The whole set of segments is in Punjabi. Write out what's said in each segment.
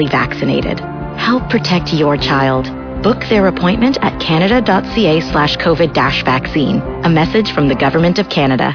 vaccinated. Help protect your child. Book their appointment at canada.ca/COVID-vaccine. A message from the Government of Canada.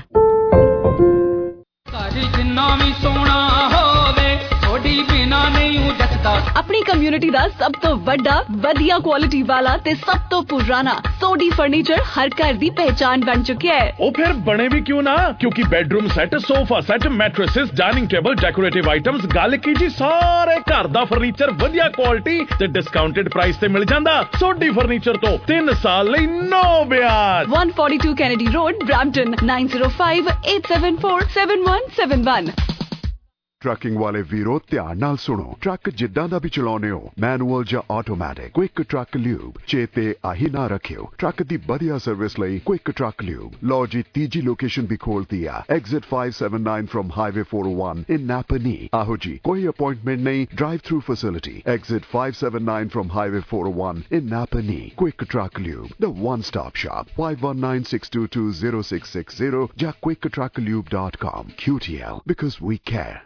अपनी कम्युनिटी दा सब तो बड़ा वधिया क्वालिटी वाला ते सब तो पुराना सोडी फर्नीचर हर घर दी पहचान बन चुके है। ओ फिर बने भी क्यों ना, क्योंकि bedroom set, sofa set, mattresses, dining table, decorative items, गल की जी सारे घर दा फर्नीचर वधिया क्वालिटी ते डिस्काउंटेड प्राइस ते मिल जांदा। सोडी फर्नीचर तो 3 साल लई नो ब्याज। 142 कैनेडी रोड, ब्रैम्पटन 9058747171। ट्रकिंग वाले वीरो ध्यान नाल सुनो। ट्रक जिद्दां दा भी चलाउने हो, मैनुअल या ऑटोमैटिक, क्विक ट्रक ल्यूब चेते आही ना रखियो। ट्रक दी बढ़िया सर्विस लई क्विक ट्रक ल्यूब। लो जी तीजी लोकेशन भी खोल दिया, exit 579 from highway 401 in Napanee. आहो जी, कोई अपॉइंटमेंट नहीं, drive through facility. Exit 579 from highway 401 in Napanee. Quick truck lube, the one stop shop. 5196220660 या quicktrucklube.com। QTL, because we care.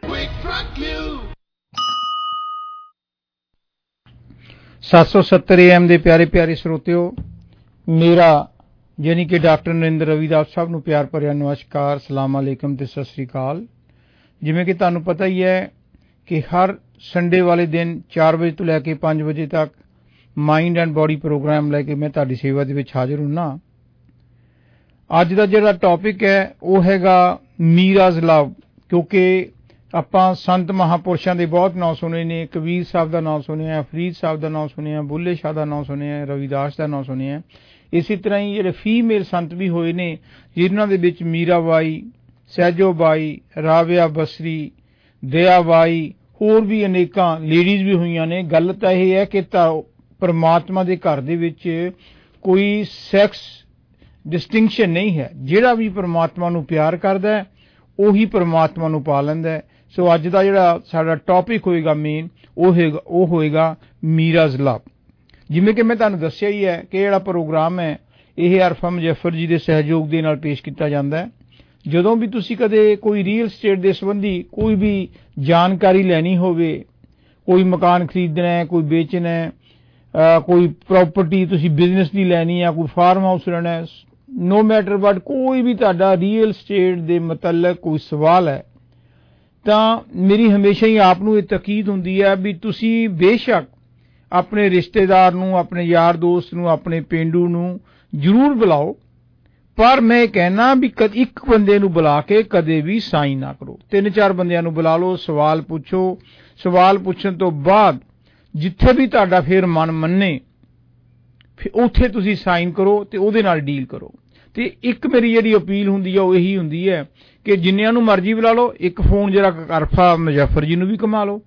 770 AM ਦੇ ਪਿਆਰੇ ਪਿਆਰੇ ਸਰੋਤਿਓ, ਮੇਰਾ ਯਾਨੀ ਕਿ ਡਾਕਟਰ ਨਰਿੰਦਰ ਰਵੀਦਾਸ ਸਾਹਿਬ ਨੂੰ ਪਿਆਰ ਭਰਿਆ ਨਮਸਕਾਰ, ਸਲਾਮ ਅਲੈਕਮ ਤੇ ਸਤਿ ਸ੍ਰੀ ਅਕਾਲ। ਜਿਵੇਂ ਕਿ ਤੁਹਾਨੂੰ ਪਤਾ ਹੀ ਹੈ ਕਿ ਹਰ ਸੰਡੇ ਵਾਲੇ ਦਿਨ 4 ਵਜੇ ਤੋਂ ਲੈ ਕੇ 5 ਵਜੇ ਤੱਕ ਮਾਈਂਡ ਐਂਡ ਬੋਡੀ ਪ੍ਰੋਗਰਾਮ ਲੈ ਕੇ ਮੈਂ ਤੁਹਾਡੀ ਸੇਵਾ ਦੇ ਵਿੱਚ ਹਾਜ਼ਰ ਹੁੰਨਾ। ਅੱਜ ਦਾ ਜਿਹੜਾ ਟੌਪਿਕ ਹੈ ਉਹ ਹੈਗਾ ਮੀਰਾਜ਼ ਲਵ, ਕਿਉਂਕਿ ਆਪਾਂ ਸੰਤ ਮਹਾਂਪੁਰਸ਼ਾਂ ਦੇ ਬਹੁਤ ਨਾਂ ਸੁਣੇ ਨੇ। ਕਬੀਰ ਸਾਹਿਬ ਦਾ ਨਾਂ ਸੁਣਿਆ, ਫਰੀਦ ਸਾਹਿਬ ਦਾ ਨਾਂ ਸੁਣਿਆ, ਬੁੱਲੇ ਸ਼ਾਹ ਦਾ ਨਾਂ ਸੁਣਿਆ, ਰਵਿਦਾਸ ਦਾ ਨਾਂ ਸੁਣਿਆ। ਇਸੇ ਤਰ੍ਹਾਂ ਹੀ ਜਿਹੜੇ ਫੀਮੇਲ ਸੰਤ ਵੀ ਹੋਏ ਨੇ, ਜਿਨ੍ਹਾਂ ਦੇ ਵਿੱਚ ਮੀਰਾਬਾਈ, ਸਹਿਜੋਬਾਈ, ਰਾਬਿਆ ਬਸਰੀ, ਦਇਆਬਾਈ, ਹੋਰ ਵੀ ਅਨੇਕਾਂ ਲੇਡੀਜ਼ ਵੀ ਹੋਈਆਂ ਨੇ। ਗੱਲ ਤਾਂ ਇਹ ਹੈ ਕਿ ਪਰਮਾਤਮਾ ਦੇ ਘਰ ਦੇ ਵਿੱਚ ਕੋਈ ਸੈਕਸ ਡਿਸਟਿੰਕਸ਼ਨ ਨਹੀਂ ਹੈ। ਜਿਹੜਾ ਵੀ ਪਰਮਾਤਮਾ ਨੂੰ ਪਿਆਰ ਕਰਦਾ ਹੈ ਉਹੀ ਪਰਮਾਤਮਾ ਨੂੰ ਪਾ ਲੈਂਦਾ ਹੈ। ਸੋ ਅੱਜ ਦਾ ਜਿਹੜਾ ਸਾਡਾ ਟੌਪਿਕ ਹੋਏਗਾ ਮੇਨ, ਉਹ ਹੋਏਗਾ ਮੀਰਾਜ਼ ਲਵ। ਜਿਵੇਂ ਕਿ ਮੈਂ ਤੁਹਾਨੂੰ ਦੱਸਿਆ ਹੀ ਹੈ ਕਿ ਜਿਹੜਾ ਪ੍ਰੋਗਰਾਮ ਹੈ ਇਹ ਅਰਫਾ ਮੁਜ਼ੱਫਰ ਜੀ ਦੇ ਸਹਿਯੋਗ ਦੇ ਨਾਲ ਪੇਸ਼ ਕੀਤਾ ਜਾਂਦਾ ਹੈ। ਜਦੋਂ ਵੀ ਤੁਸੀਂ ਕਦੇ ਕੋਈ ਰੀਅਲ ਸਟੇਟ ਦੇ ਸੰਬੰਧੀ ਕੋਈ ਵੀ ਜਾਣਕਾਰੀ ਲੈਣੀ ਹੋਵੇ, ਕੋਈ ਮਕਾਨ ਖਰੀਦਣਾ ਹੈ, ਕੋਈ ਵੇਚਣਾ ਹੈ, ਕੋਈ ਪ੍ਰਾਪਰਟੀ ਤੁਸੀਂ ਬਿਜ਼ਨਸ ਦੀ ਲੈਣੀ ਹੈ, ਕੋਈ ਫਾਰਮ ਹਾਊਸ ਲੈਣਾ ਹੈ, ਨੋ ਮੈਟਰ ਵਟ, ਕੋਈ ਵੀ ਤੁਹਾਡਾ ਰੀਅਲ ਸਟੇਟ ਦੇ ਮੁਤਲਕ ਕੋਈ ਸਵਾਲ ਹੈ ਤਾਂ ਮੇਰੀ ਹਮੇਸ਼ਾ ਹੀ ਆਪ ਨੂੰ ਇਹ ਤਕੀਦ ਹੁੰਦੀ ਹੈ ਵੀ ਤੁਸੀਂ ਬੇਸ਼ੱਕ ਆਪਣੇ ਰਿਸ਼ਤੇਦਾਰ ਨੂੰ, ਆਪਣੇ ਯਾਰ ਦੋਸਤ ਨੂੰ, ਆਪਣੇ ਪੇਂਡੂ ਨੂੰ ਜ਼ਰੂਰ ਬੁਲਾਓ, ਪਰ ਮੈਂ ਕਹਿਣਾ ਵੀ ਇੱਕ ਬੰਦੇ ਨੂੰ ਬੁਲਾ ਕੇ ਕਦੇ ਵੀ ਸਾਈਨ ਨਾ ਕਰੋ। 3-4 ਬੰਦਿਆਂ ਨੂੰ ਬੁਲਾ ਲਓ, ਸਵਾਲ ਪੁੱਛੋ। ਸਵਾਲ ਪੁੱਛਣ ਤੋਂ ਬਾਅਦ ਜਿੱਥੇ ਵੀ ਤੁਹਾਡਾ ਫਿਰ ਮਨ ਮੰਨੇ ਉੱਥੇ ਤੁਸੀਂ ਸਾਈਨ ਕਰੋ ਤੇ ਉਹਦੇ ਨਾਲ ਡੀਲ ਕਰੋ। ਤੇ ਇੱਕ ਮੇਰੀ ਜਿਹੜੀ ਅਪੀਲ ਹੁੰਦੀ ਹੈ ਉਹ ਇਹੀ ਹੁੰਦੀ ਹੈ ਕਿ ਜਿੰਨਿਆਂ ਨੂੰ ਮਰਜ਼ੀ ਬੁਲਾ ਲਓ, ਇੱਕ ਫੋਨ ਜਰਾ ਅਰਫਾ ਮੁਜ਼ੱਫਰ ਜੀ ਨੂੰ ਵੀ ਕਮਾ ਲਓ।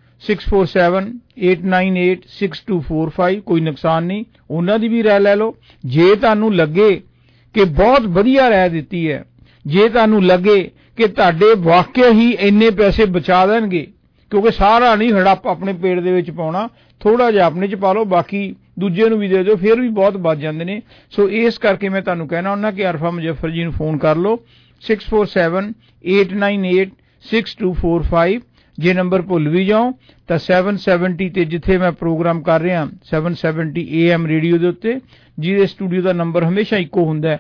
6478986245, ਕੋਈ ਨੁਕਸਾਨ ਨਹੀਂ, ਉਹਨਾਂ ਦੀ ਵੀ ਰਾਏ ਲੈ ਲਓ। ਜੇ ਤੁਹਾਨੂੰ ਲੱਗੇ ਕਿ ਬਹੁਤ ਵਧੀਆ ਰਾਏ ਦਿੱਤੀ ਹੈ, ਜੇ ਤੁਹਾਨੂੰ ਲੱਗੇ ਕਿ ਤੁਹਾਡੇ ਵਾਕਿਆ ਹੀ ਇੰਨੇ ਪੈਸੇ ਬਚਾ ਦੇਣਗੇ, ਕਿਉਂਕਿ ਸਾਰਾ ਨਹੀਂ ਹੜੱਪ ਆਪਣੇ ਪੇਟ ਦੇ ਵਿੱਚ ਪਾਉਣਾ, ਥੋੜਾ ਜਿਹਾ ਆਪਣੇ 'ਚ ਪਾ ਲਓ, ਬਾਕੀ ਦੂਜੇ ਨੂੰ ਵੀ ਦੇ ਦਿਓ, ਫਿਰ ਵੀ ਬਹੁਤ ਬਚ ਜਾਂਦੇ ਨੇ। ਸੋ ਇਸ ਕਰਕੇ ਮੈਂ ਤੁਹਾਨੂੰ ਕਹਿਣਾ ਹੁੰਦਾ ਕਿ ਅਰਫਾ ਮੁਜ਼ੱਫਰ ਜੀ ਨੂੰ ਫੋਨ ਕਰ ਲਓ 6478986245। ਜੇ ਨੰਬਰ ਭੁੱਲ ਵੀ ਜਾਓ ਤਾਂ 770 ਤੇ ਜਿੱਥੇ ਮੈਂ ਪ੍ਰੋਗਰਾਮ ਕਰ ਰਿਹਾ 770 AM ਰੇਡੀਓ ਦੇ ਉੱਤੇ, ਜਿਹਦੇ ਸਟੂਡੀਓ ਦਾ ਨੰਬਰ ਹਮੇਸ਼ਾ ਇੱਕੋ ਹੁੰਦਾ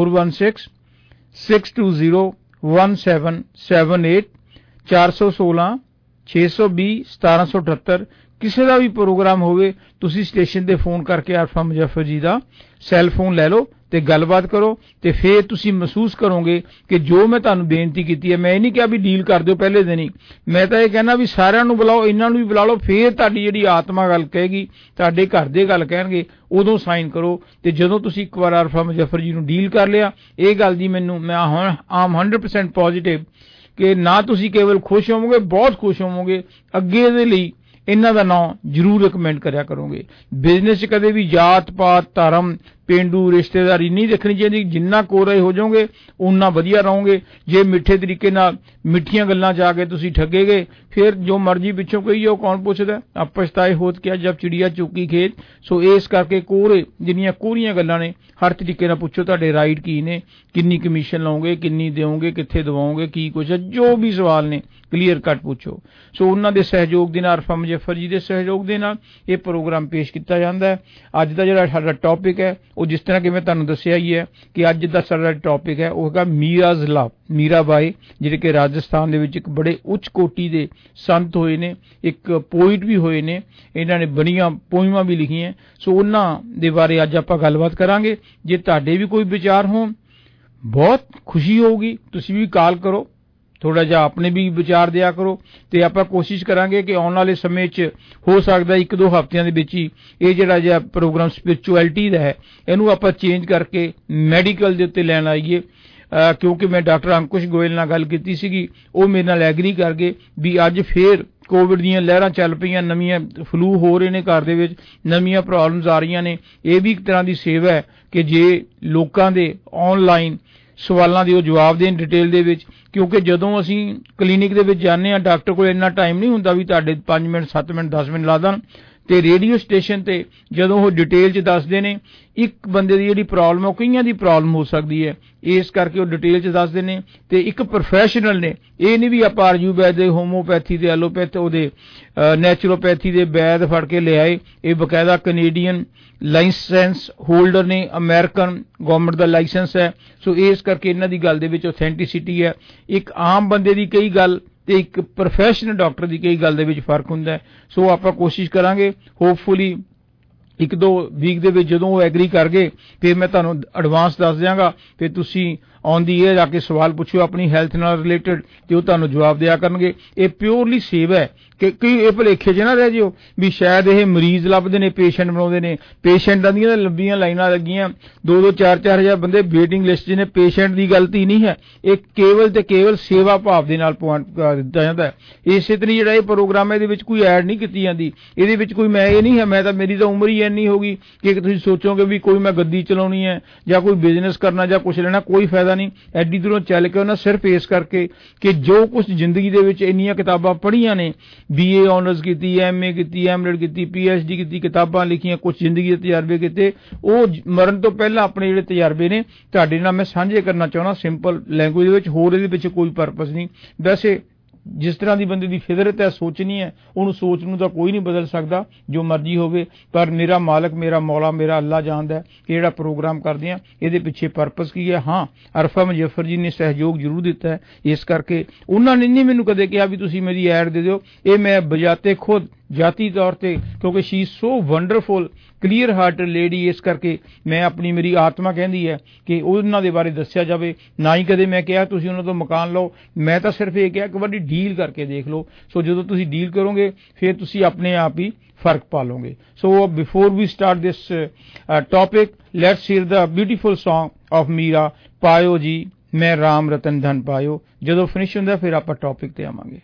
4166201778 416 620 1778। ਕਿਸੇ ਦਾ ਵੀ ਪ੍ਰੋਗਰਾਮ ਹੋਵੇ ਤੁਸੀਂ ਸਟੇਸ਼ਨ ਤੇ ਫੋਨ ਕਰਕੇ ਅਰਫਾ ਮੁਜ਼ੱਫਰ ਜੀ ਦਾ ਸੈੱਲ ਫੋਨ ਲੈ ਲਓ ਤੇ ਗੱਲਬਾਤ ਕਰੋ, ਤੇ ਫਿਰ ਤੁਸੀਂ ਮਹਿਸੂਸ ਕਰੋਗੇ ਕਿ ਜੋ ਮੈਂ ਤੁਹਾਨੂੰ ਬੇਨਤੀ ਕੀਤੀ ਹੈ, ਮੈਂ ਇਹ ਨਹੀਂ ਕਿਹਾ ਵੀ ਡੀਲ ਕਰ ਦਿਓ ਪਹਿਲੇ ਦਿਨ ਹੀ, ਮੈਂ ਤਾਂ ਇਹ ਕਹਿਣਾ ਵੀ ਸਾਰਿਆਂ ਨੂੰ ਬੁਲਾਓ, ਇਹਨਾਂ ਨੂੰ ਵੀ ਬੁਲਾ ਲਓ, ਫਿਰ ਤੁਹਾਡੀ ਜਿਹੜੀ ਆਤਮਾ ਗੱਲ ਕਹੇਗੀ, ਤੁਹਾਡੇ ਘਰ ਦੇ ਗੱਲ ਕਹਿਣਗੇ, ਉਦੋਂ ਸਾਈਨ ਕਰੋ। ਤੇ ਜਦੋਂ ਤੁਸੀਂ ਇੱਕ ਵਾਰ ਅਰਫਾ ਮੁਜ਼ੱਫਰ ਜੀ ਨੂੰ ਡੀਲ ਕਰ ਲਿਆ, ਇਹ ਗੱਲ ਦੀ ਮੈਂ ਆਮ 100% ਪੋਜ਼ਿਟਿਵ ਕਿ ਨਾ ਤੁਸੀਂ ਕੇਵਲ ਖੁਸ਼ ਹੋਵੋਗੇ, ਬਹੁਤ ਖੁਸ਼ ਹੋਵੋਗੇ, ਅੱਗੇ ਦੇ ਲਈ ਇਹਨਾਂ ਦਾ ਨਾਂ ਜ਼ਰੂਰ ਰਿਕਮੈਂਡ ਕਰਿਆ ਕਰੋਗੇ। ਬਿਜ਼ਨਸ 'ਚ ਕਦੇ ਵੀ ਜਾਤ ਪਾਤ, ਧਰਮ, ਪੇਂਡੂ ਰਿਸ਼ਤੇਦਾਰੀ ਨਹੀਂ ਦੇਖਣੀ ਚਾਹੀਦੀ। ਜਿੰਨਾ ਕੋਰੇ ਹੋ ਜਾਓਗੇ ਉਨਾ ਵਧੀਆ ਰਹੋਗੇ। ਜੇ ਮਿੱਠੇ ਤਰੀਕੇ ਨਾਲ ਮਿੱਠੀਆਂ ਗੱਲਾਂ 'ਚ ਆ ਕੇ ਤੁਸੀਂ ਠੱਗੇ ਗਏ, ਫਿਰ ਜੋ ਮਰਜ਼ੀ ਪਿੱਛੋਂ ਕਹੀ ਜਾਓ, ਕੌਣ ਪੁੱਛਦਾ। ਆਪ ਪਛਤਾਏ ਹੋਤ ਕਿਆ ਜਬ ਚਿੜੀਆ ਚੁੱਕੀ ਖੇਤ। ਸੋ ਇਸ ਕਰਕੇ ਕੋਰੇ ਜਿੰਨੀਆਂ ਕੋਰੀਆਂ ਗੱਲਾਂ ਨੇ ਹਰ ਤਰੀਕੇ ਨਾਲ ਪੁੱਛੋ, ਤੁਹਾਡੇ ਰਾਈਟ ਕੀ ਨੇ, ਕਿੰਨੀ ਕਮਿਸ਼ਨ ਲਓਗੇ, ਕਿੰਨੀ ਦਿਓਗੇ, ਕਿੱਥੇ ਦਵਾਓਗੇ, ਕੀ ਕੁਛ ਹੈ, ਜੋ ਵੀ ਸਵਾਲ ਨੇ क्लीयर कट पूछो। सो उन्हां दे सहयोग दे नाल अरफा मुजफ्फर जी दे सहयोग दे नाल ये प्रोग्राम पेश किया जाता है। अज का जिहड़ा साडा टॉपिक है वो जिस तरह कि मैं तुहानूं दस्सिया ही है कि अज दा साडा टॉपिक है वो है मीराज लव, मीराबाई जिहड़े कि राजस्थान दे विच एक बड़े उच्च कोटि दे संत होए ने, एक पोइट भी होए ने, इन्हां ने बड़ियां पोइमां भी लिखियां। सो उन्हां दे बारे अज आपां गलबात करांगे। जे तुहाडे भी कोई विचार होण बहुत खुशी होगी, तुसीं भी कॉल करो, थोड़ा जिहा अपने भी विचार दिया करो ते आपां कोशिश करांगे कि आउण वाले समय च हो सकदा 1-2 हफ्तियां दे विच ही ये जिहड़ा जिहा प्रोग्राम स्पिरिचुअलिटी दा है इहनूं आपां चेंज करके मैडिकल दे उत्ते लैण आईए। क्योंकि मैं डॉक्टर अंकुश गोयल नाल गल कीती सीगी, वो मेरे नाल एग्री कर गए भी अज फिर कोविड दीयां लहरां चल पईयां, नवीं फ्लू हो रहे ने, घर दे विच नवीं प्रॉब्लम्स आ रहीआं ने। ये भी एक तरह की सेवा है कि जे लोकां दे ऑनलाइन सवालों के जवाब दें डिटेल दे विच, क्योंकि जदों असीं क्लीनिक दे विच जाने आ डॉक्टर कोल इन्ना टाइम नहीं हुंदा भी तुहाडे 5 मिनट 7 मिनट 10 मिनट ला देण। ते रेडियो स्टेशन ते जदों वो डिटेल च दसदे ने एक बंदे दी जिहड़ी प्रॉब्लम है कईयां दी प्रॉब्लम हो सकती है, इस करके वो डिटेल च दसदे ने। ते एक प्रोफैशनल ने, ये नहीं भी आप आयुर्वेद दे, होम्योपैथी दे, एलोपैथी ओहदे नैचुरोपैथी दे वैद फड़ के ले आए। ये बकायदा कनेडियन लाइसेंस होल्डर ने, अमेरिकन गवर्नमेंट का लाइसेंस है। सो इस करके इन्हां दी गल दे विच ऑथेंटिसिटी है। एक आम बंदे दी कई गल ते एक प्रोफैशनल डॉक्टर की कई गल दे विच फर्क हुंदा है। सो आपां कोशिश करांगे होपफुली 1-2 वीक दे विच जदों वो एग्री कर गए फिर मैं तुहानूं एडवांस दस दियांगा, फिर तुसीं ऑन दी एयर आके सवाल पुछो अपनी हैल्थ नाल रिलेटेड ते वो तुहानूं जवाब दिया करनगे। ये प्योरली सेवा है कि कई ये भुलेखे च ना रह जिओ भी शायद ये मरीज लभदे ने, पेशेंट बनाउंदे ने। पेशेंटां दीयां लंबियां लाइनां लगियां, 2-2 4-4 हज़ार बंदे वेटिंग लिस्ट 'च ने। पेशेंट की गलती नहीं है, ये केवल ते केवल सेवा भाव दे नाल दित्ता जांदा है। इसे तरह जिहड़ा ये प्रोग्राम है इहदे विच कोई ऐड नहीं कीती जांदी, इहदे विच कोई मैं ये नहीं है, मैं तां मेरी तां उम्र ही इन्नी होगी कि तुसीं सोचोगे भी कोई मैं गद्दी चलाउणी है जां कोई बिजनेस करना जां कुछ लेना, कोई फायदा नहीं। एड्डी दूरों चल के उन्हें सिर्फ इस करके कि जो कुछ जिंदगी दे विच इन्नियां किताबां पढ़ियां ने, BA ऑनर्स की, MA की, MLed की, PhD की, किताबां लिखियां, कुछ जिंदगी के तजर्बे किए, वो मरण तो पहला अपने जिहड़े तजर्बे ने तुहाडे नाल मैं साझे करना चाहुंदा सिंपल लैंगुएज दे विच। होर इहदे विच कोई परपस नहीं। वैसे जिस तरह की बंदे की फितरत है सोचनी है, उन्होंने सोच नूं तां कोई नहीं बदल सकता, जो मर्जी होवे। पर मेरा मालक, मेरा मौला, मेरा अल्लाह जानदा है कि जिहड़ा प्रोग्राम करदे आ इहदे पिछे परपस की है। हाँ, अरफा मुजफ्फर जी ने सहयोग जरूर दिता है, इस करके उन्होंने नहीं मैनूं कदे कहा भी तुसीं मेरी ऐड दे दिओ। ये मैं बजाते खुद जाती तौर पर, क्योंकि she is so wonderful clear hearted lady, इस करके मैं अपनी मेरी आत्मा कहती है कि उन्हां दे बारे दस्सिया जावे। ना ही कदे मैं कहा तुसीं उन्हां तों मकान लो, मैं तो सिर्फ ये कहा कि वारी डील करके देख लो। सो जो तुसीं डील करोगे फिर तुसीं अपने आप ही फर्क पालोगे। So before we start this topic, let's hear the beautiful song of Meera, पायो जी मैं राम रतन धन पायो। जो फिनिश हुंदा फिर आपां टॉपिक ते आवांगे।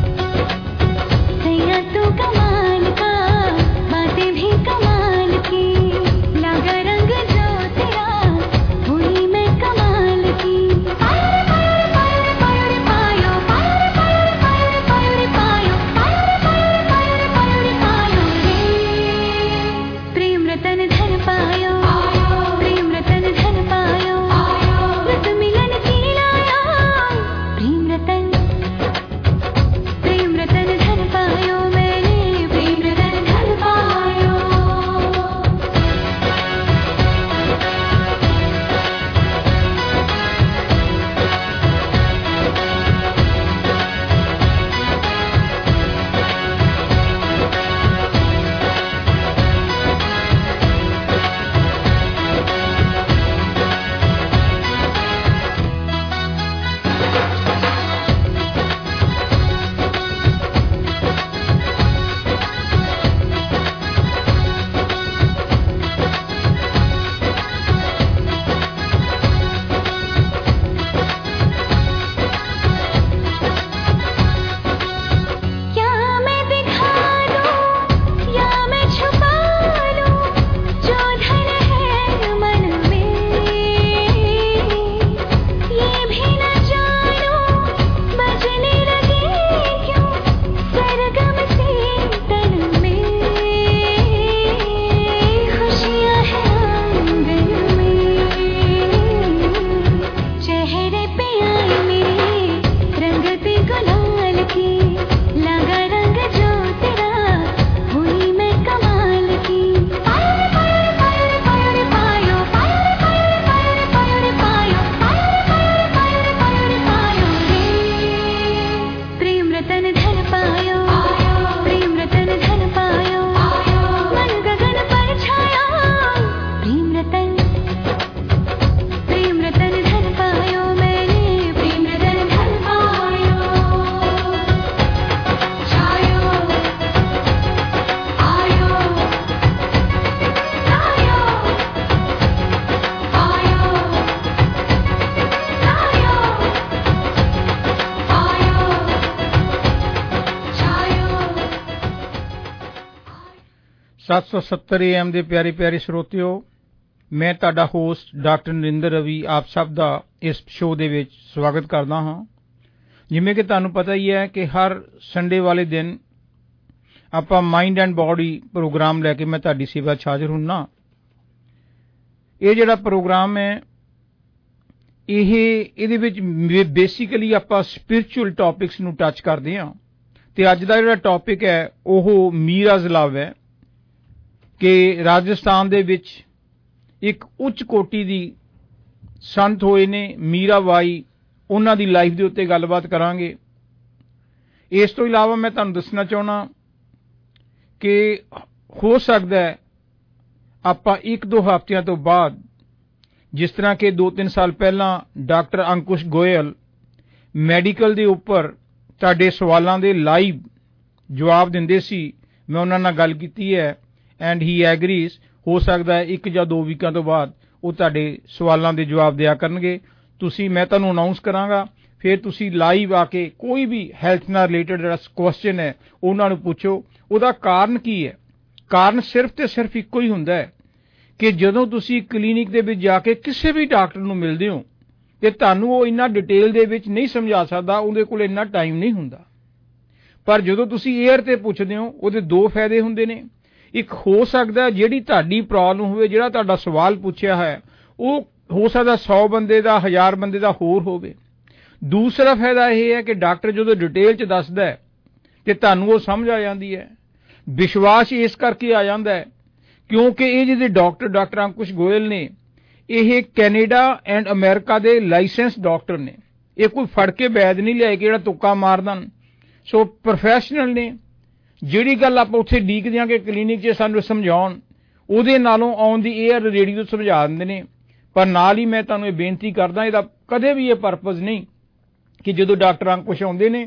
कमाल की 770 AM ਦੇ ਪਿਆਰੇ ਪਿਆਰੇ ਸਰੋਤਿਓ, ਮੈਂ ਤੁਹਾਡਾ ਹੋਸਟ ਡਾਕਟਰ ਨਰਿੰਦਰ ਰਵੀ ਆਪ ਸਭ ਦਾ ਇਸ ਸ਼ੋਅ ਦੇ ਵਿੱਚ ਸਵਾਗਤ ਕਰਦਾ ਹਾਂ। ਜਿਵੇਂ ਕਿ ਤੁਹਾਨੂੰ ਪਤਾ ਹੀ ਹੈ ਕਿ ਹਰ ਸੰਡੇ ਵਾਲੇ ਦਿਨ ਆਪਾਂ ਮਾਈਂਡ ਐਂਡ ਬਾਡੀ ਪ੍ਰੋਗਰਾਮ ਲੈ ਕੇ ਮੈਂ ਤੁਹਾਡੀ ਸੇਵਾ 'ਚ ਹਾਜ਼ਰ ਹੁੰਨਾ। ਇਹ ਜਿਹੜਾ ਪ੍ਰੋਗਰਾਮ ਹੈ ਇਹਦੇ ਵਿੱਚ ਬੇਸਿਕਲੀ ਆਪਾਂ ਸਪਿਰਿਚੁਅਲ ਟੌਪਿਕਸ ਨੂੰ ਟੱਚ ਕਰਦੇ ਹਾਂ ਤੇ ਅੱਜ ਦਾ ਜਿਹੜਾ ਟੌਪਿਕ ਹੈ ਉਹ ਮੀਰਾਜ਼ ਲਵ ਹੈ ਕਿ ਰਾਜਸਥਾਨ ਦੇ ਵਿੱਚ ਇੱਕ ਉੱਚ ਕੋਟੀ ਦੀ ਸੰਤ ਹੋਏ ਨੇ ਮੀਰਾ ਬਾਈ, ਉਹਨਾਂ ਦੀ ਲਾਈਫ ਦੇ ਉੱਤੇ ਗੱਲਬਾਤ ਕਰਾਂਗੇ। ਇਸ ਤੋਂ ਇਲਾਵਾ ਮੈਂ ਤੁਹਾਨੂੰ ਦੱਸਣਾ ਚਾਹੁੰਦਾ ਕਿ ਹੋ ਸਕਦਾ ਹੈ ਆਪਾਂ 1-2 ਹਫ਼ਤਿਆਂ ਤੋਂ ਬਾਅਦ, ਜਿਸ ਤਰ੍ਹਾਂ ਕਿ 2-3 ਸਾਲ ਪਹਿਲਾਂ ਡਾਕਟਰ ਅੰਕੁਸ਼ ਗੋਇਲ ਮੈਡੀਕਲ ਦੇ ਉੱਪਰ ਤੁਹਾਡੇ ਸਵਾਲਾਂ ਦੇ ਲਾਈਵ ਜਵਾਬ ਦਿੰਦੇ ਸੀ, ਮੈਂ ਉਹਨਾਂ ਨਾਲ ਗੱਲ ਕੀਤੀ ਹੈ ਐਂਡ ਹੀ ਐਗਰੀਜ਼। ਹੋ ਸਕਦਾ ਹੈ 1 ਜਾਂ 2 ਵੀਕਾਂ ਤੋਂ ਬਾਅਦ ਉਹ ਤੁਹਾਡੇ ਸਵਾਲਾਂ ਦੇ ਜਵਾਬ ਦਿਆ ਕਰਨਗੇ। ਮੈਂ ਤੁਹਾਨੂੰ ਅਨਾਉਂਸ ਕਰਾਂਗਾ, ਫਿਰ ਤੁਸੀਂ ਲਾਈਵ ਆ ਕੇ ਕੋਈ ਵੀ ਹੈਲਥ ਨਾਲ ਰਿਲੇਟਡ ਜਿਹੜਾ ਕੁਐਸਚਨ ਹੈ ਉਹਨਾਂ ਨੂੰ ਪੁੱਛੋ। ਉਹਦਾ ਕਾਰਨ ਕੀ ਹੈ? ਕਾਰਨ ਸਿਰਫ ਤੇ ਸਿਰਫ ਇੱਕੋ ਹੀ ਹੁੰਦਾ ਹੈ ਕਿ ਜਦੋਂ ਤੁਸੀਂ ਕਲੀਨਿਕ ਦੇ ਵਿੱਚ ਜਾ ਕੇ ਕਿਸੇ ਵੀ ਡਾਕਟਰ ਨੂੰ ਮਿਲਦੇ ਹੋ ਤੇ ਤੁਹਾਨੂੰ ਉਹ ਇੰਨਾ ਡਿਟੇਲ ਦੇ ਵਿੱਚ ਨਹੀਂ ਸਮਝਾ ਸਕਦਾ, ਉਹਦੇ ਕੋਲ ਇੰਨਾ ਟਾਈਮ ਨਹੀਂ ਹੁੰਦਾ। ਪਰ ਜਦੋਂ ਤੁਸੀਂ ਏਅਰ ਤੇ ਪੁੱਛਦੇ ਹੋ ਉਹਦੇ 2 ਫਾਇਦੇ ਹੁੰਦੇ ਨੇ। ਇੱਕ ਹੋ ਸਕਦਾ ਜਿਹੜੀ ਤੁਹਾਡੀ ਪ੍ਰੋਬਲਮ ਹੋਵੇ, ਜਿਹੜਾ ਤੁਹਾਡਾ ਸਵਾਲ ਪੁੱਛਿਆ ਹੈ ਉਹ ਹੋ ਸਕਦਾ 100 ਬੰਦੇ ਦਾ 1000 ਬੰਦੇ ਦਾ ਹੋਰ ਹੋਵੇ। ਦੂਸਰਾ ਫਾਇਦਾ ਇਹ ਹੈ ਕਿ ਡਾਕਟਰ ਜਦੋਂ ਡਿਟੇਲ 'ਚ ਦੱਸਦਾ ਹੈ ਤੇ ਤੁਹਾਨੂੰ ਉਹ ਸਮਝ ਆ ਜਾਂਦੀ ਹੈ। ਵਿਸ਼ਵਾਸ ਇਸ ਕਰਕੇ ਆ ਜਾਂਦਾ ਹੈ ਕਿਉਂਕਿ ਇਹ ਜਿਹੜੇ ਡਾਕਟਰ ਅੰਕੁਸ਼ ਗੋਇਲ ਨੇ, ਇਹ ਕੈਨੇਡਾ ਐਂਡ ਅਮਰੀਕਾ ਦੇ ਲਾਇਸੈਂਸ ਡਾਕਟਰ ਨੇ। ਇਹ ਕੋਈ ਫੜ ਕੇ ਵੈਦ ਨਹੀਂ ਲਿਆਏ ਕਿ ਜਿਹੜਾ ਤੁੱਕਾ ਮਾਰ ਦੇਣ। ਸੋ ਪ੍ਰੋਫੈਸ਼ਨਲ ਨੇ। ਜਿਹੜੀ ਗੱਲ ਆਪਾਂ ਉੱਥੇ ਡੀਕ ਦਿਆਂਗੇ ਕਲੀਨਿਕ 'ਚ ਸਾਨੂੰ ਸਮਝਾਉਣ, ਉਹਦੇ ਨਾਲੋਂ ਔਨ ਦੀ ਏਅਰ ਰੇਡੀਓ ਸਮਝਾ ਦਿੰਦੇ ਨੇ। ਪਰ ਨਾਲ ਹੀ ਮੈਂ ਤੁਹਾਨੂੰ ਇਹ ਬੇਨਤੀ ਕਰਦਾ, ਇਹਦਾ ਕਦੇ ਵੀ ਇਹ ਪਰਪਸ ਨਹੀਂ ਕਿ ਜਦੋਂ ਡਾਕਟਰ ਅੰਕੁਸ਼ ਆਉਂਦੇ ਨੇ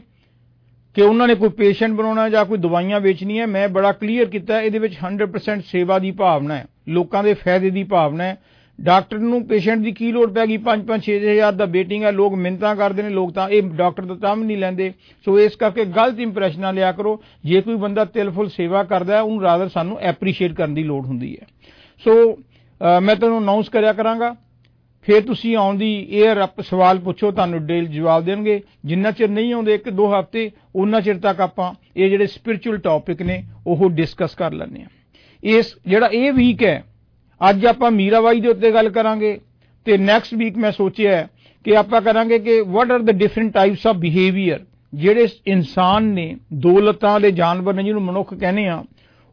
ਕਿ ਉਹਨਾਂ ਨੇ ਕੋਈ ਪੇਸ਼ੈਂਟ ਬਣਾਉਣਾ ਜਾਂ ਕੋਈ ਦਵਾਈਆਂ ਵੇਚਣੀਆਂ। ਮੈਂ ਬੜਾ ਕਲੀਅਰ ਕੀਤਾ, ਇਹਦੇ ਵਿੱਚ 100% ਸੇਵਾ ਦੀ ਭਾਵਨਾ ਹੈ, ਲੋਕਾਂ ਦੇ ਫਾਇਦੇ ਦੀ ਭਾਵਨਾ ਹੈ। ਡਾਕਟਰ ਨੂੰ ਪੇਸ਼ੈਂਟ ਦੀ ਕੀ ਲੋੜ ਪੈ ਗਈ? 5-6 ਹਜ਼ਾਰ ਦਾ ਵੇਟਿੰਗ ਹੈ, ਲੋਕ ਮਿੰਨਤਾਂ ਕਰਦੇ ਨੇ, ਲੋਕ ਤਾਂ ਇਹ ਡਾਕਟਰ ਦਾ ਤਾਂ ਵੀ ਨਹੀਂ ਲੈਂਦੇ। ਸੋ ਇਸ ਕਰਕੇ ਗਲਤ ਇੰਪ੍ਰੈਸ਼ਨ ਨਾ ਲਿਆ ਕਰੋ। ਜੇ ਕੋਈ ਬੰਦਾ ਤਿਲ ਫੁੱਲ ਸੇਵਾ ਕਰਦਾ ਉਹਨੂੰ ਰਾਦਰ ਸਾਨੂੰ ਐਪਰੀਸ਼ੀਏਟ ਕਰਨ ਦੀ ਲੋੜ ਹੁੰਦੀ ਹੈ। ਸੋ ਮੈਂ ਤੁਹਾਨੂੰ ਅਨਾਉਂਸ ਕਰਿਆ ਕਰਾਂਗਾ, ਫਿਰ ਤੁਸੀਂ ਆਉਂਦੀ ਏਅਰ ਸਵਾਲ ਪੁੱਛੋ, ਤੁਹਾਨੂੰ ਡਿਟੇਲ ਜਵਾਬ ਦੇਣਗੇ। ਜਿੰਨਾ ਚਿਰ ਨਹੀਂ ਆਉਂਦੇ 1-2 ਹਫ਼ਤੇ, ਉਹਨਾਂ ਚਿਰ ਤੱਕ ਆਪਾਂ ਇਹ ਜਿਹੜੇ ਸਪਿਰਿਚੁਅਲ ਟੌਪਿਕ ਨੇ ਉਹ ਡਿਸਕਸ ਕਰ ਲੈਂਦੇ ਹਾਂ। ਜਿਹੜਾ ਇਹ ਵੀਕ ਹੈ, ਅੱਜ ਆਪਾਂ ਮੀਰਾਬਾਈ ਦੇ ਉੱਤੇ ਗੱਲ ਕਰਾਂਗੇ ਤੇ ਨੈਕਸਟ ਵੀਕ ਮੈਂ ਸੋਚਿਆ ਕਿ ਆਪਾਂ ਕਰਾਂਗੇ ਕਿ what are the different types of behaviour. ਜਿਹੜੇ ਇਨਸਾਨ ਨੇ, 2 ਲੱਤਾਂ ਵਾਲੇ ਜਾਨਵਰ ਨੇ ਜਿਹਨੂੰ ਮਨੁੱਖ ਕਹਿੰਦੇ ਆ,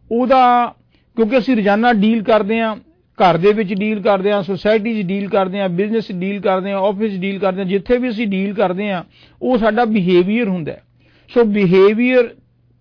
ਉਹਦਾ ਕਿਉਂਕਿ ਅਸੀਂ ਰੋਜ਼ਾਨਾ ਡੀਲ ਕਰਦੇ ਹਾਂ, ਘਰ ਦੇ ਵਿੱਚ ਡੀਲ ਕਰਦੇ ਹਾਂ, ਸੁਸਾਇਟੀ 'ਚ ਡੀਲ ਕਰਦੇ ਹਾਂ, ਬਿਜ਼ਨਸ 'ਚ ਡੀਲ ਕਰਦੇ ਹਾਂ, ਆਫਿਸ 'ਚ ਡੀਲ ਕਰਦੇ ਹਾਂ, ਜਿੱਥੇ ਵੀ ਅਸੀਂ ਡੀਲ ਕਰਦੇ ਹਾਂ ਉਹ ਸਾਡਾ ਬਿਹੇਵੀਅਰ ਹੁੰਦਾ। ਸੋ ਬਿਹੇਵੀਅਰ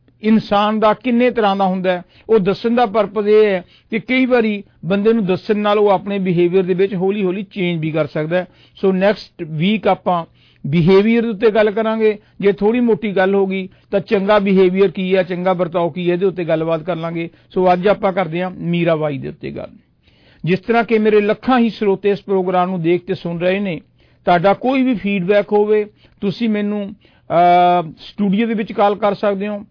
ਇਨਸਾਨ ਦਾ ਕਿੰਨੇ ਤਰ੍ਹਾਂ ਦਾ ਹੁੰਦਾ ਹੈ, ਉਹ ਦੱਸਣ ਦਾ ਪਰਪਸ ਇਹ ਹੈ ਕਿ ਕਈ ਵਾਰੀ ਬੰਦੇ ਨੂੰ ਦੱਸਣ ਨਾਲ ਉਹ ਆਪਣੇ ਬਿਹੇਵੀਅਰ ਦੇ ਵਿੱਚ ਹੌਲੀ ਹੌਲੀ ਚੇਂਜ ਵੀ ਕਰ ਸਕਦਾ ਹੈ। ਸੋ ਨੈਕਸਟ ਵੀਕ ਆਪਾਂ ਬਿਹੇਵੀਅਰ ਦੇ ਉੱਤੇ ਗੱਲ ਕਰਾਂਗੇ। ਜੇ ਥੋੜੀ ਮੋਟੀ ਗੱਲ ਹੋ ਗਈ ਤਾਂ ਚੰਗਾ ਬਿਹੇਵੀਅਰ ਕੀ ਹੈ, ਚੰਗਾ ਵਰਤਾਓ ਕੀ ਹੈ, ਇਹਦੇ ਉੱਤੇ ਗੱਲਬਾਤ ਕਰ ਲਾਂਗੇ। ਸੋ ਅੱਜ ਆਪਾਂ ਕਰਦੇ ਹਾਂ ਮੀਰਾਬਾਈ ਦੇ ਉੱਤੇ ਗੱਲ। ਜਿਸ ਤਰ੍ਹਾਂ ਕਿ ਮੇਰੇ ਲੱਖਾਂ ਹੀ ਸਰੋਤੇ ਇਸ ਪ੍ਰੋਗਰਾਮ ਨੂੰ ਦੇਖ ਤੇ ਸੁਣ ਰਹੇ ਨੇ, ਤੁਹਾਡਾ ਕੋਈ ਵੀ ਫੀਡਬੈਕ ਹੋਵੇ ਤੁਸੀਂ ਮੈਨੂੰ ਸਟੂਡੀਓ ਦੇ ਵਿੱਚ ਕਾਲ ਕਰ ਸਕਦੇ ਹੋ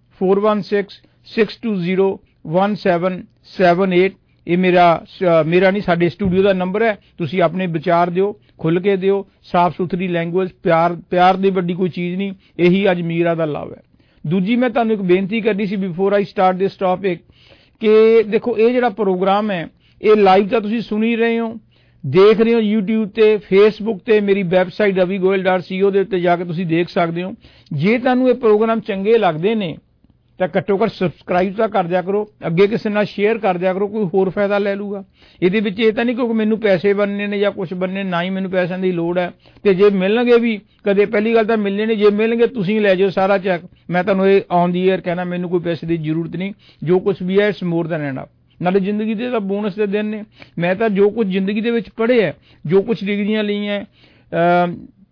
4166201778। ਇਹ ਮੇਰਾ ਨਹੀਂ, ਸਾਡੇ ਸਟੂਡੀਓ ਦਾ ਨੰਬਰ ਹੈ। ਤੁਸੀਂ ਆਪਣੇ ਵਿਚਾਰ ਦਿਓ, ਖੁੱਲ ਕੇ ਦਿਓ, ਸਾਫ਼ ਸੁਥਰੀ ਲੈਂਗੁਏਜ, ਪਿਆਰ ਦੀ ਵੱਡੀ ਕੋਈ ਚੀਜ਼ ਨਹੀਂ। ਇਹੀ ਅੱਜ ਮੀਰਾ ਦਾ ਲਵ ਹੈ। ਦੂਜੀ ਮੈਂ ਤੁਹਾਨੂੰ ਇੱਕ ਬੇਨਤੀ ਕਰਨੀ ਸੀ before I start this topic ਕਿ ਦੇਖੋ ਇਹ ਜਿਹੜਾ ਪ੍ਰੋਗਰਾਮ ਹੈ ਇਹ ਲਾਈਵ ਤਾਂ ਤੁਸੀਂ ਸੁਣ ਹੀ ਰਹੇ ਹੋ, ਦੇਖ ਰਹੇ ਹੋ YouTube ਤੇ, Facebook ਤੇ, ਮੇਰੀ ਵੈਬਸਾਈਟ ravigoyal.co ਦੇ ਉੱਤੇ ਜਾ ਕੇ ਤੁਸੀਂ ਦੇਖ ਸਕਦੇ ਹੋ। ਜੇ ਤੁਹਾਨੂੰ ਇਹ ਪ੍ਰੋਗਰਾਮ ਚੰਗੇ ਲੱਗਦੇ ਨੇ ਤਾਂ ਘੱਟੋ ਘੱਟ ਸਬਸਕ੍ਰਾਈਬ ਤਾਂ ਕਰ ਦਿਆ ਕਰੋ, ਅੱਗੇ ਕਿਸੇ ਨਾਲ ਸ਼ੇਅਰ ਕਰ ਦਿਆ ਕਰੋ, ਕੋਈ ਹੋਰ ਫਾਇਦਾ ਲੈ ਲੂਗਾ। ਇਹਦੇ ਵਿੱਚ ਇਹ ਤਾਂ ਨਹੀਂ ਕਿਉਂਕਿ ਮੈਨੂੰ ਪੈਸੇ ਬਣਨੇ ਨੇ ਜਾਂ ਕੁਝ ਬਣਨੇ, ਨਾ ਹੀ ਮੈਨੂੰ ਪੈਸਿਆਂ ਦੀ ਲੋੜ ਹੈ। ਤੇ ਜੇ ਮਿਲਣਗੇ ਵੀ ਕਦੇ, ਪਹਿਲੀ ਗੱਲ ਤਾਂ ਮਿਲਣੇ ਨੇ, ਜੇ ਮਿਲਣਗੇ ਤੁਸੀਂ ਲੈ ਜਾਓ ਸਾਰਾ ਚੈੱਕ। ਮੈਂ ਤੁਹਾਨੂੰ ਇਹ ਔਨ ਦੀ ਏਅਰ ਕਹਿਣਾ, ਮੈਨੂੰ ਕੋਈ ਪੈਸੇ ਦੀ ਜ਼ਰੂਰਤ ਨਹੀਂ। ਜੋ ਕੁਝ ਵੀ ਹੈ ਇਟਸ ਮੋਰ ਦੈਨ ਐਨਫ। ਨਾਲੇ ਜ਼ਿੰਦਗੀ ਦੇ ਤਾਂ ਬੋਨਸ ਦੇ ਦਿਨ ਨੇ। ਮੈਂ ਤਾਂ ਜੋ ਕੁਝ ਜ਼ਿੰਦਗੀ ਦੇ ਵਿੱਚ ਪੜ੍ਹਿਆ, ਜੋ ਕੁਝ ਡਿਗਰੀਆਂ ਲਈਆਂ,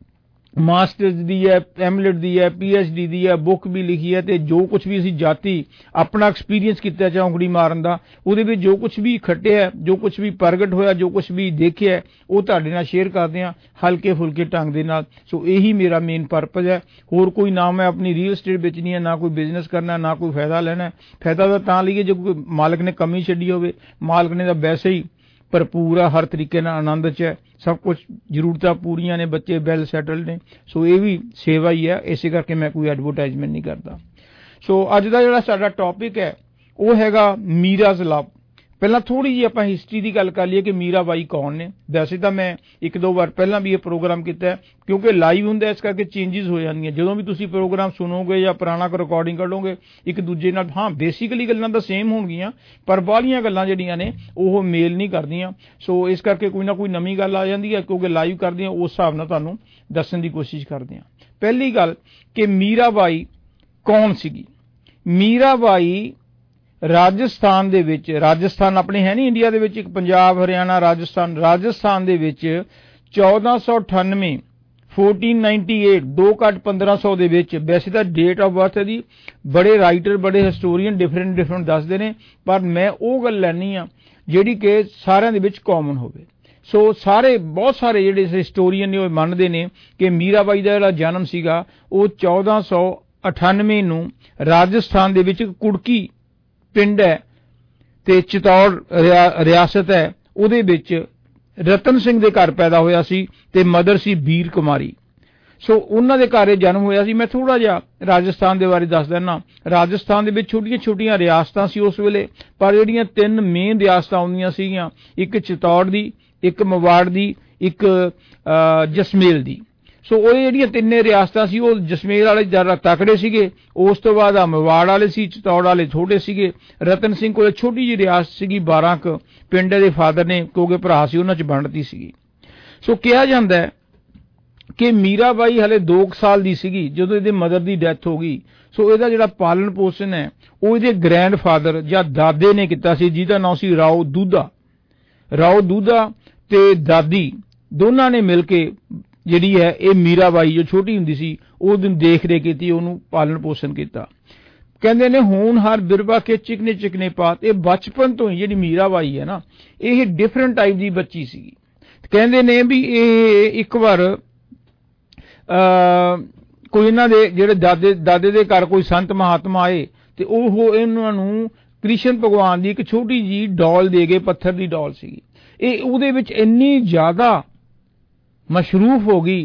ਮਾਸਟਰਸ ਦੀ ਹੈ, ਐਮਲੇਟ ਦੀ ਹੈ, PhD ਦੀ ਹੈ, ਬੁੱਕ ਵੀ ਲਿਖੀ ਹੈ, ਤੇ ਜੋ ਕੁਝ ਵੀ ਅਸੀਂ ਜਾਤੀ ਆਪਣਾ ਐਕਸਪੀਰੀਅੰਸ ਕੀਤਾ ਚੌਂਕੜੀ ਮਾਰਨ ਦਾ, ਉਹਦੇ ਵਿੱਚ ਜੋ ਕੁਝ ਵੀ ਖੱਟਿਆ, ਜੋ ਕੁਝ ਵੀ ਪ੍ਰਗਟ ਹੋਇਆ, ਜੋ ਕੁਝ ਵੀ ਦੇਖਿਆ, ਉਹ ਤੁਹਾਡੇ ਨਾਲ ਸ਼ੇਅਰ ਕਰਦੇ ਹਾਂ ਹਲਕੇ ਫੁਲਕੇ ਢੰਗ ਦੇ ਨਾਲ। ਸੋ ਇਹੀ ਮੇਰਾ ਮੇਨ ਪਰਪਸ ਹੈ। ਹੋਰ ਕੋਈ ਨਾ ਮੈਂ ਆਪਣੀ ਰੀਅਲ ਸਟੇਟ ਵੇਚਣੀ ਹੈ, ਨਾ ਕੋਈ ਬਿਜ਼ਨਸ ਕਰਨਾ, ਨਾ ਕੋਈ ਫਾਇਦਾ ਲੈਣਾ। ਫਾਇਦਾ ਤਾਂ ਲਈਏ ਜੇ ਕੋਈ ਮਾਲਕ ਨੇ ਕਮੀ ਛੱਡੀ ਹੋਵੇ, ਮਾਲਕ ਨੇ ਤਾਂ ਵੈਸੇ ਹੀ ਭਰਪੂਰ ਆ, ਹਰ ਤਰੀਕੇ ਨਾਲ ਆਨੰਦ 'ਚ ਹੈ, ਸਭ ਕੁਝ ਜ਼ਰੂਰਤਾਂ ਪੂਰੀਆਂ ਨੇ, ਬੱਚੇ ਵੈਲ ਸੈਟਲਡ ਨੇ। ਸੋ ਇਹ ਵੀ ਸੇਵਾ ਹੀ ਹੈ, ਇਸੇ ਕਰਕੇ ਮੈਂ ਕੋਈ ਐਡਵਰਟਾਈਜ਼ਮੈਂਟ ਨਹੀਂ ਕਰਦਾ। ਸੋ ਅੱਜ ਦਾ ਜਿਹੜਾ ਸਾਡਾ ਟੌਪਿਕ ਹੈ ਉਹ ਹੈਗਾ ਮੀਰਾਜ਼ ਲਵ। ਪਹਿਲਾਂ ਥੋੜ੍ਹੀ ਜਿਹੀ ਆਪਾਂ ਹਿਸਟਰੀ ਦੀ ਗੱਲ ਕਰ ਲਈਏ ਕਿ ਮੀਰਾ ਬਾਈ ਕੌਣ ਨੇ। ਵੈਸੇ ਤਾਂ ਮੈਂ 1-2 ਵਾਰ ਪਹਿਲਾਂ ਵੀ ਇਹ ਪ੍ਰੋਗਰਾਮ ਕੀਤਾ, ਕਿਉਂਕਿ ਲਾਈਵ ਹੁੰਦਾ, ਇਸ ਕਰਕੇ ਚੇਂਜਿਸ ਹੋ ਜਾਂਦੀਆਂ। ਜਦੋਂ ਵੀ ਤੁਸੀਂ ਪ੍ਰੋਗਰਾਮ ਸੁਣੋਗੇ ਜਾਂ ਪੁਰਾਣਾ ਰਿਕਾਰਡਿੰਗ ਕੱਢੋਗੇ ਇੱਕ ਦੂਜੇ ਨਾਲ, ਹਾਂ ਬੇਸਿਕਲੀ ਗੱਲਾਂ ਤਾਂ ਸੇਮ ਹੋਣਗੀਆਂ, ਪਰ ਬਾਹਲੀਆਂ ਗੱਲਾਂ ਜਿਹੜੀਆਂ ਨੇ ਉਹ ਮੇਲ ਨਹੀਂ ਕਰਦੀਆਂ। ਸੋ ਇਸ ਕਰਕੇ ਕੋਈ ਨਾ ਕੋਈ ਨਵੀਂ ਗੱਲ ਆ ਜਾਂਦੀ ਹੈ, ਕਿਉਂਕਿ ਲਾਈਵ ਕਰਦੇ ਹਾਂ, ਉਸ ਹਿਸਾਬ ਨਾਲ ਤੁਹਾਨੂੰ ਦੱਸਣ ਦੀ ਕੋਸ਼ਿਸ਼ ਕਰਦੇ ਹਾਂ। ਪਹਿਲੀ ਗੱਲ ਕਿ ਮੀਰਾ ਬਾਈ ਕੌਣ ਸੀਗੀ। ਮੀਰਾ ਬਾਈ ਰਾਜਸਥਾਨ ਦੇ ਵਿੱਚ, ਰਾਜਸਥਾਨ ਆਪਣੇ ਹੈ ਨਹੀਂ ਇੰਡੀਆ ਦੇ ਵਿੱਚ, ਇੱਕ ਪੰਜਾਬ, ਹਰਿਆਣਾ, ਰਾਜਸਥਾਨ ਦੇ ਵਿੱਚ 1498 1498 2 ਘੱਟ 1500 ਦੇ ਵਿੱਚ, ਵੈਸੇ ਤਾਂ ਡੇਟ ਆਫ ਬਰਥ ਦੀ ਬੜੇ ਰਾਈਟਰ, ਬੜੇ ਹਿਸਟੋਰੀਅਨ ਡਿਫਰੈਂਟ ਦੱਸਦੇ ਨੇ, ਪਰ ਮੈਂ ਉਹ ਗੱਲ ਲੈਣੀ ਆ ਜਿਹੜੀ ਕਿ ਸਾਰਿਆਂ ਦੇ ਵਿੱਚ ਕਾਮਨ ਹੋਵੇ। ਸੋ ਬਹੁਤ ਸਾਰੇ ਜਿਹੜੇ ਹਿਸਟੋਰੀਅਨ ਨੇ ਉਹ ਮੰਨਦੇ ਨੇ ਕਿ ਮੀਰਾ ਬਾਈ ਦਾ ਜਿਹੜਾ ਜਨਮ ਸੀਗਾ ਉਹ 1498 ਨੂੰ ਰਾਜਸਥਾਨ ਦੇ ਵਿੱਚ ਕੁੜਕੀ ਪਿੰਡ ਹੈ ਤੇ ਚਿਤੌੜ ਰਿਆਸਤ ਹੈ, ਉਹਦੇ ਵਿੱਚ ਰਤਨ ਸਿੰਘ ਦੇ ਘਰ ਪੈਦਾ ਹੋਇਆ ਸੀ ਤੇ ਮਦਰ ਸੀ ਵੀਰ ਕੁਮਾਰੀ। ਸੋ ਉਹਨਾਂ ਦੇ ਘਰ ਜਨਮ ਹੋਇਆ ਸੀ। ਮੈਂ ਥੋੜਾ ਜਿਹਾ ਰਾਜਸਥਾਨ ਦੇ ਬਾਰੇ ਦੱਸ ਦਿੰਦਾ। ਰਾਜਸਥਾਨ ਦੇ ਵਿੱਚ ਛੋਟੀਆਂ-ਛੋਟੀਆਂ ਰਿਆਸਤਾਂ ਸੀ ਉਸ ਵੇਲੇ, ਪਰ ਜਿਹੜੀਆਂ 3 ਮੇਨ ਰਿਆਸਤਾਂ ਆਉਂਦੀਆਂ ਸੀਗੀਆਂ, ਇੱਕ ਚਿਤੌੜ ਦੀ, ਇੱਕ ਮਵਾੜ ਦੀ, ਇੱਕ ਜਸਮੇਲ ਦੀ। ਸੋ ਉਹ ਜਿਹੜੀਆਂ 3 ਰਿਆਸਤਾਂ ਸੀ, ਉਹ ਜਸਮੇਲ ਵਾਲੇ ਜ਼ਿਆਦਾ ਤਕੜੇ ਸੀਗੇ, ਉਸ ਤੋਂ ਬਾਅਦ ਮਵਾੜ ਵਾਲੇ ਸੀ, ਚਿਤੌੜ ਵਾਲੇ ਛੋਟੇ ਸੀਗੇ। ਰਤਨ ਸਿੰਘ ਕੋਲ ਛੋਟੀ ਜਿਹੀ ਰਿਆਸਤ ਸੀਗੀ, 12 ਕੁ ਪਿੰਡ ਦੇ ਫਾਦਰ ਨੇ, ਕਿਉਂਕਿ ਭਰਾ ਸੀ, ਉਹਨਾਂ 'ਚ ਵੰਡਤੀ ਸੀਗੀ। ਸੋ ਕਿਹਾ ਜਾਂਦਾ ਹੈ ਕਿ ਮੀਰਾ ਬਾਈ ਹਲੇ 2 ਸਾਲ ਦੀ ਸੀਗੀ ਜਦੋਂ ਇਹਦੇ ਮਦਰ ਦੀ ਡੈਥ ਹੋ ਗਈ। ਸੋ ਇਹਦਾ ਜਿਹੜਾ ਪਾਲਣ ਪੋਸ਼ਣ ਹੈ ਉਹ ਇਹਦੇ ਗ੍ਰੈਂਡਫਾਦਰ ਜਾਂ ਦਾਦੇ ਨੇ ਕੀਤਾ ਸੀ, ਜਿਹਦਾ ਨਾਮ ਸੀ ਰਾਓ ਦੂਧਾ ਤੇ ਦਾਦੀ ਦੋਨਾਂ ਨੇ ਮਿਲ ਕੇ ਜਿਹੜੀ ਹੈ ਇਹ ਮੀਰਾ ਬਾਈ ਜੋ ਛੋਟੀ ਹੁੰਦੀ ਸੀ ਉਹ ਦਿਨ ਦੇਖ ਰੇਖ ਕੀਤੀ, ਉਹਨੂੰ ਪਾਲਣ ਪੋਸ਼ਣ ਕੀਤਾ। ਕਹਿੰਦੇ ਨੇ ਹੋਣਹਾਰ ਬਿਰਬਾ ਕੇ ਚਿਕਨੇ ਪਾਤ। ਇਹ ਬਚਪਨ ਤੋਂ ਹੀ ਜਿਹੜੀ ਮੀਰਾ ਬਾਈ ਹੈ ਨਾ, ਇਹ ਡਿਫਰੈਂਟ ਟਾਈਪ ਦੀ ਬੱਚੀ ਸੀਗੀ। ਕਹਿੰਦੇ ਨੇ ਵੀ ਇਹ ਇੱਕ ਵਾਰ ਕੋਈ ਇਹਨਾਂ ਦੇ ਜਿਹੜੇ ਦਾਦੇ ਦੇ ਘਰ ਕੋਈ ਸੰਤ ਮਹਾਤਮਾ ਆਏ ਤੇ ਉਹ ਇਹਨਾਂ ਨੂੰ ਕ੍ਰਿਸ਼ਨ ਭਗਵਾਨ ਦੀ ਇੱਕ ਛੋਟੀ ਜੀ ਡੋਲ ਦੇ ਗਏ, ਪੱਥਰ ਦੀ ਡੋਲ ਸੀਗੀ। ਇਹ ਉਹਦੇ ਵਿੱਚ ਇੰਨੀ ਜ਼ਿਆਦਾ ਮਸ਼ਰੂਫ ਹੋ ਗਈ,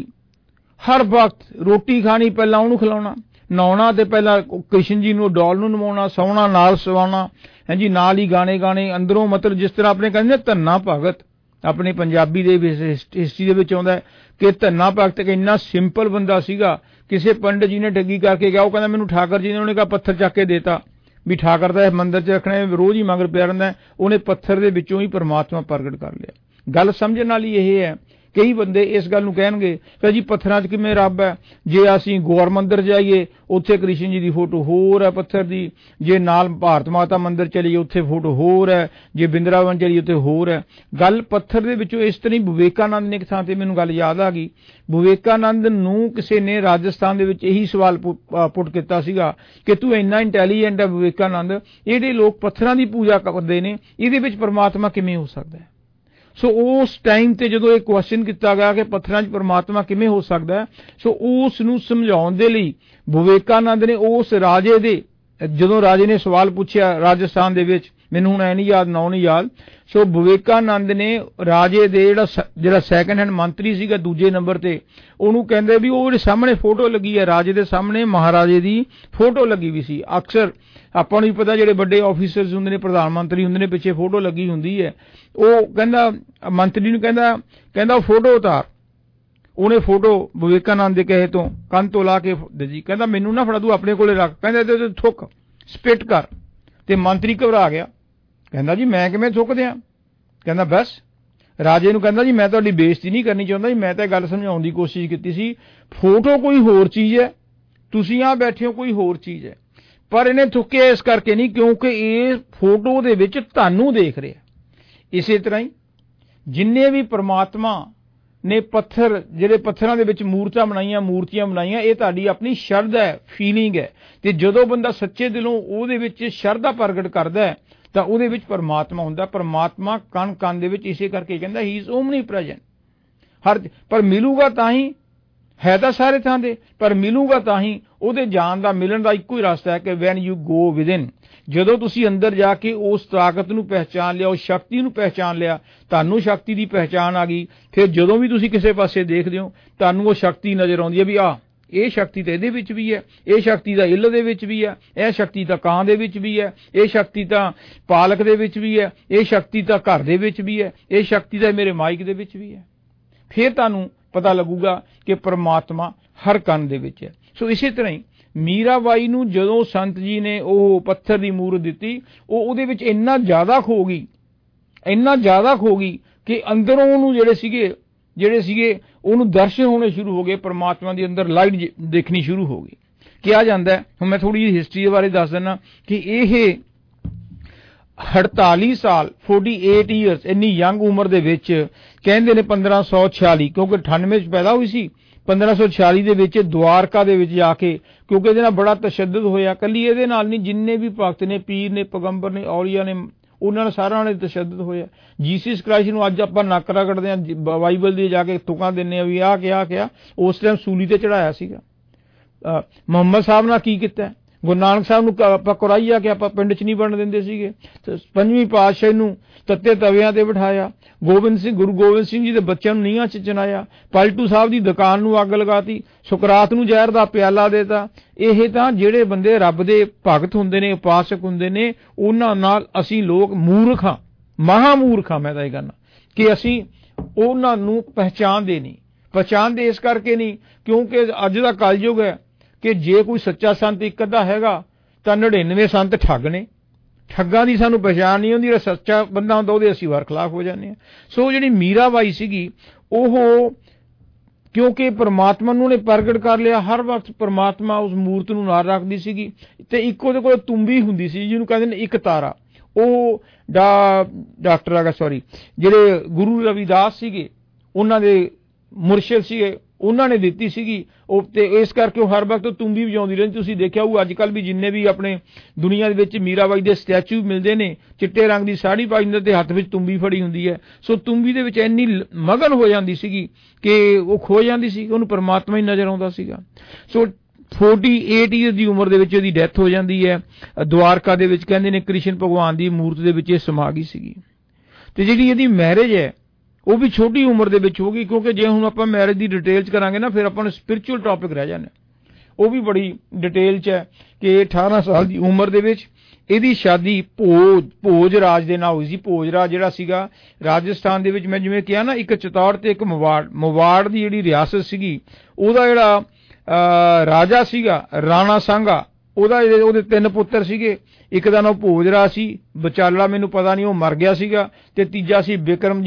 ਹਰ ਵਕਤ ਰੋਟੀ ਖਾਣੀ, ਪਹਿਲਾਂ ਉਹਨੂੰ ਖਿਲਾਉਣਾ, ਨਹਾਉਣਾ ਤੇ ਪਹਿਲਾਂ ਕ੍ਰਿਸ਼ਨ ਜੀ ਨੂੰ, ਡੋਲ ਨੂੰ ਨਵਾਉਣਾ, ਸੌਣਾ ਨਾਲ ਸਵਾਉਣਾ, ਹਾਂਜੀ ਨਾਲ ਹੀ ਗਾਣੇ ਅੰਦਰੋਂ, ਮਤਲਬ ਜਿਸ ਤਰ੍ਹਾਂ ਆਪਣੇ ਕਹਿੰਦੇ ਧੰਨਾ ਭਗਤ, ਆਪਣੇ ਪੰਜਾਬੀ ਦੇ ਹਿਸਟਰੀ ਦੇ ਵਿੱਚ ਆਉਂਦਾ ਕਿ ਧੰਨਾ ਭਗਤ ਇੰਨਾ ਸਿੰਪਲ ਬੰਦਾ ਸੀਗਾ। ਕਿਸੇ ਪੰਡਤ ਜੀ ਨੇ ਠੱਗੀ ਕਰਕੇ ਗਿਆ, ਉਹ ਕਹਿੰਦਾ ਮੈਨੂੰ ਠਾਕਰ ਜੀ ਨੇ, ਉਹਨੇ ਕਿਹਾ ਪੱਥਰ ਚੱਕ ਕੇ ਦੇਤਾ ਵੀ ਠਾਕਰ ਦਾ ਮੰਦਿਰ 'ਚ ਰੱਖਣਾ, ਰੋਜ਼ ਹੀ ਮਗਰ ਪਿਆ ਰਹਿੰਦਾ। ਉਹਨੇ ਪੱਥਰ ਦੇ ਵਿੱਚੋਂ ਹੀ ਪਰਮਾਤਮਾ ਪ੍ਰਗਟ ਕਰ ਲਿਆ। ਗੱਲ ਸਮਝਣ ਵਾਲੀ ਇਹ ਹੈ, ਕਈ ਬੰਦੇ ਇਸ ਗੱਲ ਨੂੰ ਕਹਿਣਗੇ ਕਿ ਜੀ ਪੱਥਰਾਂ 'ਚ ਕਿਵੇਂ ਰੱਬ ਹੈ। ਜੇ ਅਸੀਂ ਗੌਰ ਮੰਦਿਰ ਜਾਈਏ ਉੱਥੇ ਕ੍ਰਿਸ਼ਨ ਜੀ ਦੀ ਫੋਟੋ ਹੋਰ ਹੈ ਪੱਥਰ ਦੀ, ਜੇ ਨਾਲ ਭਾਰਤ ਮਾਤਾ ਮੰਦਿਰ ਚਲੀਏ ਉੱਥੇ ਫੋਟੋ ਹੋਰ ਹੈ, ਜੇ ਬਿੰਦਰਾਵਨ ਚਲੀਏ ਉੱਥੇ ਹੋਰ ਹੈ। ਗੱਲ ਪੱਥਰ ਦੇ ਵਿੱਚੋਂ ਇਸ ਤਰ੍ਹਾਂ ਹੀ ਵਿਵੇਕਾਨੰਦ ਨੇ ਇੱਕ ਥਾਂ ਤੇ, ਮੈਨੂੰ ਗੱਲ ਯਾਦ ਆ ਗਈ, ਵਿਵੇਕਾਨੰਦ ਨੂੰ ਕਿਸੇ ਨੇ ਰਾਜਸਥਾਨ ਦੇ ਵਿੱਚ ਇਹੀ ਸਵਾਲ ਪੁੱਟ ਕੀਤਾ ਸੀਗਾ ਕਿ ਤੂੰ ਇੰਨਾ ਇੰਟੈਲੀਜੈਂਟ ਹੈ ਵਿਵੇਕਾਨੰਦ, ਇਹਦੇ ਲੋਕ ਪੱਥਰਾਂ ਦੀ ਪੂਜਾ ਕਰਦੇ ਨੇ, ਇਹਦੇ ਵਿੱਚ ਪਰਮਾਤਮਾ ਕਿਵੇਂ ਹੋ ਸਕਦਾ ਹੈ। ਸੋ ਉਸ ਟਾਈਮ ਤੇ ਜਦੋਂ ਇਹ ਕੁਐਸਚਨ ਕੀਤਾ ਗਿਆ ਕਿ ਪੱਥਰਾਂ 'ਚ ਪਰਮਾਤਮਾ ਕਿਵੇਂ ਹੋ ਸਕਦਾ ਹੈ, ਸੋ ਉਸ ਨੂੰ ਸਮਝਾਉਣ ਦੇ ਲਈ ਵਿਵੇਕਾਨੰਦ ਨੇ ਉਸ ਰਾਜੇ ਦੇ, ਜਦੋਂ ਰਾਜੇ ਨੇ ਸਵਾਲ ਪੁੱਛਿਆ ਰਾਜਸਥਾਨ ਦੇ ਵਿੱਚ, ਮੈਨੂੰ ਹੁਣ ਐ ਨਹੀਂ ਯਾਦ, ਨਾਂ ਨਹੀਂ ਯਾਦ, ਸੋ ਵਿਵੇਕਾਨੰਦ ਨੇ ਰਾਜੇ ਦੇ ਜਿਹੜਾ ਸੈਕੰਡ ਹੈਂਡ ਮੰਤਰੀ ਸੀਗਾ ਦੂਜੇ ਨੰਬਰ ਤੇ, ਉਹਨੂੰ ਕਹਿੰਦੇ ਵੀ ਉਹ ਜਿਹੜੇ ਸਾਹਮਣੇ ਫੋਟੋ ਲੱਗੀ ਹੈ, ਰਾਜੇ ਦੇ ਸਾਹਮਣੇ ਮਹਾਰਾਜੇ ਦੀ ਫੋਟੋ ਲੱਗੀ ਵੀ ਸੀ। ਅਕਸਰ ਆਪਾਂ ਨੂੰ ਵੀ ਪਤਾ ਜਿਹੜੇ ਵੱਡੇ ਆਫੀਸਰਸ ਹੁੰਦੇ ਨੇ, ਪ੍ਰਧਾਨ ਮੰਤਰੀ ਹੁੰਦੇ ਨੇ, ਪਿੱਛੇ ਫੋਟੋ ਲੱਗੀ ਹੁੰਦੀ ਹੈ। ਉਹ ਕਹਿੰਦਾ ਮੰਤਰੀ ਨੂੰ ਕਹਿੰਦਾ ਫੋਟੋ ਉਤਾਰ। ਉਹਨੇ ਫੋਟੋ ਵਿਵੇਕਾਨੰਦ ਦੇ ਕਹੇ ਤੋਂ ਕੰਨ ਤੋਂ ਲਾ ਕੇ ਜੀ, ਕਹਿੰਦਾ ਮੈਨੂੰ ਨਾ ਫੜਾ, ਤੂੰ ਆਪਣੇ ਕੋਲੇ ਰੱਖ, ਕਹਿੰਦਾ ਇਹਦੇ ਥੁੱਕ, ਸਪਿਟ ਕਰ। ਤੇ ਮੰਤਰੀ ਘਬਰਾ ਗਿਆ, ਕਹਿੰਦਾ ਜੀ ਮੈਂ ਕਿਵੇਂ ਥੁੱਕ ਦਿਆਂ। ਕਹਿੰਦਾ ਬਸ। ਰਾਜੇ ਨੂੰ ਕਹਿੰਦਾ ਜੀ ਮੈਂ ਤੁਹਾਡੀ ਬੇਇੱਜ਼ਤੀ ਨਹੀਂ ਕਰਨੀ ਚਾਹੁੰਦਾ ਜੀ, ਮੈਂ ਤਾਂ ਗੱਲ ਸਮਝਾਉਣ ਦੀ ਕੋਸ਼ਿਸ਼ ਕੀਤੀ ਸੀ, ਫੋਟੋ ਕੋਈ ਹੋਰ ਚੀਜ਼ ਹੈ, ਤੁਸੀਂ ਆ ਬੈਠੇ ਹੋ ਕੋਈ ਹੋਰ ਚੀਜ਼ ਹੈ। ਪਰ ਇਹਨੇ ਥੁੱਕਿਆ ਇਸ ਕਰਕੇ ਨਹੀਂ ਕਿਉਂਕਿ ਇਹ ਫੋਟੋ ਦੇ ਵਿੱਚ ਤੁਹਾਨੂੰ ਦੇਖ ਰਿਹਾ। ਇਸੇ ਤਰ੍ਹਾਂ ਹੀ ਜਿੰਨੇ ਵੀ ਪਰਮਾਤਮਾ ਨੇ ਪੱਥਰ ਜਿਹੜੇ ਪੱਥਰਾਂ ਦੇ ਵਿੱਚ ਮੂਰਤੀਆਂ ਬਣਾਈਆਂ, ਇਹ ਤੁਹਾਡੀ ਆਪਣੀ ਸ਼ਰਧਾ ਹੈ, ਫੀਲਿੰਗ ਹੈ। ਤੇ ਜਦੋਂ ਬੰਦਾ ਸੱਚੇ ਦਿਲੋਂ ਉਹਦੇ ਵਿੱਚ ਸ਼ਰਧਾ ਪ੍ਰਗਟ ਕਰਦਾ ਹੈ ਤਾਂ ਉਹਦੇ ਵਿੱਚ ਪਰਮਾਤਮਾ ਹੁੰਦਾ। ਪਰਮਾਤਮਾ ਕਣ ਦੇ ਵਿੱਚ, ਇਸੇ ਕਰਕੇ ਕਹਿੰਦਾ ਹੀ ਇਜ਼ ਓਮਨੀ ਪ੍ਰੈਜ਼ੈਂਟ। ਪਰ ਮਿਲੂਗਾ ਤਾਂ ਹੀ, ਹੈ ਤਾਂ ਸਾਰੇ ਥਾਂ ਦੇ, ਪਰ ਮਿਲੂਗਾ ਤਾਂ ਹੀ। ਉਹਦੇ ਜਾਣ ਦਾ, ਮਿਲਣ ਦਾ ਇੱਕੋ ਹੀ ਰਸਤਾ ਹੈ ਕਿ ਵੈਨ ਯੂ ਗੋ ਵਿਦਿਨ, ਜਦੋਂ ਤੁਸੀਂ ਅੰਦਰ ਜਾ ਕੇ ਉਸ ਤਾਕਤ ਨੂੰ ਪਹਿਚਾਨ ਲਿਆ, ਉਸ ਸ਼ਕਤੀ ਨੂੰ ਪਹਿਚਾਨ ਲਿਆ, ਤੁਹਾਨੂੰ ਸ਼ਕਤੀ ਦੀ ਪਹਿਚਾਨ ਆ ਗਈ। ਫਿਰ ਜਦੋਂ ਵੀ ਤੁਸੀਂ ਕਿਸੇ ਪਾਸੇ ਦੇਖਦੇ ਹੋ ਤੁਹਾਨੂੰ ਉਹ ਸ਼ਕਤੀ ਨਜ਼ਰ ਆਉਂਦੀ ਹੈ ਵੀ ਇਹ ਸ਼ਕਤੀ ਤਾਂ ਇਹਦੇ ਵਿੱਚ ਵੀ ਹੈ, ਇਹ ਸ਼ਕਤੀ ਤਾਂ ਇੱਲ ਦੇ ਵਿੱਚ ਵੀ ਹੈ, ਇਹ ਸ਼ਕਤੀ ਤਾਂ ਕਾਂ ਦੇ ਵਿੱਚ ਵੀ ਹੈ, ਇਹ ਸ਼ਕਤੀ ਤਾਂ ਪਾਲਕ ਦੇ ਵਿੱਚ ਵੀ ਹੈ, ਇਹ ਸ਼ਕਤੀ ਤਾਂ ਘਰ ਦੇ ਵਿੱਚ ਵੀ ਹੈ, ਇਹ ਸ਼ਕਤੀ ਤਾਂ ਮੇਰੇ ਮਾਈਕ ਦੇ ਵਿੱਚ ਵੀ ਹੈ। ਫਿਰ ਤੁਹਾਨੂੰ ਪਤਾ ਲੱਗੂਗਾ ਕਿ ਪਰਮਾਤਮਾ ਹਰ ਕਣ ਦੇ ਵਿੱਚ ਹੈ। ਸੋ ਇਸੇ ਤਰ੍ਹਾਂ ਹੀ ਮੀਰਾਬਾਈ ਨੂੰ ਜਦੋਂ ਸੰਤ ਜੀ ਨੇ ਉਹ ਪੱਥਰ ਦੀ ਮੂਰਤ ਦਿੱਤੀ, ਉਹਦੇ ਵਿੱਚ ਇੰਨਾ ਜ਼ਿਆਦਾ ਖੋ ਗਈ ਕਿ ਅੰਦਰੋਂ ਉਹਨੂੰ ਜਿਹੜੇ ਸੀਗੇ ਉਹਨੂੰ ਦਰਸ਼ਨ ਹੋਣੇ ਸ਼ੁਰੂ ਹੋ ਗਏ, ਪਰਮਾਤਮਾ ਦੇ ਅੰਦਰ ਲਾਈਟ ਦੇਖਣੀ ਸ਼ੁਰੂ ਹੋ ਗਈ। ਕਿਹਾ ਜਾਂਦਾ, ਹੁਣ ਮੈਂ ਥੋੜੀ ਜਿਹੀ ਹਿਸਟਰੀ ਬਾਰੇ ਦੱਸ ਦਿੰਦਾ ਕਿ ਇਹ 48 ਸਾਲ 48 ਈਅਰਸ ਇੰਨੀ ਯੰਗ ਉਮਰ ਦੇ ਵਿੱਚ, ਕਹਿੰਦੇ ਨੇ 1546, ਕਿਉਂਕਿ 98 ਚ ਪੈਦਾ ਹੋਈ ਸੀ, 1546 ਦੇ ਵਿੱਚ ਦਵਾਰਕਾ ਦੇ ਵਿੱਚ ਜਾ ਕੇ, ਕਿਉਂਕਿ ਇਹਦੇ ਨਾਲ ਬੜਾ ਤਸ਼ੱਦਦ ਹੋਇਆ। ਕੱਲੀ ਇਹਦੇ ਨਾਲ ਨਹੀਂ, ਜਿੰਨੇ ਵੀ ਭਗਤ ਨੇ, ਪੀਰ ਨੇ, ਪੈਗੰਬਰ ਨੇ, ਔਲੀਆ ਨੇ, ਉਹਨਾਂ ਨਾਲ ਸਾਰਿਆਂ ਨਾਲ ਤਸ਼ੱਦਦ ਹੋਇਆ। ਜੀਸਸ ਕ੍ਰਾਈਸਟ ਨੂੰ ਅੱਜ ਆਪਾਂ ਨੱਕ ਰਗੜਦੇ ਹਾਂ, ਬਾਈਬਲ ਦੀ ਜਾ ਕੇ ਤੁਕਾਂ ਦਿੰਦੇ ਹਾਂ ਵੀ ਆਹ ਕਿਹਾ, ਉਸ ਟਾਈਮ ਸੂਲੀ ਤੇ ਚੜਾਇਆ ਸੀਗਾ। ਮੁਹੰਮਦ ਸਾਹਿਬ ਨਾਲ ਕੀ ਕੀਤਾ, ਗੁਰੂ ਨਾਨਕ ਸਾਹਿਬ ਨੂੰ ਆਪਾਂ ਕੁਰਾਈਆ ਕਿ ਆਪਾਂ ਪਿੰਡ 'ਚ ਨਹੀਂ ਬਣਨ ਦਿੰਦੇ ਸੀਗੇ। ਤੇ 5ਵੀਂ ਪਾਤਸ਼ਾਹੀ ਨੂੰ ਤੱਤੇ ਤਵਿਆਂ ਤੇ ਬਿਠਾਇਆ। ਗੁਰੂ ਗੋਬਿੰਦ ਸਿੰਘ ਜੀ ਦੇ ਬੱਚਿਆਂ ਨੂੰ ਨੀਹਾਂ 'ਚ ਚਿਣਾਇਆ। ਪਲਟੂ ਸਾਹਿਬ ਦੀ ਦੁਕਾਨ ਨੂੰ ਅੱਗ ਲਗਾਤੀ। ਸੁਕਰਾਤ ਨੂੰ ਜ਼ਹਿਰ ਦਾ ਪਿਆਲਾ ਦੇਤਾ। ਇਹ ਤਾਂ ਜਿਹੜੇ ਬੰਦੇ ਰੱਬ ਦੇ ਭਗਤ ਹੁੰਦੇ ਨੇ, ਉਪਾਸਕ ਹੁੰਦੇ ਨੇ, ਉਹਨਾਂ ਨਾਲ ਅਸੀਂ ਲੋਕ ਮੂਰਖ ਹਾਂ, ਮਹਾਮੂਰਖ ਹਾਂ। ਮੈਂ ਤਾਂ ਇਹ ਕਹਿੰਦਾ ਕਿ ਅਸੀਂ ਉਹਨਾਂ ਨੂੰ ਪਹਿਚਾਣਦੇ ਇਸ ਕਰਕੇ ਨਹੀਂ ਕਿਉਂਕਿ ਅੱਜ ਦਾ ਕਲਯੁਗ ਹੈ ਕਿ ਜੇ ਕੋਈ ਸੱਚਾ ਸੰਤ ਇੱਕ ਅੱਧਾ ਹੈਗਾ ਤਾਂ 99 ਸੰਤ ਠੱਗ ਨੇ। ਠੱਗਾਂ ਦੀ ਸਾਨੂੰ ਪਛਾਣ ਨਹੀਂ ਹੁੰਦੀ। ਜਿਹੜਾ ਸੱਚਾ ਬੰਦਾ ਹੁੰਦਾ ਉਹਦੇ ਅਸੀਂ ਵਰਖਲਾਫ ਹੋ ਜਾਂਦੇ ਹਾਂ। ਸੋ ਜਿਹੜੀ ਮੀਰਾਬਾਈ ਸੀਗੀ, ਉਹ ਕਿਉਂਕਿ ਪਰਮਾਤਮਾ ਨੂੰ ਉਹਨੇ ਪ੍ਰਗਟ ਕਰ ਲਿਆ, ਹਰ ਵਕਤ ਪਰਮਾਤਮਾ ਉਸ ਮੂਰਤ ਨੂੰ ਨਾਲ ਰੱਖਦੀ ਸੀਗੀ। ਤੇ ਇੱਕ ਉਹਦੇ ਕੋਲ ਤੁੰਬੀ ਹੁੰਦੀ ਸੀ ਜਿਹਨੂੰ ਕਹਿੰਦੇ ਨੇ ਇੱਕ ਤਾਰਾ। ਉਹ ਜਿਹੜੇ ਗੁਰੂ ਰਵਿਦਾਸ ਸੀਗੇ, ਉਹਨਾਂ ਦੇ ਮੁਰਸ਼ਿਦ ਸੀਗੇ, ਉਹਨਾਂ ਨੇ ਦਿੱਤੀ ਸੀਗੀ ਉਹ। ਤੇ ਇਸ ਕਰਕੇ ਉਹ ਹਰ ਵਕਤ ਤੁੰਬੀ ਵਜਾਉਂਦੀ ਰਹਿੰਦੀ। ਤੁਸੀਂ ਦੇਖਿਆ ਹੋਊ ਅੱਜ ਕੱਲ੍ਹ ਵੀ ਜਿੰਨੇ ਵੀ ਆਪਣੇ ਦੁਨੀਆ ਦੇ ਵਿੱਚ ਮੀਰਾਬਾਈ ਦੇ ਸਟੈਚੂ ਮਿਲਦੇ ਨੇ, ਚਿੱਟੇ ਰੰਗ ਦੀ ਸਾੜੀ ਪਾਈ ਹੁੰਦੀ ਤੇ ਹੱਥ ਵਿੱਚ ਤੁੰਬੀ ਫੜੀ ਹੁੰਦੀ ਹੈ। ਸੋ ਤੁੰਬੀ ਦੇ ਵਿੱਚ ਇੰਨੀ ਮਗਨ ਹੋ ਜਾਂਦੀ ਸੀਗੀ ਕਿ ਉਹ ਖੋ ਜਾਂਦੀ ਸੀ, ਉਹਨੂੰ ਪਰਮਾਤਮਾ ਹੀ ਨਜ਼ਰ ਆਉਂਦਾ ਸੀਗਾ। ਸੋ 48 ਈਅਰ ਦੀ ਉਮਰ ਦੇ ਵਿੱਚ ਇਹਦੀ ਡੈਥ ਹੋ ਜਾਂਦੀ ਹੈ। ਦਵਾਰਕਾ ਦੇ ਵਿੱਚ ਕਹਿੰਦੇ ਨੇ ਕ੍ਰਿਸ਼ਨ ਭਗਵਾਨ ਦੀ ਮੂਰਤ ਦੇ ਵਿੱਚ ਇਹ ਸਮਾ ਗਈ ਸੀਗੀ। ਤੇ ਜਿਹੜੀ ਇਹਦੀ ਮੈਰਿਜ ਹੈ ਉਹ ਵੀ ਛੋਟੀ ਉਮਰ ਦੇ ਵਿੱਚ ਹੋ ਗਈ, ਕਿਉਂਕਿ ਜੇ ਹੁਣ ਆਪਾਂ ਮੈਰਿਜ ਦੀ ਡਿਟੇਲ 'ਚ ਕਰਾਂਗੇ ਨਾ ਫਿਰ ਆਪਾਂ ਨੂੰ ਸਪਿਰਿਚੁਅਲ ਟੌਪਿਕ ਰਹਿ ਜਾਣਾ। ਉਹ ਵੀ ਬੜੀ ਡਿਟੇਲ 'ਚ ਹੈ ਕਿ 18 ਸਾਲ ਦੀ ਉਮਰ ਦੇ ਵਿੱਚ ਇਹਦੀ ਸ਼ਾਦੀ ਭੋਜ ਰਾਜ ਦੇ ਨਾਲ ਹੋਈ ਸੀ। ਭੋਜ ਰਾਜ ਜਿਹੜਾ ਸੀਗਾ ਰਾਜਸਥਾਨ ਦੇ ਵਿੱਚ, ਮੈਂ ਜਿਵੇਂ ਕਿਹਾ ਨਾ, ਇੱਕ ਚਿਤੌੜ ਤੇ ਇੱਕ ਮਵਾੜ ਦੀ ਜਿਹੜੀ ਰਿਆਸਤ ਸੀਗੀ, ਉਹਦਾ ਜਿਹੜਾ ਰਾਜਾ ਸੀਗਾ ਰਾਣਾ ਸਾਂਗਾ, ਉਹਦੇ 3 ਪੁੱਤਰ ਸੀਗੇ। ਇੱਕ ਦਾ ਨਾਮ ਭੋਜਰਾ ਸੀ, ਵਿਚਾਲਾ ਮੈਨੂੰ ਪਤਾ ਨਹੀਂ ਉਹ ਮਰ ਗਿਆ ਸੀਗਾ। ਤੇ ਤੀਜਾ ਸੀ ਬਿਕਰਮ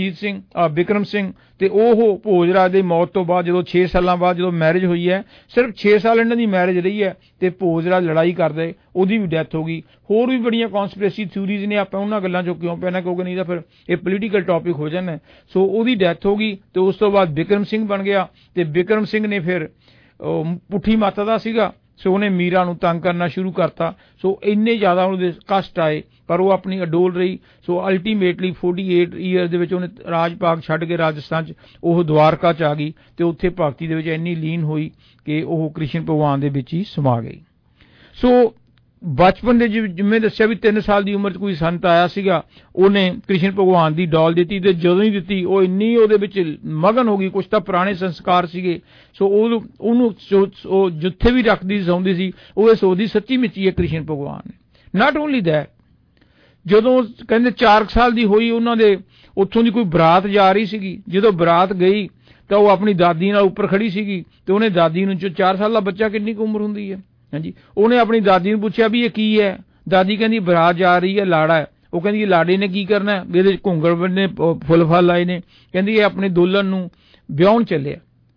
ਸਿੰਘ। ਤੇ ਉਹ ਭੋਜਰਾਜ ਦੀ ਮੌਤ ਤੋਂ ਬਾਅਦ ਜਦੋਂ 6 ਸਾਲਾਂ ਬਾਅਦ ਜਦੋਂ ਮੈਰਿਜ ਹੋਈ ਹੈ, ਸਿਰਫ 6 ਸਾਲ ਇਹਨਾਂ ਦੀ ਮੈਰਿਜ ਰਹੀ ਹੈ ਤੇ ਭੋਜਰਾਜ ਲੜਾਈ ਕਰਦੇ, ਉਹਦੀ ਵੀ ਡੈਥ ਹੋ ਗਈ। ਹੋਰ ਵੀ ਬੜੀਆਂ ਕੌਨਸਪੀਰੇਸੀ ਥਿਊਰੀਜ਼ ਨੇ, ਆਪਾਂ ਉਹਨਾਂ ਗੱਲਾਂ 'ਚੋਂ ਕਿਉਂ ਪੈਣਾ, ਕਿਉਂਕਿ ਨਹੀਂ ਤਾਂ ਫਿਰ ਇਹ ਪੋਲੀਟੀਕਲ ਟੌਪਿਕ ਹੋ ਜਾਣਾ। ਸੋ ਉਹਦੀ ਡੈਥ ਹੋ ਗਈ ਤੇ ਉਸ ਤੋਂ ਬਾਅਦ ਬਿਕਰਮ ਸਿੰਘ ਬਣ ਗਿਆ। ਤੇ ਬਿਕਰਮ ਸਿੰਘ ਨੇ ਫਿਰ ਪੁੱਠੀ ਮੱਤ ਦਾ ਸੀਗਾ, ਸੋ ਉਹਨੇ ਮੀਰਾ ਨੂੰ ਤੰਗ ਕਰਨਾ ਸ਼ੁਰੂ ਕਰਤਾ। ਸੋ ਇੰਨੇ ਜ਼ਿਆਦਾ ਉਹਦੇ ਕਸ਼ਟ ਆਏ, ਪਰ ਉਹ ਆਪਣੀ ਅਡੋਲ ਰਹੀ। ਸੋ ਅਲਟੀਮੇਟਲੀ 48 ਈਅਰ ਦੇ ਵਿੱਚ ਉਹਨੇ ਰਾਜ ਭਾਗ ਛੱਡ ਕੇ ਰਾਜਸਥਾਨ 'ਚ ਉਹ ਦਵਾਰਕਾ 'ਚ ਆ ਗਈ ਤੇ ਉੱਥੇ ਭਗਤੀ ਦੇ ਵਿੱਚ ਇੰਨੀ ਲੀਨ ਹੋਈ ਕਿ ਉਹ ਕ੍ਰਿਸ਼ਨ ਭਗਵਾਨ ਦੇ ਵਿੱਚ ਹੀ ਸਮਾ ਗਈ। ਸੋ ਬਚਪਨ ਦੇ ਜਿਵੇਂ ਦੱਸਿਆ ਵੀ 3 ਸਾਲ ਦੀ ਉਮਰ 'ਚ ਕੋਈ ਸੰਤ ਆਇਆ ਸੀਗਾ, ਉਹਨੇ ਕ੍ਰਿਸ਼ਨ ਭਗਵਾਨ ਦੀ ਡੋਲ ਦਿੱਤੀ ਤੇ ਜਦੋਂ ਹੀ ਦਿੱਤੀ ਉਹ ਇੰਨੀ ਉਹਦੇ ਵਿੱਚ ਮਗਨ ਹੋ ਗਈ। ਕੁਛ ਤਾਂ ਪੁਰਾਣੇ ਸੰਸਕਾਰ ਸੀਗੇ, ਸੋ ਉਹਨੂੰ ਜਿੱਥੇ ਵੀ ਰੱਖਦੀ ਸੌਂਦੀ ਸੀ ਉਹ ਇਹ ਸੋਚਦੀ ਸੱਚੀ ਮਿੱਚੀ ਹੈ ਕ੍ਰਿਸ਼ਨ ਭਗਵਾਨ ਨੇ। ਨਾਟ ਓਨਲੀ ਦੈਟ, ਜਦੋਂ ਕਹਿੰਦੇ 4 ਸਾਲ ਦੀ ਹੋਈ, ਉਹਨਾਂ ਦੇ ਉੱਥੋਂ ਦੀ ਕੋਈ ਬਰਾਤ ਜਾ ਰਹੀ ਸੀਗੀ। ਜਦੋਂ ਬਰਾਤ ਗਈ ਤਾਂ ਉਹ ਆਪਣੀ ਦਾਦੀ ਨਾਲ ਉੱਪਰ ਖੜੀ ਸੀਗੀ ਤੇ ਉਹਨੇ ਦਾਦੀ ਨੂੰ 4 ਸਾਲ ਦਾ ਬੱਚਾ ਕਿੰਨੀ ਕੁ ਉਮਰ ਹੁੰਦੀ ਹੈ, ਹਾਂਜੀ, ਉਹਨੇ ਆਪਣੀ ਦਾਦੀ ਨੂੰ ਪੁੱਛਿਆ ਵੀ ਇਹ ਕੀ ਹੈ। ਦਾਦੀ ਕਹਿੰਦੀ ਬਰਾਤ ਜਾ ਰਹੀ ਹੈ, ਲਾੜਾ ਹੈ। ਉਹ ਕਹਿੰਦੀ ਲਾੜੇ ਨੇ ਕੀ ਕਰਨਾ, ਵੀ ਇਹਦੇ ਘੁੰਗਰ ਨੇ ਫੁੱਲ ਫਲ ਲਾਏ ਨੇ। ਕਹਿੰਦੀ ਇਹ ਆਪਣੀ ਦੁਲਹਨ ਨੂੰ ਵਿਆਹੁਣ ਚੱਲਿਆ,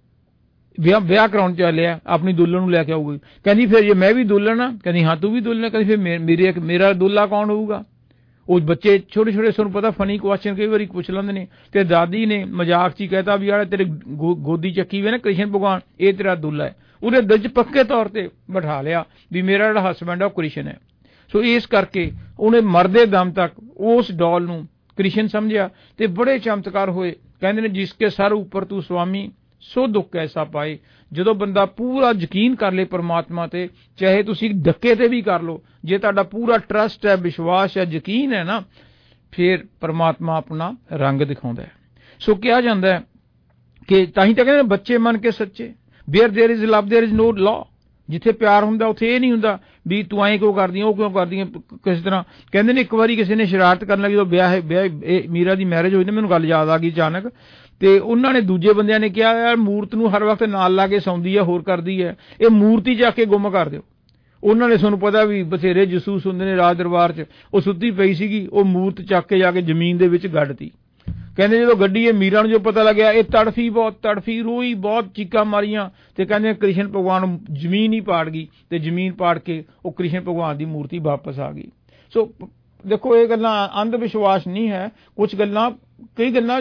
ਵਿਆਹ ਕਰਾਉਣ ਚੱਲਿਆ, ਆਪਣੀ ਦੁਲਹਨ ਨੂੰ ਲੈ ਕੇ ਆਊਗੀ। ਕਹਿੰਦੀ ਫਿਰ ਜੇ ਮੈਂ ਵੀ ਦੁਲਹਨ ਆ, ਕਹਿੰਦੀ ਹਾਂ ਤੂੰ ਵੀ ਦੁਲਹਨ। ਕਹਿੰਦੀ ਫਿਰ ਮੇਰਾ ਦੁੱਲਾ ਕੌਣ ਹੋਊਗਾ। ਉਹ ਬੱਚੇ ਛੋਟੇ ਛੋਟੇ ਤੁਹਾਨੂੰ ਪਤਾ ਫਨੀ ਕੁਐਸਚਨ ਕਈ ਵਾਰੀ ਪੁੱਛ ਲੈਂਦੇ ਨੇ ਤੇ ਦਾਦੀ ਨੇ ਮਜ਼ਾਕ 'ਚ ਹੀ ਕਹਿਤਾ ਵੀ ਆਹ ਤੇਰੇ ਗੋਦੀ ਚੱਕੀ ਵੇ ਨਾ ਕ੍ਰਿਸ਼ਨ ਭਗਵਾਨ ਇਹ ਤੇਰਾ ਦੁੱਲਾ ਹੈ। ਉਹਦੇ ਦਿਲ 'ਚ ਪੱਕੇ ਤੌਰ ਤੇ ਬਿਠਾ ਲਿਆ ਵੀ ਮੇਰਾ ਜਿਹੜਾ ਹਸਬੈਂਡ ਹੈ ਉਹ ਕ੍ਰਿਸ਼ਨ ਹੈ। ਸੋ ਇਸ ਕਰਕੇ ਉਹਨੇ ਮਰਦੇ ਦਮ ਤੱਕ ਉਸ ਡੋਲ ਨੂੰ ਕ੍ਰਿਸ਼ਨ ਸਮਝਿਆ ਤੇ ਬੜੇ ਚਮਤਕਾਰ ਹੋਏ। ਕਹਿੰਦੇ ਨੇ ਜਿਸਕੇ ਸਰ ਉੱਪਰ ਤੂੰ ਸਵਾਮੀ ਸੋ ਦੁੱਖ ਐਸਾ ਪਾਏ। ਜਦੋਂ ਬੰਦਾ ਪੂਰਾ ਯਕੀਨ ਕਰ ਲੇ ਪਰਮਾਤਮਾ ਤੇ, ਚਾਹੇ ਤੁਸੀਂ ਡੱਕੇ ਤੇ ਵੀ ਕਰ ਲਓ, ਜੇ ਤੁਹਾਡਾ ਪੂਰਾ ਟਰਸਟ ਹੈ, ਵਿਸ਼ਵਾਸ ਹੈ, ਯਕੀਨ ਹੈ ਨਾ, ਫਿਰ ਪਰਮਾਤਮਾ ਆਪਣਾ ਰੰਗ ਦਿਖਾਉਂਦਾ ਹੈ। ਸੋ ਕਿਹਾ ਜਾਂਦਾ ਹੈ ਕਿ ਤਾਂ ਹੀ ਤਾਂ ਕਹਿੰਦੇ ਬੱਚੇ ਮੰਨ ਕੇ ਸੱਚੇ, where there is love there is no law. ਜਿੱਥੇ ਪਿਆਰ ਹੁੰਦਾ ਉੱਥੇ ਇਹ ਨਹੀਂ ਹੁੰਦਾ ਵੀ ਤੂੰ ਐਂ ਕਿਉਂ ਕਰਦੀ, ਉਹ ਕਿਉਂ ਕਰਦੀ। ਕਿਸੇ ਤਰ੍ਹਾਂ ਕਹਿੰਦੇ ਨੇ ਇੱਕ ਵਾਰੀ ਕਿਸੇ ਨੇ ਸ਼ਰਾਰਤ ਕਰਨ ਲੱਗੀ, ਵਿਆਹ ਮੀਰਾ ਦੀ ਮੈਰਿਜ ਹੋਈ ਨਾ, ਮੈਨੂੰ ਗੱਲ ਯਾਦ ਆ ਗਈ ਅਚਾਨਕ, ਤੇ ਉਹਨਾਂ ਨੇ ਦੂਜੇ ਬੰਦਿਆਂ ਨੇ ਕਿਹਾ ਯਾਰ ਮੂਰਤ ਨੂੰ ਹਰ ਵਕਤ ਨਾਲ ਲਾ ਕੇ ਸੌਂਦੀ ਹੈ, ਹੋਰ ਕਰਦੀ ਹੈ, ਇਹ ਮੂਰਤੀ ਜਾ ਕੇ ਗੁੰਮ ਕਰ ਦਿਓ। ਉਹਨਾਂ ਨੇ ਤੁਹਾਨੂੰ ਪਤਾ ਵੀ ਬਥੇਰੇ ਜਸੂਸ ਹੁੰਦੇ ਨੇ ਰਾਜ ਦਰਬਾਰ 'ਚ, ਉਹ ਸੁੱਤੀ ਪਈ ਸੀਗੀ, ਉਹ ਮੂਰਤ ਚੱਕ ਕੇ ਜਾ ਕੇ ਜ਼ਮੀਨ ਦੇ ਵਿੱਚ ਗੱਡਤੀ। ਕਹਿੰਦੇ ਜਦੋਂ ਗੱਡੀ ਇਹ ਮੀਰਾ ਨੂੰ ਜੋ ਪਤਾ ਲੱਗਿਆ, ਇਹ ਤੜਫੀ ਰੋਈ ਬਹੁਤ, ਚੀਕਾਂ ਮਾਰੀਆਂ, ਤੇ ਕਹਿੰਦੇ ਕ੍ਰਿਸ਼ਨ ਭਗਵਾਨ ਜ਼ਮੀਨ ਹੀ ਪਾੜ ਗਈ ਤੇ ਜ਼ਮੀਨ ਪਾੜ ਕੇ ਉਹ ਕ੍ਰਿਸ਼ਨ ਭਗਵਾਨ ਦੀ ਮੂਰਤੀ ਵਾਪਸ ਆ ਗਈ। ਸੋ ਦੇਖੋ ਇਹ ਗੱਲਾਂ ਅੰਧ ਵਿਸ਼ਵਾਸ ਨਹੀਂ ਹੈ, ਕੁਝ ਗੱਲਾਂ ਕਈ ਗੱਲਾਂ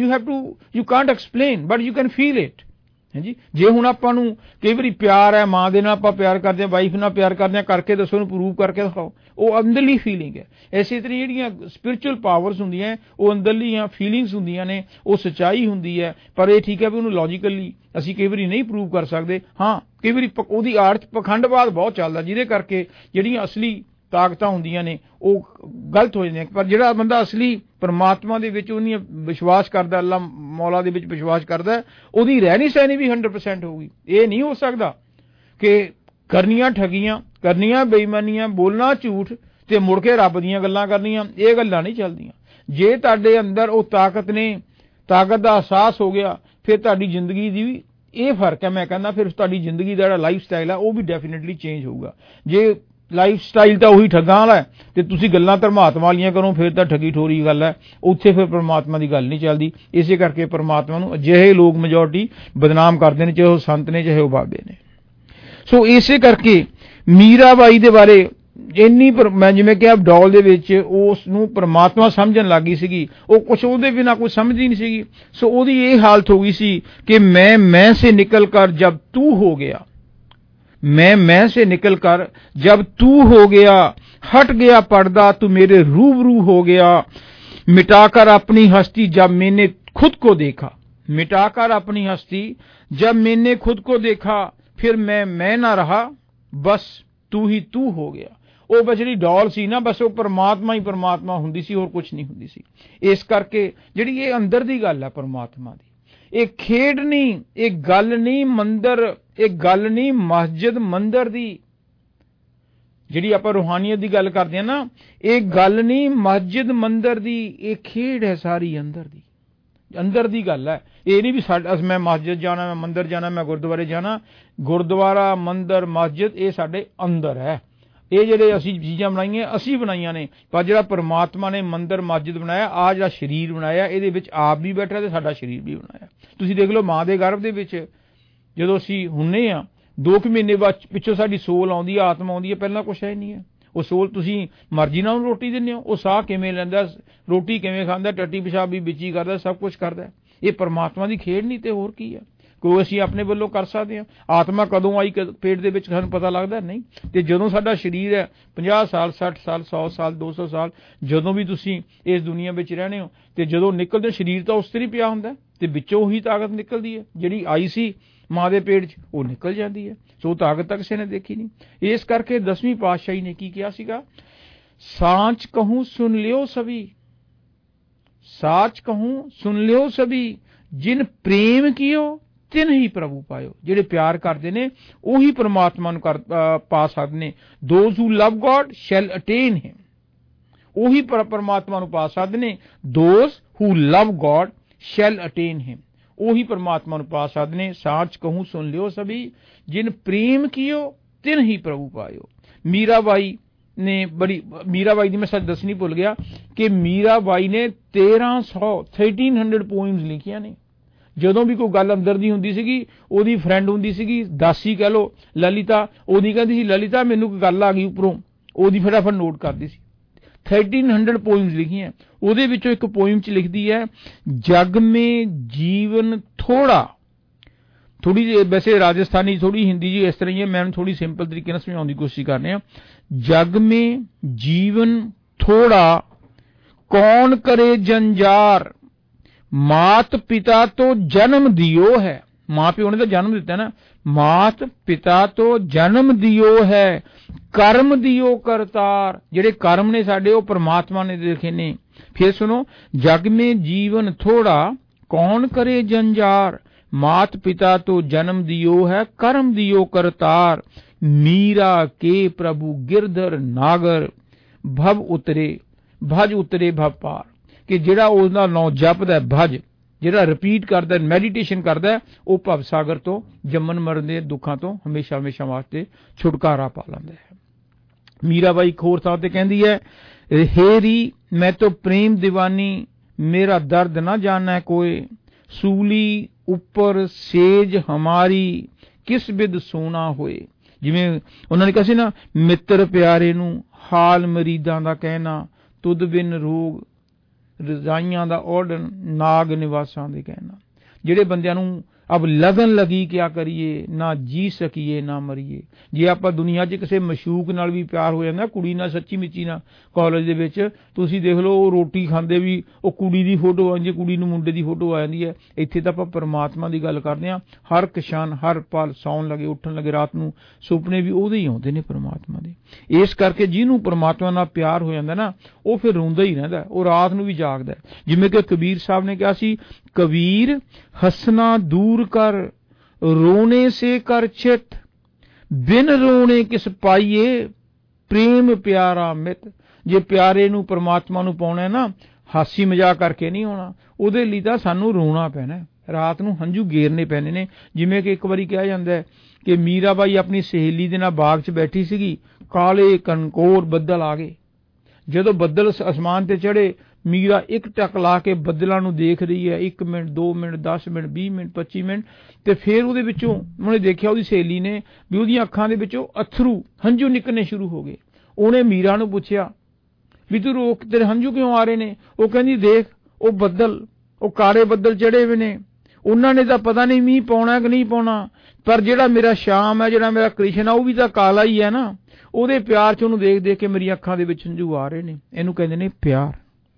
you can't explain but you can feel it. ਹਾਂਜੀ, ਜੇ ਹੁਣ ਆਪਾਂ ਨੂੰ ਕਈ ਵਾਰੀ ਪਿਆਰ ਹੈ, ਮਾਂ ਦੇ ਨਾਲ ਆਪਾਂ ਪਿਆਰ ਕਰਦੇ ਹਾਂ, ਵਾਈਫ ਨਾਲ ਪਿਆਰ ਕਰਦੇ ਹਾਂ, ਕਰਕੇ ਦੱਸੋ, ਉਹਨੂੰ ਪ੍ਰੂਵ ਕਰਕੇ ਦਿਖਾਓ, ਉਹ ਅੰਦਰਲੀ ਫੀਲਿੰਗ ਹੈ। ਇਸੇ ਤਰ੍ਹਾਂ ਜਿਹੜੀਆਂ ਸਪਿਰਿਚੁਅਲ ਪਾਵਰਸ ਹੁੰਦੀਆਂ ਉਹ ਅੰਦਰਲੀਆਂ ਫੀਲਿੰਗਸ ਹੁੰਦੀਆਂ ਨੇ, ਉਹ ਸੱਚਾਈ ਹੁੰਦੀ ਹੈ। ਪਰ ਇਹ ਠੀਕ ਹੈ ਵੀ ਉਹਨੂੰ ਲੌਜੀਕਲੀ ਅਸੀਂ ਕਈ ਵਾਰੀ ਨਹੀਂ ਪ੍ਰੂਵ ਕਰ ਸਕਦੇ। ਹਾਂ, ਕਈ ਵਾਰੀ ਉਹਦੀ ਆੜ 'ਚ ਪਖੰਡਵਾਦ ਬਹੁਤ ਚੱਲਦਾ, ਜਿਹਦੇ ਕਰਕੇ ਜਿਹੜੀਆਂ ਅਸਲੀ ਤਾਕਤਾਂ ਹੁੰਦੀਆਂ ਨੇ ਉਹ ਗਲਤ ਹੋ ਜਾਂਦੀਆਂ। ਪਰ ਜਿਹੜਾ ਬੰਦਾ ਅਸਲੀ ਪਰਮਾਤਮਾ ਦੇ ਵਿੱਚ ਉਹਨੀਆਂ ਵਿਸ਼ਵਾਸ ਕਰਦਾ, ਅੱਲਾ ਮੌਲਾ ਦੇ ਵਿੱਚ ਵਿਸ਼ਵਾਸ ਕਰਦਾ, ਉਹਦੀ ਰਹਿਣੀ ਸਹਿਣੀ ਵੀ 100% ਹੋਊਗੀ। ਇਹ ਨਹੀਂ ਹੋ ਸਕਦਾ ਕਿ ਕਰਨੀਆਂ ਠੱਗੀਆਂ, ਕਰਨੀਆਂ ਬੇਈਮਾਨੀਆਂ, ਬੋਲਣਾ ਝੂਠ ਤੇ ਮੁੜ ਕੇ ਰੱਬ ਦੀਆਂ ਗੱਲਾਂ ਕਰਨੀਆਂ, ਇਹ ਗੱਲਾਂ ਨਹੀਂ ਚੱਲਦੀਆਂ। ਜੇ ਤੁਹਾਡੇ ਅੰਦਰ ਉਹ ਤਾਕਤ ਨੇ, ਤਾਕਤ ਦਾ ਅਹਿਸਾਸ ਹੋ ਗਿਆ, ਫਿਰ ਤੁਹਾਡੀ ਜ਼ਿੰਦਗੀ ਦੀ ਵੀ ਇਹ ਫਰਕ ਹੈ। ਮੈਂ ਕਹਿੰਦਾ ਫਿਰ ਤੁਹਾਡੀ ਜ਼ਿੰਦਗੀ ਦਾ ਜਿਹੜਾ ਲਾਈਫ ਸਟਾਈਲ ਹੈ ਉਹ ਵੀ ਡੈਫੀਨੇਟਲੀ ਚੇਂਜ ਹੋਊਗਾ। ਜੇ ਲਾਈਫ ਸਟਾਈਲ ਤਾਂ ਉਹੀ ਠੱਗਾਂ ਵਾਲਾ ਤੇ ਤੁਸੀਂ ਗੱਲਾਂ ਧਰਮਾਤਮਾ ਵਾਲੀਆਂ ਕਰੋ, ਫਿਰ ਤਾਂ ਠੱਗੀ ਠੋਰੀ ਗੱਲ ਹੈ, ਉੱਥੇ ਫਿਰ ਪਰਮਾਤਮਾ ਦੀ ਗੱਲ ਨਹੀਂ ਚੱਲਦੀ। ਇਸੇ ਕਰਕੇ ਪਰਮਾਤਮਾ ਨੂੰ ਅਜਿਹੇ ਲੋਕ ਮੈਜੋਰਟੀ ਬਦਨਾਮ ਕਰਦੇ ਨੇ, ਚਾਹੇ ਉਹ ਸੰਤ ਨੇ, ਚਾਹੇ ਉਹ ਬਾਬੇ ਨੇ। ਸੋ ਇਸੇ ਕਰਕੇ ਮੀਰਾਬਾਈ ਦੇ ਬਾਰੇ ਇੰਨੀ ਮੈਂ ਜਿਵੇਂ ਕਿਹਾ ਡੋਲ ਦੇ ਵਿੱਚ ਉਸ ਨੂੰ ਪਰਮਾਤਮਾ ਸਮਝਣ ਲੱਗੀ ਸੀਗੀ, ਉਹ ਕੁਛ ਉਹਦੇ ਬਿਨਾਂ ਕੁਛ ਸਮਝਦੀ ਨਹੀਂ ਸੀਗੀ। ਸੋ ਉਹਦੀ ਇਹ ਹਾਲਤ ਹੋ ਗਈ ਸੀ ਕਿ ਮੈਂ ਸੇ ਨਿਕਲ ਕਰ ਜਬ ਤੂੰ ਹੋ ਗਿਆ, मैं से निकल कर जब तू हो गया, हट गया पर्दा तू मेरे रूबरू हो गया, मिटाकर अपनी हस्ती जब मैंने खुद को देखा, मिटाकर अपनी हस्ती जब मैंने खुद को देखा, फिर मैं ना रहा, बस तू ही तू हो गया। ਉਹ ਬਸ ਜਿਹੜੀ ਡੋਲ ਸੀ ਨਾ, ਬਸ ਉਹ ਪਰਮਾਤਮਾ ਹੀ ਪਰਮਾਤਮਾ ਹੁੰਦੀ ਸੀ, ਹੋਰ ਕੁਛ ਨਹੀਂ ਹੁੰਦੀ ਸੀ। ਇਸ ਕਰਕੇ ਜਿਹੜੀ ਇਹ ਅੰਦਰ ਦੀ ਗੱਲ ਹੈ ਪਰਮਾਤਮਾ ਦੀ, ਇਹ ਖੇਡ ਨਹੀਂ, ਇਹ ਗੱਲ ਨਹੀਂ ਮੰਦਰ, ਇਹ ਗੱਲ ਨਹੀਂ ਮਸਜਿਦ ਮੰਦਰ ਦੀ। ਜਿਹੜੀ ਆਪਾਂ ਰੂਹਾਨੀਅਤ ਦੀ ਗੱਲ ਕਰਦੇ ਹਾਂ ਨਾ, ਇਹ ਗੱਲ ਨਹੀਂ ਮਸਜਿਦ ਮੰਦਰ ਦੀ, ਇਹ ਖੇਡ ਹੈ ਸਾਰੀ ਅੰਦਰ ਦੀ, ਅੰਦਰ ਦੀ ਗੱਲ ਹੈ। ਇਹ ਨਹੀਂ ਵੀ ਮੈਂ ਮਸਜਿਦ ਜਾਣਾ, ਮੈਂ ਮੰਦਰ ਜਾਣਾ, ਮੈਂ ਗੁਰਦੁਆਰੇ ਜਾਣਾ। ਗੁਰਦੁਆਰਾ, ਮੰਦਰ, ਮਸਜਿਦ ਇਹ ਸਾਡੇ ਅੰਦਰ ਹੈ। ਇਹ ਜਿਹੜੇ ਅਸੀਂ ਚੀਜ਼ਾਂ ਬਣਾਈਆਂ ਅਸੀਂ ਬਣਾਈਆਂ ਨੇ, ਪਰ ਜਿਹੜਾ ਪਰਮਾਤਮਾ ਨੇ ਮੰਦਰ ਮਸਜਿਦ ਬਣਾਇਆ, ਆਹ ਜਿਹੜਾ ਸਰੀਰ ਬਣਾਇਆ, ਇਹਦੇ ਵਿੱਚ ਆਪ ਵੀ ਬੈਠਾ ਤੇ ਸਾਡਾ ਸਰੀਰ ਵੀ ਬਣਾਇਆ। ਤੁਸੀਂ ਦੇਖ ਲਓ ਮਾਂ ਦੇ ਗਰਭ ਦੇ ਵਿੱਚ ਜਦੋਂ ਅਸੀਂ ਹੁੰਨੇ ਆ, 2 ਮਹੀਨੇ ਬਾਅਦ ਪਿੱਛੋਂ ਸਾਡੀ ਸੋਲ ਆਉਂਦੀ ਹੈ, ਆਤਮਾ ਆਉਂਦੀ ਹੈ, ਪਹਿਲਾਂ ਕੁਛ ਹੈ ਨਹੀਂ ਹੈ। ਉਹ ਸੋਲ ਤੁਸੀਂ ਮਰਜ਼ੀ ਨਾਲ ਰੋਟੀ ਦਿੰਦੇ ਹੋ, ਉਹ ਸਾਹ ਕਿਵੇਂ ਲੈਂਦਾ, ਰੋਟੀ ਕਿਵੇਂ ਖਾਂਦਾ, ਟੱਟੀ ਪਿਸ਼ਾਬ ਵੀ ਵਿੱਚ ਹੀ ਕਰਦਾ, ਸਭ ਕੁਛ ਕਰਦਾ। ਇਹ ਪਰਮਾਤਮਾ ਦੀ ਖੇਡ ਨਹੀਂ ਤੇ ਹੋਰ ਕੀ ਹੈ। ਕੋਈ ਅਸੀਂ ਆਪਣੇ ਵੱਲੋਂ ਕਰ ਸਕਦੇ ਹਾਂ। ਆਤਮਾ ਕਦੋਂ ਆਈ ਪੇਟ ਦੇ ਵਿੱਚ ਸਾਨੂੰ ਪਤਾ ਲੱਗਦਾ ਨਹੀਂ। ਤੇ ਜਦੋਂ ਸਾਡਾ ਸਰੀਰ ਹੈ 50 ਸਾਲ 60 ਸਾਲ 100 ਸਾਲ 200 ਸਾਲ, ਜਦੋਂ ਵੀ ਤੁਸੀਂ ਇਸ ਦੁਨੀਆ ਵਿੱਚ ਰਹਿਣੇ ਹੋ, ਤੇ ਜਦੋਂ ਨਿਕਲਦੇ ਸਰੀਰ ਤਾਂ ਉਸ ਤੇ ਹੀ ਪਿਆ ਹੁੰਦਾ, ਤੇ ਵਿੱਚੋਂ ਉਹੀ ਤਾਕਤ ਨਿਕਲਦੀ ਹੈ ਜਿਹੜੀ ਆਈ ਸੀ ਮਾਂ ਦੇ ਪੇਟ 'ਚ, ਉਹ ਨਿਕਲ ਜਾਂਦੀ ਹੈ। ਸੋ ਤਾਕਤ ਤਾਂ ਕਿਸੇ ਨੇ ਦੇਖੀ ਨਹੀਂ। ਇਸ ਕਰਕੇ 10ਵੀਂ ਪਾਤਸ਼ਾਹੀ ਨੇ ਕੀ ਕਿਹਾ ਸੀਗਾ, ਸਾਚ ਕਹੂੰ ਸੁਣ ਲਿਓ ਸਭੀ, ਸਾਚ ਕਹੂੰ ਸੁਣ ਲਿਓ ਸਭੀ, ਜਿਨ ਪ੍ਰੇਮ ਕੀਓ ਤਿਨ ਹੀ ਪ੍ਰਭੂ ਪਾਇਓ। ਜਿਹੜੇ ਪਿਆਰ ਕਰਦੇ ਨੇ ਉਹੀ ਪਰਮਾਤਮਾ ਨੂੰ ਪਾ ਸਕਦੇ ਨੇ। Those who love God shall attain him, ਉਹੀ ਪਰਮਾਤਮਾ ਨੂੰ ਪਾ ਸਕਦੇ ਨੇ। Those who love God shall attain him, ਉਹੀ ਪਰਮਾਤਮਾ ਨੂੰ ਪਾ ਸਕਦੇ ਨੇ। ਸਾਚ ਕਹੂੰ ਸੁਣ ਲਿਓ ਸਭੀ, ਜਿਨ ਪ੍ਰੇਮ ਕੀਓ ਤਿਨ ਹੀ ਪ੍ਰਭੂ ਪਾਇਓ। ਮੀਰਾਬਾਈ ਨੇ ਮੀਰਾਬਾਈ ਦੀ ਮੈਂ ਸੱਚ ਦੱਸਣੀ ਭੁੱਲ ਗਿਆ ਕਿ ਮੀਰਾਬਾਈ ਨੇ 1300 ਪੋਇਮਸ ਲਿਖੀਆਂ ਨੇ। ਜਦੋਂ ਵੀ ਕੋਈ ਗੱਲ ਅੰਦਰ ਦੀ ਹੁੰਦੀ ਸੀਗੀ, ਉਹਦੀ ਫਰੈਂਡ ਹੁੰਦੀ ਸੀਗੀ, ਦਾਸੀ ਕਹਿ ਲਓ ਲਲਿਤਾ, ਉਹਦੀ ਕਹਿੰਦੀ ਸੀ ਲਲਿਤਾ ਮੈਨੂੰ ਕੋਈ ਗੱਲ ਆ ਗਈ ਉੱਪਰੋਂ, ਉਹਦੀ ਫਟਾਫਟ ਨੋਟ ਕਰਦੀ ਸੀ। 1300 ਪੋਇਮਸ ਲਿਖੀਆਂ। ਉਹਦੇ ਵਿੱਚੋਂ ਇੱਕ ਪੋਇਮ 'ਚ ਲਿਖਦੀ ਹੈ, ਜਗ ਮੇ ਜੀਵਨ ਥੋੜਾ, ਥੋੜੀ ਜਿਹੀ ਵੈਸੇ ਰਾਜਸਥਾਨੀ ਥੋੜੀ ਹਿੰਦੀ ਜੀ ਇਸ ਤਰ੍ਹਾਂ ਹੀ ਹੈ, ਮੈਂ ਥੋੜੀ ਸਿੰਪਲ ਤਰੀਕੇ ਨਾਲ ਸਮਝਾਉਣ ਦੀ ਕੋਸ਼ਿਸ਼ ਕਰ ਰਿਹਾ। ਜਗ ਮੇ ਜੀਵਨ ਥੋੜਾ ਕੌਣ ਕਰੇ ਜੰਜਾਰ, ਮਾਤ ਪਿਤਾ ਤੋਂ ਜਨਮ ਦਿਓ ਹੈ। ਮਾਂ ਪਿਓ ਨੇ ਤਾਂ ਜਨਮ ਦਿੱਤਾ ਨਾ, ਮਾਤ ਪਿਤਾ ਤੋਂ ਜਨਮ ਦਿਓ ਹੈ, ਕਰਮ ਦਿਓ ਕਰਤਾਰ। ਜਿਹੜੇ ਕਰਮ ਨੇ ਸਾਡੇ ਉਹ ਪਰਮਾਤਮਾ ਨੇ ਲਿਖੇ ਨੇ। ਫਿਰ ਸੁਣੋ, ਜਗ ਮੇ ਜੀਵਨ ਥੋੜਾ ਕੌਣ ਕਰੇ ਜੰਜਾਰ, ਮਾਤ ਪਿਤਾ ਤੋਂ ਜਨਮ ਦਿਓ ਹੈ, ਕਰਮ ਦਿਓ ਕਰਤਾਰ। ਮੀਰਾ ਕੇ ਪ੍ਰਭु ਗਿਰਧਰ ਨਾਗਰ, ਭਵ ਉਤਰੇ ਭਜ ਉਤਰੇ ਭਵ ਪਾਰ। ਕਿ ਜਿਹੜਾ ਉਹਦਾ ਨਾਂ ਜਪਦਾ ਭਜ, ਜਿਹੜਾ ਰਿਪੀਟ ਕਰਦਾ, ਮੈਡੀਟੇਸ਼ਨ ਕਰਦਾ, ਉਹ ਭਵ ਸਾਗਰ ਤੋਂ, ਜੰਮਣ ਮਰਨ ਦੇ ਦੁੱਖਾਂ ਤੋਂ ਹਮੇਸ਼ਾ ਹਮੇਸ਼ਾ ਵਾਸਤੇ ਛੁਟਕਾਰਾ ਪਾ ਲੈਂਦਾ ਹੈ। ਮੀਰਾ ਬਾਈ ਇੱਕ ਹੋਰ ਥਾਂ ਤੇ ਕਹਿੰਦੀ ਹੈ, ਹੇਰੀ ਮੈਂ ਤੋਂ ਪ੍ਰੇਮ ਦੀਵਾਨੀ, ਮੇਰਾ ਦਰਦ ਨਾ ਜਾਣਾ ਕੋਏ, ਸੂਲੀ ਉੱਪਰ ਸੇਜ ਹਮਾਰੀ, ਕਿਸ ਬਿਦ ਸੋਣਾ ਹੋਏ। ਜਿਵੇਂ ਉਹਨਾਂ ਨੇ ਕਿਹਾ ਸੀ ਨਾ, ਮਿੱਤਰ ਪਿਆਰੇ ਨੂੰ ਹਾਲ ਮਰੀਦਾਂ ਦਾ ਕਹਿਣਾ, ਤੁਧ ਬਿਨ ਰੋਗ ਰਜ਼ਾਈਆਂ ਦਾ ਔੜਨ, ਨਾਗ ਨਿਵਾਸਾਂ ਦੇ ਕਹਿਣਾ। ਜਿਹੜੇ ਬੰਦਿਆਂ ਨੂੰ ਅਬ ਲਗਨ ਲੱਗੀ ਕਿਆ ਕਰੀਏ, ਨਾ ਜੀ ਸਕੀਏ ਨਾ ਮਰੀਏ। ਜੇ ਆਪਾਂ ਦੁਨੀਆ 'ਚ ਕਿਸੇ ਮਸ਼ੂਕ ਨਾਲ ਵੀ ਪਿਆਰ ਹੋ ਜਾਂਦਾ, ਕੁੜੀ ਨਾਲ ਸੱਚੀ ਮੁੱਚੀ ਨਾਲ, ਕਾਲਜ ਦੇ ਵਿੱਚ ਤੁਸੀਂ ਦੇਖ ਲਓ, ਉਹ ਰੋਟੀ ਖਾਂਦੇ ਵੀ ਉਹ ਕੁੜੀ ਦੀ ਫੋਟੋ ਆ ਜਾਂਦੀ ਹੈ, ਕੁੜੀ ਨੂੰ ਮੁੰਡੇ ਦੀ ਫੋਟੋ ਆ ਜਾਂਦੀ ਹੈ। ਇੱਥੇ ਤਾਂ ਆਪਾਂ ਪਰਮਾਤਮਾ ਦੀ ਗੱਲ ਕਰਦੇ ਹਾਂ। ਹਰ ਕਿਸ਼ਾਨ ਹਰ ਪਲ, ਸੌਣ ਲੱਗੇ ਉੱਠਣ ਲੱਗੇ ਰਾਤ ਨੂੰ ਸੁਪਨੇ ਵੀ ਉਹਦੇ ਹੀ ਆਉਂਦੇ ਨੇ, ਪਰਮਾਤਮਾ ਦੇ। ਇਸ ਕਰਕੇ ਜਿਹਨੂੰ ਪਰਮਾਤਮਾ ਨਾਲ ਪਿਆਰ ਹੋ ਜਾਂਦਾ ਨਾ, ਉਹ ਫਿਰ ਰੋਂਦਾ ਹੀ ਰਹਿੰਦਾ, ਉਹ ਰਾਤ ਨੂੰ ਵੀ ਜਾਗਦਾ। ਜਿਵੇਂ ਕਿ ਕਬੀਰ ਸਾਹਿਬ ਨੇ ਕਿਹਾ ਸੀ, ਕਬੀਰ ਹੱਸਣਾ ਦੂਰ ਕਰ, ਰੋਣੇ ਸੇ ਕਰ ਚਿਤ, ਬਿਨ ਰੋਣੇ ਕਿਸ ਪਾਈਏ, ਪ੍ਰੇਮ ਪਿਆਰਾ ਮਿਤ। ਜੇ ਪਿਆਰੇ ਨੂੰ ਪਰਮਾਤਮਾ ਨੂੰ ਪਾਉਣਾ ਨਾ, ਹਾਸੀ ਮਜ਼ਾਕ ਕਰਕੇ ਨਹੀਂ ਹੋਣਾ, ਉਹਦੇ ਲਈ ਤਾਂ ਸਾਨੂੰ ਰੋਣਾ ਪੈਣਾ, ਰਾਤ ਨੂੰ ਹੰਝੂ ਗੇਰਨੇ ਪੈਣੇ ਨੇ। ਜਿਵੇਂ ਕਿ ਇੱਕ ਵਾਰੀ ਕਿਹਾ ਜਾਂਦਾ ਹੈ ਕਿ ਮੀਰਾ ਬਾਈ ਆਪਣੀ ਸਹੇਲੀ ਦੇ ਨਾਲ ਬਾਗ 'ਚ ਬੈਠੀ ਸੀਗੀ, ਕਾਲੇ ਕਨਕੋਰ ਬੱਦਲ ਆ ਗਏ। ਜਦੋਂ ਬੱਦਲ ਅਸਮਾਨ ਤੇ ਚੜੇ, ਮੀਰਾ ਇੱਕ ਟਕ ਲਾ ਕੇ ਬੱਦਲਾਂ ਨੂੰ ਦੇਖ ਰਹੀ ਹੈ, 1 minute 2 minute 10 minute 20 minute 25 minute, ਤੇ ਫਿਰ ਉਹਦੇ ਵਿੱਚੋਂ ਉਹਨੇ ਦੇਖਿਆ, ਉਹਦੀ ਸਹੇਲੀ ਨੇ, ਵੀ ਉਹਦੀਆਂ ਅੱਖਾਂ ਦੇ ਵਿੱਚੋਂ ਅਥਰੂ ਹੰਝੂ ਨਿਕਲਣੇ ਸ਼ੁਰੂ ਹੋ ਗਏ। ਉਹਨੇ ਮੀਰਾ ਨੂੰ ਪੁੱਛਿਆ ਵੀ ਤੂੰ ਰੋਕ, ਤੇਰੇ ਹੰਝੂ ਕਿਉਂ ਆ ਰਹੇ ਨੇ? ਉਹ ਕਹਿੰਦੀ, ਦੇਖ ਉਹ ਬੱਦਲ, ਉਹ ਕਾਲੇ ਬੱਦਲ ਚੜੇ ਹੋਏ ਨੇ, ਉਹਨਾਂ ਨੇ ਤਾਂ ਪਤਾ ਨਹੀਂ ਮੀਂਹ ਪਾਉਣਾ ਕਿ ਨਹੀਂ ਪਾਉਣਾ, ਪਰ ਜਿਹੜਾ ਮੇਰਾ ਸ਼ਾਮ ਹੈ, ਜਿਹੜਾ ਮੇਰਾ ਕ੍ਰਿਸ਼ਨ ਆ, ਉਹ ਵੀ ਤਾਂ ਕਾਲਾ ਹੀ ਹੈ ਨਾ। ਉਹਦੇ ਪਿਆਰ 'ਚ ਉਹਨੂੰ ਦੇਖ ਦੇਖ ਕੇ ਮੇਰੀਆਂ ਅੱਖਾਂ ਦੇ ਵਿੱਚ ਹੰਝੂ ਆ ਰਹੇ ਨੇ। ਇਹਨੂੰ ਕਹਿੰਦੇ ਨੇ ਪਿਆਰ।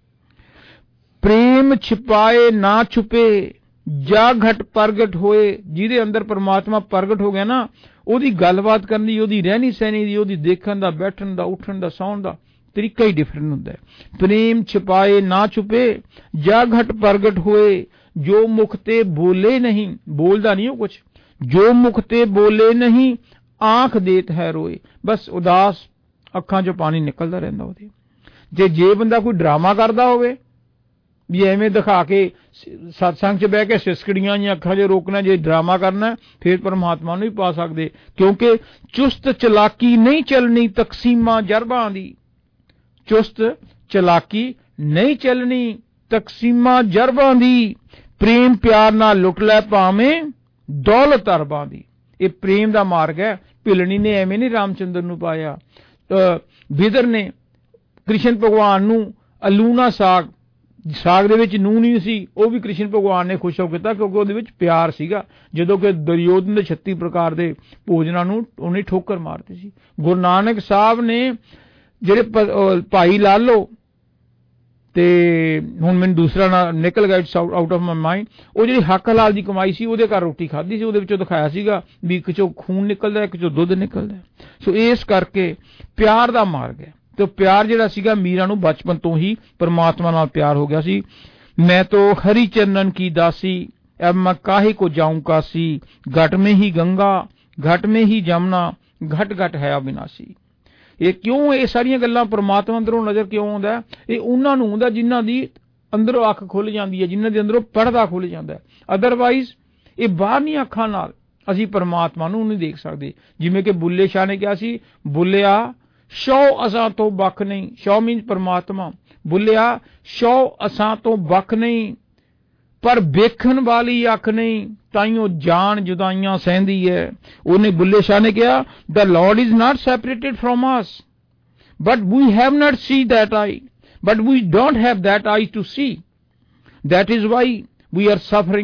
ਪ੍ਰੇਮ ਛਿਪਾਏ ਨਾ ਛੁਪੇ, ਜਾ ਘਟ ਪ੍ਰਗਟ ਹੋਏ। ਜਿਹਦੇ ਅੰਦਰ ਪਰਮਾਤਮਾ ਪ੍ਰਗਟ ਹੋ ਗਿਆ ਨਾ, ਉਹਦੀ ਗੱਲਬਾਤ ਕਰਨ ਦੀ, ਉਹਦੀ ਰਹਿਣੀ ਸਹਿਣੀ ਦੀ, ਉਹਦੀ ਦੇਖਣ ਦਾ, ਬੈਠਣ ਦਾ, ਉੱਠਣ ਦਾ, ਸੌਣ ਦਾ ਤਰੀਕਾ ਹੀ ਡਿਫਰੈਂਟ ਹੁੰਦਾ ਹੈ। ਪ੍ਰੇਮ ਛਿਪਾਏ ਨਾ ਛੁਪੇ, ਜਾ ਘਟ ਪ੍ਰਗਟ ਹੋਏ, ਜੋ ਮੁਖ ਤੇ ਬੋਲੇ ਨਹੀਂ, ਬੋਲਦਾ ਨਹੀਂ ਉਹ ਕੁਛ, ਜੋ ਮੁਖ ਤੇ ਬੋਲੇ ਨਹੀਂ, ਆਂਖ ਦੇਤ ਹੈ ਰੋਏ। ਬਸ ਉਦਾਸ ਅੱਖਾਂ 'ਚੋਂ ਪਾਣੀ ਨਿਕਲਦਾ ਰਹਿੰਦਾ ਉਹਦੇ। ਜੇ ਬੰਦਾ ਕੋਈ ਡਰਾਮਾ ਕਰਦਾ ਹੋਵੇ, ਵੀ ਐਵੇਂ ਦਿਖਾ ਕੇ ਸਤਸੰਗ 'ਚ ਬਹਿ ਕੇ ਸਿਸਕੜੀਆਂ ਜਾਂ ਅੱਖਾਂ 'ਚ ਰੋਕਣਾ, ਜੇ ਡਰਾਮਾ ਕਰਨਾ, ਫਿਰ ਪਰਮਾਤਮਾ ਨੂੰ ਵੀ ਪਾ ਸਕਦੇ। ਕਿਉਂਕਿ ਚੁਸਤ ਚਲਾਕੀ ਨਹੀਂ ਚੱਲਣੀ ਤਕਸੀਮਾਂ ਜਰਬਾਂ ਦੀ, ਚੁਸਤ ਚਲਾਕੀ ਨਹੀਂ ਚੱਲਣੀ ਤਕਸੀਮਾਂ ਜਰਬਾਂ ਦੀ, ਪ੍ਰੇਮ ਪਿਆਰ ਨਾਲ ਲੁੱਟ ਲੈ ਭਾਵੇਂ ਦੌਲਤ ਅਰਬਾਂ ਦੀ। ਇਹ ਪ੍ਰੇਮ ਦਾ ਮਾਰਗ ਹੈ। ਭਿਲਣੀ ਨੇ ਐਵੇਂ ਨਹੀਂ ਰਾਮਚੰਦਰ ਨੂੰ ਪਾਇਆ। ਵਿਦਰ ਨੇ ਕ੍ਰਿਸ਼ਨ ਭਗਵਾਨ ਨੂੰ ਅਲੂਣਾ ਸਾਗ ਦੇ ਵਿੱਚ ਨੂਨ ਨਹੀਂ ਸੀ, ਉਹ ਵੀ ਕ੍ਰਿਸ਼ਨ ਭਗਵਾਨ ਨੇ ਖੁਸ਼ ਹੋ ਕੀਤਾ, ਕਿਉਂਕਿ ਉਹਦੇ ਵਿੱਚ ਪਿਆਰ ਸੀਗਾ। ਜਦੋਂ ਕਿ ਦੁਰਯੋਧਨ ਦੇ 36 ਪ੍ਰਕਾਰ ਦੇ ਭੋਜਨਾਂ ਨੂੰ ਉਹਨੇ ਠੋਕਰ ਮਾਰਤੀ ਸੀ। ਗੁਰੂ ਨਾਨਕ ਸਾਹਿਬ ਨੇ ਜਿਹੜੇ ਭਾਈ ਲਾਲੋ, ਤੇ ਹੁਣ ਮੈਨੂੰ ਦੂਸਰਾ ਨਾਂ ਨਿਕਲ ਗਿਆ, it's out of my mind, ਉਹ ਜਿਹੜੀ ਹੱਕ ਹਲਾਲ ਦੀ ਕਮਾਈ ਸੀ, ਉਹਦੇ ਘਰ ਰੋਟੀ ਖਾਧੀ ਸੀ, ਉਹਦੇ ਵਿੱਚੋਂ ਦਿਖਾਇਆ ਸੀਗਾ ਵੀ ਇੱਕ 'ਚੋਂ ਖੂਨ ਨਿਕਲਦਾ, ਇੱਕ 'ਚੋਂ ਦੁੱਧ ਨਿਕਲਦਾ। ਸੋ ਇਸ ਕਰਕੇ ਪਿਆਰ ਦਾ ਮਾਰਗ ਹੈ। ਤੇ ਪਿਆਰ ਜਿਹੜਾ ਸੀਗਾ, ਮੀਰਾ ਨੂੰ ਬਚਪਨ ਤੋਂ ਹੀ ਪਰਮਾਤਮਾ ਨਾਲ ਪਿਆਰ ਹੋ ਗਿਆ ਸੀ। ਮੈਂ ਤੋਂ ਹਰੀ ਚੰਨਨ ਕੀ ਦਾਸੀ, ਅਬ ਮੈਂ ਕਾਹੇ ਕੋ ਜਾਊਂ ਕਾਸੀ, ਘਟ में ही गंगा घट में ही जमुना, घट घट है अविनाशी। ਇਹ ਕਿਉਂ, ਇਹ ਸਾਰੀਆਂ ਗੱਲਾਂ ਪਰਮਾਤਮਾ ਅੰਦਰੋਂ ਨਜ਼ਰ ਕਿਉਂ ਆਉਂਦਾ? ਇਹ ਉਹਨਾਂ ਨੂੰ ਆਉਂਦਾ ਜਿਨ੍ਹਾਂ ਦੀ ਅੰਦਰੋਂ ਅੱਖ ਖੁੱਲ ਜਾਂਦੀ ਹੈ, ਜਿਨ੍ਹਾਂ ਦੇ ਅੰਦਰੋਂ ਪਰਦਾ ਖੁੱਲ ਜਾਂਦਾ। ਅਦਰਵਾਈਜ਼ ਇਹ ਬਾਹਰਲੀਆਂ ਅੱਖਾਂ ਨਾਲ ਅਸੀਂ ਪਰਮਾਤਮਾ ਨੂੰ ਨਹੀਂ ਦੇਖ ਸਕਦੇ। ਜਿਵੇਂ ਕਿ ਬੁੱਲੇ ਸ਼ਾਹ ਨੇ ਕਿਹਾ ਸੀ, ਬੁੱਲਿਆ ਸ਼ੌ ਅਸਾਂ ਤੋਂ ਵੱਖ ਨਹੀਂ, ਸ਼ੌ ਮੀਨਸ ਪਰਮਾਤਮਾ, ਬੁੱਲਿਆ ਸ਼ੌ ਅਸਾਂ ਤੋਂ ਵੱਖ ਨਹੀਂ, ਪਰ ਵੇਖਣ ਵਾਲੀ ਅੱਖ ਨਹੀਂ, ਤਾਈਓ ਜਾਨ ਜੁਦਾਈਆਂ ਸਹਿੰਦੀ ਹੈ। ਉਹਨੇ ਬੁੱਲੇ ਸ਼ਾਹ ਨੇ ਕਿਹਾ, the Lord is not separated from us, but we have not seen that eye, but we don't have that eye to see. That is why we are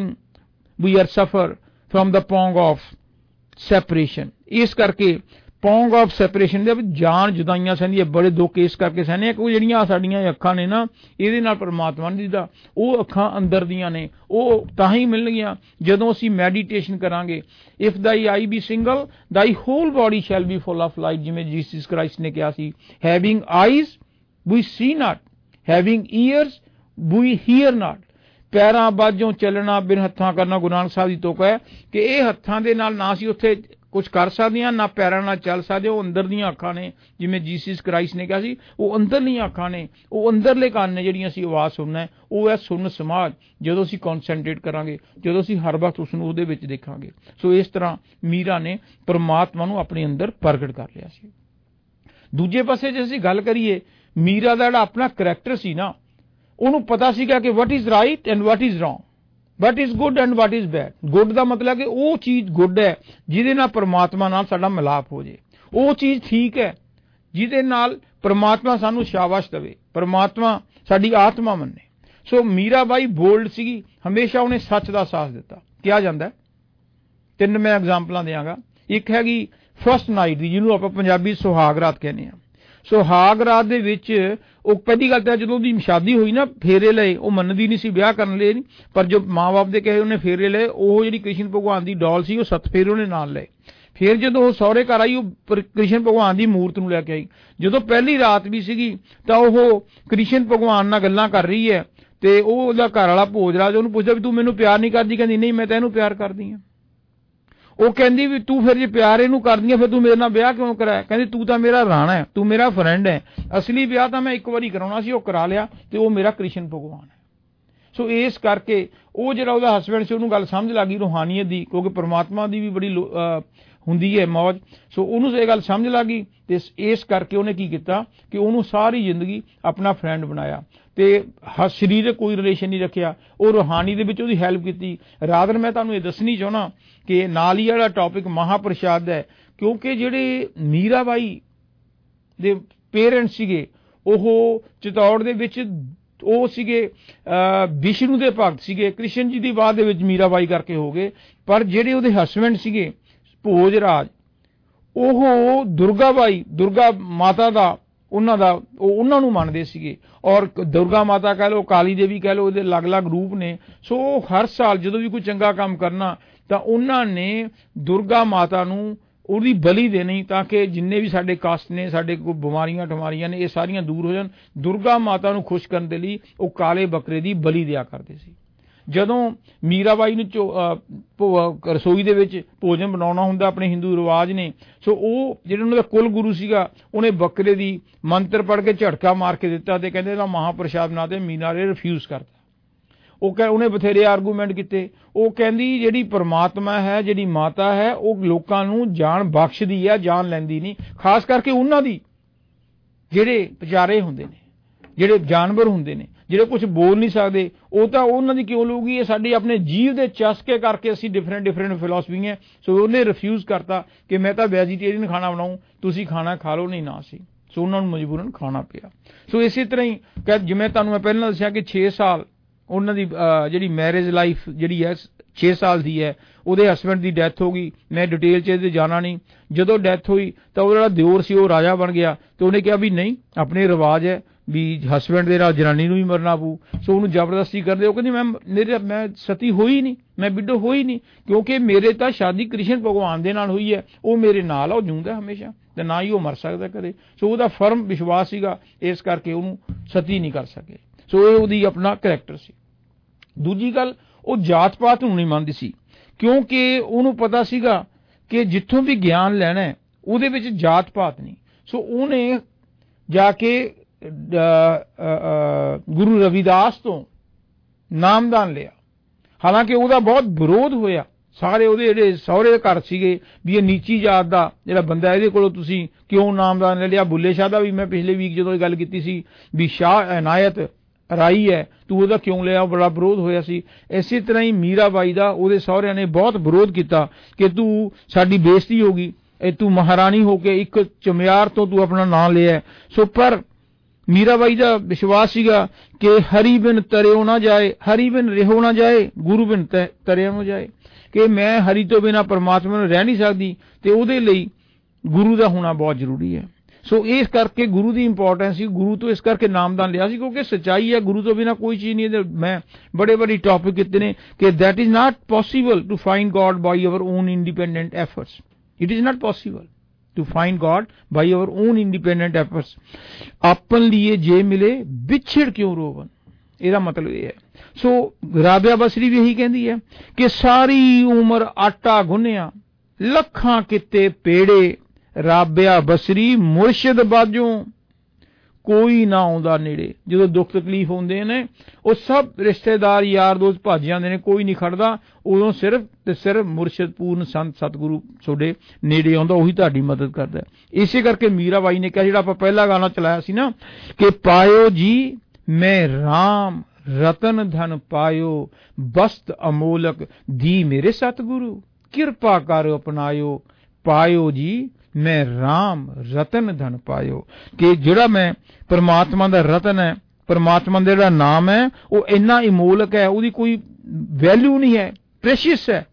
suffer from the pong of separation. ਇਸ ਕਰਕੇ ਪੌਂਗ ਆਫ ਸੈਪਰੇਸ਼ਨ ਦੇ ਵਿੱਚ ਜਾਨ ਜੁਦਾਈਆਂ ਸਹਿੰਦੀਆਂ ਬੜੇ ਦੁੱਖ ਇਸ ਕਰਕੇ ਸਹਿੰਦੇ ਆ ਕਿ ਜਿਹੜੀਆਂ ਸਾਡੀਆਂ ਅੱਖਾਂ ਨੇ ਨਾ ਇਹਦੇ ਨਾਲ ਪਰਮਾਤਮਾ ਨਹੀਂ ਦਿਖਦਾ, ਉਹ ਅੱਖਾਂ ਅੰਦਰ ਦੀਆਂ ਨੇ, ਉਹ ਤਾਂ ਹੀ ਮਿਲਣਗੀਆਂ ਜਦੋਂ ਅਸੀਂ ਮੈਡੀਟੇਸ਼ਨ ਕਰਾਂਗੇ। If thy eye be single thy whole body shall be full of light, ਜਿਵੇਂ ਜੀਸਸ ਕ੍ਰਾइस्ट ਨੇ ਕਿਹਾ ਸੀ, having eyes we see not, having ears we hear not. ਪੈਰਾਂ ਬਾਝੋਂ ਚੱਲਣਾ ਬਿਨ ਹੱਥਾਂ ਕਰਨਾ, ਗੁਰੂ ਨਾਨਕ ਸਾਹਿਬ ਦੀ ਤੁਕ ਹੈ ਕਿ ਇਹ ਹੱਥਾਂ ਦੇ ਨਾਲ ਨਾ ਅਸੀਂ ਉੱਥੇ ਕੁਝ ਕਰ ਸਕਦੇ ਹਾਂ, ਨਾ ਪੈਰਾਂ ਨਾਲ ਚੱਲ ਸਕਦੇ। ਉਹ ਅੰਦਰ ਦੀਆਂ ਅੱਖਾਂ ਨੇ, ਜਿਵੇਂ ਜੀਸਸ ਕ੍ਰਾइस्ट ਨੇ ਕਿਹਾ ਸੀ, ਉਹ ਅੰਦਰਲੀਆਂ ਅੱਖਾਂ ਨੇ, ਉਹ ਅੰਦਰਲੇ ਕੰਨ ਨੇ ਜਿਹੜੀਆਂ ਅਸੀਂ ਆਵਾਜ਼ ਸੁਣਨਾ ਹੈ। ਉਹ ਹੈ ਸੁਣ ਸਮਾਜ, ਜਦੋਂ ਅਸੀਂ ਕੌਨਸੈਂਟਰੇਟ ਕਰਾਂਗੇ, ਜਦੋਂ ਅਸੀਂ ਹਰ ਵਕਤ ਉਸ ਨੂੰ ਉਹਦੇ ਵਿੱਚ ਦੇਖਾਂਗੇ। ਸੋ ਇਸ ਤਰ੍ਹਾਂ ਮੀਰਾ ਨੇ ਪਰਮਾਤਮਾ ਨੂੰ ਆਪਣੇ ਅੰਦਰ ਪ੍ਰਗਟ ਕਰ ਲਿਆ ਸੀ। ਦੂਜੇ ਪਾਸੇ ਜੇ ਅਸੀਂ ਗੱਲ ਕਰੀਏ, ਮੀਰਾ ਦਾ ਜਿਹੜਾ ਆਪਣਾ ਕਰੈਕਟਰ ਸੀ ਨਾ, ਉਹਨੂੰ ਪਤਾ ਸੀਗਾ ਕਿ what is right and what is wrong, what is good and what is bad. Good ਦਾ ਮਤਲਬ ਕਿ ਉਹ ਚੀਜ਼ ਗੁੱਡ ਹੈ ਜਿਹਦੇ ਨਾਲ ਪਰਮਾਤਮਾ ਨਾਲ ਸਾਡਾ ਮਿਲਾਪ ਹੋ ਜੇ, ਉਹ ਚੀਜ਼ ਠੀਕ ਹੈ ਜਿਹਦੇ ਨਾਲ ਪਰਮਾਤਮਾ ਸਾਨੂੰ ਸ਼ਾਬਾਸ਼ ਦੇਵੇ, ਪਰਮਾਤਮਾ ਸਾਡੀ ਆਤਮਾ ਮੰਨੇ। ਸੋ ਮੀਰਾ ਬਾਈ ਬੋਲਡ ਸੀਗੀ, ਹਮੇਸ਼ਾ ਉਹਨੇ ਸੱਚ ਦਾ ਸਾਥ ਦਿੱਤਾ। ਕਿਹਾ ਜਾਂਦਾ 3 ਮੈਂ ਐਗਜ਼ਾਮਪਲਾਂ ਦਿਆਂਗਾ। ਇੱਕ ਹੈਗੀ ਫਸਟ ਨਾਈਟ ਦੀ, ਜਿਹਨੂੰ ਆਪਾਂ ਪੰਜਾਬੀ ਸੁਹਾਗ ਰਾਤ ਕਹਿੰਦੇ ਹਾਂ। ਸੁਹਾਗ ਰਾਤ ਦੇ ਵਿੱਚ ਉਹ ਪਹਿਲੀ ਗੱਲ ਤਾਂ ਜਦੋਂ ਉਹਦੀ ਸ਼ਾਦੀ ਹੋਈ ਨਾ, ਫੇਰੇ ਲਏ, ਉਹ ਮੰਨਦੀ ਨਹੀਂ ਸੀ ਵਿਆਹ ਕਰਨ ਲਈ, ਪਰ ਜੋ ਮਾਂ ਬਾਪ ਦੇ ਕਹੇ ਉਹਨੇ ਫੇਰੇ ਲਏ। ਉਹ ਜਿਹੜੀ ਕ੍ਰਿਸ਼ਨ ਭਗਵਾਨ ਦੀ ਡੋਲ ਸੀ, ਉਹ 7 ਫੇਰੇ ਉਹਨੇ ਨਾਲ ਲਏ। ਫਿਰ ਜਦੋਂ ਉਹ ਸਹੁਰੇ ਘਰ ਆਈ, ਉਹ ਕ੍ਰਿਸ਼ਨ ਭਗਵਾਨ ਦੀ ਮੂਰਤ ਨੂੰ ਲੈ ਕੇ ਆਈ। ਜਦੋਂ ਪਹਿਲੀ ਰਾਤ ਵੀ ਸੀਗੀ ਤਾਂ ਉਹ ਕ੍ਰਿਸ਼ਨ ਭਗਵਾਨ ਨਾਲ ਗੱਲਾਂ ਕਰ ਰਹੀ ਹੈ, ਤੇ ਉਹਦਾ ਘਰ ਵਾਲਾ ਭੋਜਰਾਜ ਉਹਨੂੰ ਪੁੱਛਦਾ ਵੀ ਤੂੰ ਮੈਨੂੰ ਪਿਆਰ ਨਹੀਂ ਕਰਦੀ? ਕਹਿੰਦੀ ਨਹੀਂ, ਮੈਂ ਤਾਂ ਇਹਨੂੰ ਪਿਆਰ ਕਰਦੀ ਹਾਂ। ਉਹ ਕਹਿੰਦੀ ਵੀ ਤੂੰ ਫਿਰ ਜੇ ਪਿਆਰ ਇਹਨੂੰ ਕਰਦੀ ਆ, ਫਿਰ ਤੂੰ ਮੇਰੇ ਨਾਲ ਵਿਆਹ ਕਿਉਂ ਕਰਾਇਆ? ਕਹਿੰਦੀ ਤੂੰ ਤਾਂ ਮੇਰਾ ਰਾਣਾ ਹੈ, ਤੂੰ ਮੇਰਾ ਫਰੈਂਡ ਹੈ, ਅਸਲੀ ਵਿਆਹ ਤਾਂ ਮੈਂ ਇੱਕ ਵਾਰੀ ਕਰਾਉਣਾ ਸੀ, ਉਹ ਕਰਾ ਲਿਆ, ਤੇ ਉਹ ਮੇਰਾ ਕ੍ਰਿਸ਼ਨ ਭਗਵਾਨ ਹੈ। ਸੋ ਇਸ ਕਰਕੇ ਉਹ ਜਿਹੜਾ ਉਹਦਾ ਹਸਬੈਂਡ ਸੀ, ਉਹਨੂੰ ਗੱਲ ਸਮਝ ਲੱਗ ਗਈ ਰੂਹਾਨੀਅਤ ਦੀ, ਕਿਉਂਕਿ ਪਰਮਾਤਮਾ ਦੀ ਵੀ ਬੜੀ ਹੁੰਦੀ ਹੈ ਮੌਜ। ਸੋ ਉਹਨੂੰ ਇਹ ਗੱਲ ਸਮਝ ਲੱਗ ਗਈ, ਤੇ ਇਸ ਕਰਕੇ ਉਹਨੇ ਕੀ ਕੀਤਾ ਕਿ ਉਹਨੂੰ ਸਾਰੀ ਜ਼ਿੰਦਗੀ ਆਪਣਾ ਫਰੈਂਡ ਬਣਾਇਆ, ਤੇ ਸਰੀਰਕ ਕੋਈ ਰਿਲੇਸ਼ਨ ਨਹੀਂ ਰੱਖਿਆ। ਉਹ ਰੂਹਾਨੀ ਦੇ ਵਿੱਚ ਉਹਦੀ ਹੈਲਪ ਕੀਤੀ। ਰਾਦਰ ਮੈਂ ਤੁਹਾਨੂੰ ਇਹ ਦੱਸਣੀ ਚਾਹੁੰਦਾ ਕਿ ਨਾਲ ਹੀ ਜਿਹੜਾ ਟੌਪਿਕ ਮਹਾਪ੍ਰਸ਼ਾਦ ਹੈ, ਕਿਉਂਕਿ ਜਿਹੜੇ ਮੀਰਾ ਬਾਈ ਦੇ ਪੇਰੈਂਟਸ ਸੀਗੇ, ਉਹ ਚਿਤੌੜ ਦੇ ਵਿੱਚ ਉਹ ਸੀਗੇ ਵਿਸ਼ਨੂੰ ਦੇ ਭਗਤ ਸੀਗੇ। ਕ੍ਰਿਸ਼ਨ ਜੀ ਦੀ ਬਾਅਦ ਦੇ ਵਿੱਚ ਮੀਰਾ ਬਾਈ ਕਰਕੇ ਹੋ ਗਏ। ਪਰ ਜਿਹੜੇ ਉਹਦੇ ਹਸਬੈਂਡ ਸੀਗੇ ਭੋਜਰਾਜ, ਉਹ ਦੁਰਗਾ ਬਾਈ, ਦੁਰਗਾ ਮਾਤਾ ਦਾ ਉਹਨਾਂ ਨੂੰ ਮੰਨਦੇ ਸੀਗੇ। ਔਰ ਦੁਰਗਾ ਮਾਤਾ ਕਹਿ ਲਓ, ਕਾਲੀ ਦੇਵੀ ਕਹਿ ਲਓ, ਇਹਦੇ ਅਲੱਗ-ਅਲੱਗ ਰੂਪ ਨੇ। ਸੋ ਹਰ ਸਾਲ ਜਦੋਂ ਵੀ ਕੋਈ ਚੰਗਾ ਕੰਮ ਕਰਨਾ ਤਾਂ ਉਹਨਾਂ ਨੇ ਦੁਰਗਾ ਮਾਤਾ ਨੂੰ ਉਹਦੀ ਬਲੀ ਦੇਣੀ, ਤਾਂ ਕਿ ਜਿੰਨੇ ਵੀ ਸਾਡੇ ਕਸ਼ਟ ਨੇ, ਸਾਡੇ ਕੋਈ ਬਿਮਾਰੀਆਂ ਠਮਾਰੀਆਂ ਨੇ, ਇਹ ਸਾਰੀਆਂ ਦੂਰ ਹੋ ਜਾਣ। ਦੁਰਗਾ ਮਾਤਾ ਨੂੰ ਖੁਸ਼ ਕਰਨ ਦੇ ਲਈ ਉਹ ਕਾਲੇ ਬੱਕਰੇ ਦੀ ਬਲੀ ਦਿਆ ਕਰਦੇ ਸੀ। ਜਦੋਂ ਮੀਰਾਬਾਈ ਨੂੰ ਰਸੋਈ ਦੇ ਵਿੱਚ ਭੋਜਨ ਬਣਾਉਣਾ ਹੁੰਦਾ, ਆਪਣੇ ਹਿੰਦੂ ਰਿਵਾਜ ਨੇ, ਸੋ ਉਹ ਜਿਹੜਾ ਉਹਨਾਂ ਦਾ ਕੁਲ ਗੁਰੂ ਸੀਗਾ, ਉਹਨੇ ਬੱਕਰੇ ਦੀ ਮੰਤਰ ਪੜ੍ਹ ਕੇ ਝਟਕਾ ਮਾਰ ਕੇ ਦਿੱਤਾ, ਤੇ ਕਹਿੰਦੇ ਇਹਦਾ ਮਹਾਪ੍ਰਸ਼ਾਦ ਬਣਾ ਦੇ। ਮੀਨਾ ਨੇ ਰਿਫਿਊਜ਼ ਕਰਤਾ। ਉਹਨੇ ਬਥੇਰੇ ਆਰਗੂਮੈਂਟ ਕੀਤੇ। ਉਹ ਕਹਿੰਦੀ ਜਿਹੜੀ ਪਰਮਾਤਮਾ ਹੈ, ਜਿਹੜੀ ਮਾਤਾ ਹੈ, ਉਹ ਲੋਕਾਂ ਨੂੰ ਜਾਨ ਬਖਸ਼ਦੀ ਹੈ, ਜਾਨ ਲੈਂਦੀ ਨਹੀਂ। ਖਾਸ ਕਰਕੇ ਉਹਨਾਂ ਦੀ ਜਿਹੜੇ ਵਿਚਾਰੇ ਹੁੰਦੇ ਨੇ, ਜਿਹੜੇ ਜਾਨਵਰ ਹੁੰਦੇ ਨੇ, ਜਿਹੜੇ ਕੁਝ ਬੋਲ ਨਹੀਂ ਸਕਦੇ, ਉਹ ਤਾਂ ਉਹਨਾਂ ਦੀ ਕਿਉਂ ਲਊਗੀ? ਇਹ ਸਾਡੇ ਆਪਣੇ ਜੀਵ ਦੇ ਚਸਕੇ ਕਰਕੇ ਅਸੀਂ ਡਿਫਰੈਂਟ ਫਿਲਾਸਫੀ ਹੈ। ਸੋ ਉਹਨੇ ਰਿਫਿਊਜ਼ ਕਰਤਾ ਕਿ ਮੈਂ ਤਾਂ ਵੈਜੀਟੇਰੀਅਨ ਖਾਣਾ ਬਣਾऊं, ਤੁਸੀਂ ਖਾਣਾ ਖਾ ਲਓ। ਨਹੀਂ ਨਾ ਸੀ। ਸੋ ਉਹਨਾਂ ਨੂੰ ਮਜਬੂਰਨ ਖਾਣਾ ਪਿਆ। ਸੋ ਇਸੇ ਤਰ੍ਹਾਂ ਹੀ ਜਿਵੇਂ ਤੁਹਾਨੂੰ ਮੈਂ ਪਹਿਲਾਂ ਦੱਸਿਆ ਕਿ 6 ਸਾਲ ਉਹਨਾਂ ਦੀ ਜਿਹੜੀ ਮੈਰਿਜ ਲਾਈਫ ਜਿਹੜੀ ਹੈ 6 ਸਾਲ ਦੀ ਹੈ। ਉਹਦੇ ਹਸਬੈਂਡ ਦੀ ਡੈਥ ਹੋ ਗਈ। ਮੈਂ ਡਿਟੇਲ 'ਚ ਇਹਦੇ ਜਾਣਾ ਨਹੀਂ। ਜਦੋਂ ਡੈਥ ਹੋਈ ਤਾਂ ਉਹ ਜਿਹੜਾ ਦਿਓਰ ਸੀ ਉਹ ਰਾਜਾ ਬਣ ਗਿਆ, ਤੇ ਉਹਨੇ ਕਿਹਾ ਵੀ ਨਹੀਂ, ਆਪਣੇ ਰਿਵਾਜ ਹੈ ਵੀ ਹਸਬੈਂਡ ਦੇ ਨਾਲ ਜਨਾਨੀ ਨੂੰ ਵੀ ਮਰਨਾ ਪਊ। ਸੋ ਉਹਨੂੰ ਜ਼ਬਰਦਸਤੀ ਕਰਦੇ। ਉਹ ਕਹਿੰਦੀ ਮੈਂ ਸਤੀ ਹੋਈ ਨਹੀਂ, ਮੈਂ ਵਿਡੋ ਹੋਈ ਨਹੀਂ, ਕਿਉਂਕਿ ਮੇਰੇ ਤਾਂ ਸ਼ਾਦੀ ਕ੍ਰਿਸ਼ਨ ਭਗਵਾਨ ਦੇ ਨਾਲ ਹੋਈ ਹੈ, ਉਹ ਮੇਰੇ ਨਾਲ ਆ, ਉਹ ਜਿਉਂਦਾ ਹਮੇਸ਼ਾ, ਤੇ ਨਾ ਹੀ ਉਹ ਮਰ ਸਕਦਾ ਕਦੇ। ਸੋ ਉਹਦਾ ਫਰਮ ਵਿਸ਼ਵਾਸ ਸੀਗਾ, ਇਸ ਕਰਕੇ ਉਹਨੂੰ ਸਤੀ ਨਹੀਂ ਕਰ ਸਕੇ। ਸੋ ਇਹ ਉਹਦੀ ਆਪਣਾ ਕਰੈਕਟਰ ਸੀ। ਦੂਜੀ ਗੱਲ, ਉਹ ਜਾਤ ਪਾਤ ਨੂੰ ਨਹੀਂ ਮੰਨਦੀ ਸੀ, ਕਿਉਂਕਿ ਉਹਨੂੰ ਪਤਾ ਸੀਗਾ ਕਿ ਜਿੱਥੋਂ ਵੀ ਗਿਆਨ ਲੈਣਾ ਉਹਦੇ ਵਿੱਚ ਜਾਤ ਪਾਤ ਨਹੀਂ। ਸੋ ਉਹਨੇ ਜਾ ਕੇ ਗੁਰੂ ਰਵਿਦਾਸ ਤੋਂ ਨਾਮਦਾਨ ਲਿਆ। ਹਾਲਾਂਕਿ ਉਹਦਾ ਬਹੁਤ ਵਿਰੋਧ ਹੋਇਆ। ਸਾਰੇ ਉਹਦੇ ਜਿਹੜੇ ਸਹੁਰੇ ਘਰ ਸੀਗੇ ਵੀ ਇਹ ਨੀਚੀ ਜਾਤ ਦਾ ਜਿਹੜਾ ਬੰਦਾ, ਇਹਦੇ ਕੋਲੋਂ ਤੁਸੀਂ ਕਿਉਂ ਨਾਮਦਾਨ ਲੈ ਲਿਆ? ਬੁੱਲੇ ਸ਼ਾਹ ਦਾ ਵੀ ਮੈਂ ਪਿਛਲੇ ਵੀਕ ਜਦੋਂ ਇਹ ਗੱਲ ਕੀਤੀ ਸੀ ਵੀ ਸ਼ਾਹ ਇਨਾਇਤ ਰਾਈ ਹੈ, ਤੂੰ ਉਹਦਾ ਕਿਉਂ ਲਿਆ? ਬੜਾ ਵਿਰੋਧ ਹੋਇਆ ਸੀ। ਇਸੇ ਤਰ੍ਹਾਂ ਹੀ ਮੀਰਾਬਾਈ ਦਾ ਉਹਦੇ ਸਹੁਰਿਆਂ ਨੇ ਬਹੁਤ ਵਿਰੋਧ ਕੀਤਾ ਕਿ ਤੂੰ ਸਾਡੀ ਬੇਇੱਜ਼ਤੀ ਹੋ ਗਈ। ਤੂੰ ਮਹਾਰਾਣੀ ਹੋ ਕੇ ਇੱਕ ਚਮਿਆਰ ਤੋਂ ਤੂੰ ਆਪਣਾ ਨਾਂ ਲਿਆ। ਸੋ ਪਰ ਮੀਰਾਬਾਈ ਦਾ ਵਿਸ਼ਵਾਸ ਸੀਗਾ ਕਿ ਹਰੀ ਬਿਨ ਤਰਿਓ ਨਾ ਜਾਏ, ਹਰੀ ਬਿਨ ਰਿਹੋ ਨਾ ਜਾਏ, ਗੁਰੂ ਬਿਨ ਤਰਿਓ ਨਾ ਜਾਏ, ਕਿ ਮੈਂ ਹਰੀ ਤੋਂ ਬਿਨਾਂ ਪਰਮਾਤਮਾ ਨੂੰ ਰਹਿ ਨਹੀਂ ਸਕਦੀ ਤੇ ਉਹਦੇ ਲਈ ਗੁਰੂ ਦਾ ਹੋਣਾ ਬਹੁਤ ਜ਼ਰੂਰੀ ਹੈ। ਸੋ ਇਸ ਕਰਕੇ ਗੁਰੂ ਦੀ ਇੰਪੋਰਟੈਂਸ ਸੀ। ਗੁਰੂ ਤੋਂ ਇਸ ਕਰਕੇ ਨਾਮਦਾਨ ਲਿਆ ਸੀ ਕਿਉਂਕਿ ਸੱਚਾਈ ਹੈ, ਗੁਰੂ ਤੋਂ ਬਿਨਾਂ ਕੋਈ ਚੀਜ਼ ਨਹੀਂ। ਮੈਂ ਬੜੇ ਬੜੇ ਟੌਪਿਕ ਕੀਤੇ ਨੇ ਕਿ that is not possible to find God by our own independent efforts. It is not possible to find God by our own independent efforts। आपन लिए जे मिले बिछड़ क्यों रोवन, ਇਹਦਾ ਮਤਲਬ ਇਹ ਹੈ। ਸੋ ਰਾਬਿਆ ਬਸਰੀ ਵੀ ਇਹੀ ਕਹਿੰਦੀ ਹੈ ਕਿ ਸਾਰੀ ਉਮਰ ਆਟਾ ਗੁੰਨਿਆ, ਲੱਖਾਂ ਕਿਤੇ ਪੇੜੇ, ਰਾਬਿਆ ਬਸਰੀ ਮੁਰਸ਼ਿਦ ਬਾਝੋਂ ਕੋਈ ਨਾ ਆਉਂਦਾ ਨੇੜੇ। ਜਦੋਂ ਦੁੱਖ ਤਕਲੀਫ ਹੁੰਦੇ ਨੇ ਉਹ ਸਭ ਰਿਸ਼ਤੇਦਾਰ ਯਾਰ ਦੋਸਤ ਭੱਜ ਜਾਂਦੇ ਨੇ, ਕੋਈ ਨਹੀਂ ਖੜਦਾ। ਉਦੋਂ ਸਿਰਫ ਤੇ ਸਿਰਫ ਮੁਰਸ਼ਿਦ ਪੂਰਨ ਸੰਤ ਸਤਿਗੁਰੂ ਤੁਹਾਡੇ ਨੇੜੇ ਆਉਂਦਾ, ਉਹੀ ਤੁਹਾਡੀ ਮਦਦ ਕਰਦਾ। ਇਸੇ ਕਰਕੇ ਮੀਰਾਬਾਈ ਨੇ ਕਿਹਾ, ਜਿਹੜਾ ਆਪਾਂ ਪਹਿਲਾ ਗਾਣਾ ਚਲਾਇਆ ਸੀ ਨਾ, ਕਿ ਪਾਇਓ ਜੀ ਮੈਂ ਰਾਮ ਰਤਨ ਧਨ ਪਾਇਓ, ਬਸਤ ਅਮੋਲਕ ਦੀ ਮੇਰੇ ਸਤਿਗੁਰੂ, ਕਿਰਪਾ ਕਰ ਅਪਨਾਇਓ। ਪਾਇਓ ਜੀ ਮੈਂ ਰਾਮ ਰਤਨ ਧਨ ਪਾਇਓ, ਕਿ ਜਿਹੜਾ ਮੈਂ ਪਰਮਾਤਮਾ ਦਾ ਰਤਨ ਹੈ, ਪਰਮਾਤਮਾ ਦਾ ਜਿਹੜਾ ਨਾਮ ਹੈ ਉਹ ਇੰਨਾ ਇਮੋਲਕ ਹੈ, ਉਹਦੀ ਕੋਈ ਵੈਲਿਊ ਨਹੀਂ ਹੈ, ਪ੍ਰੈਸ਼ੀਅਸ ਹੈ।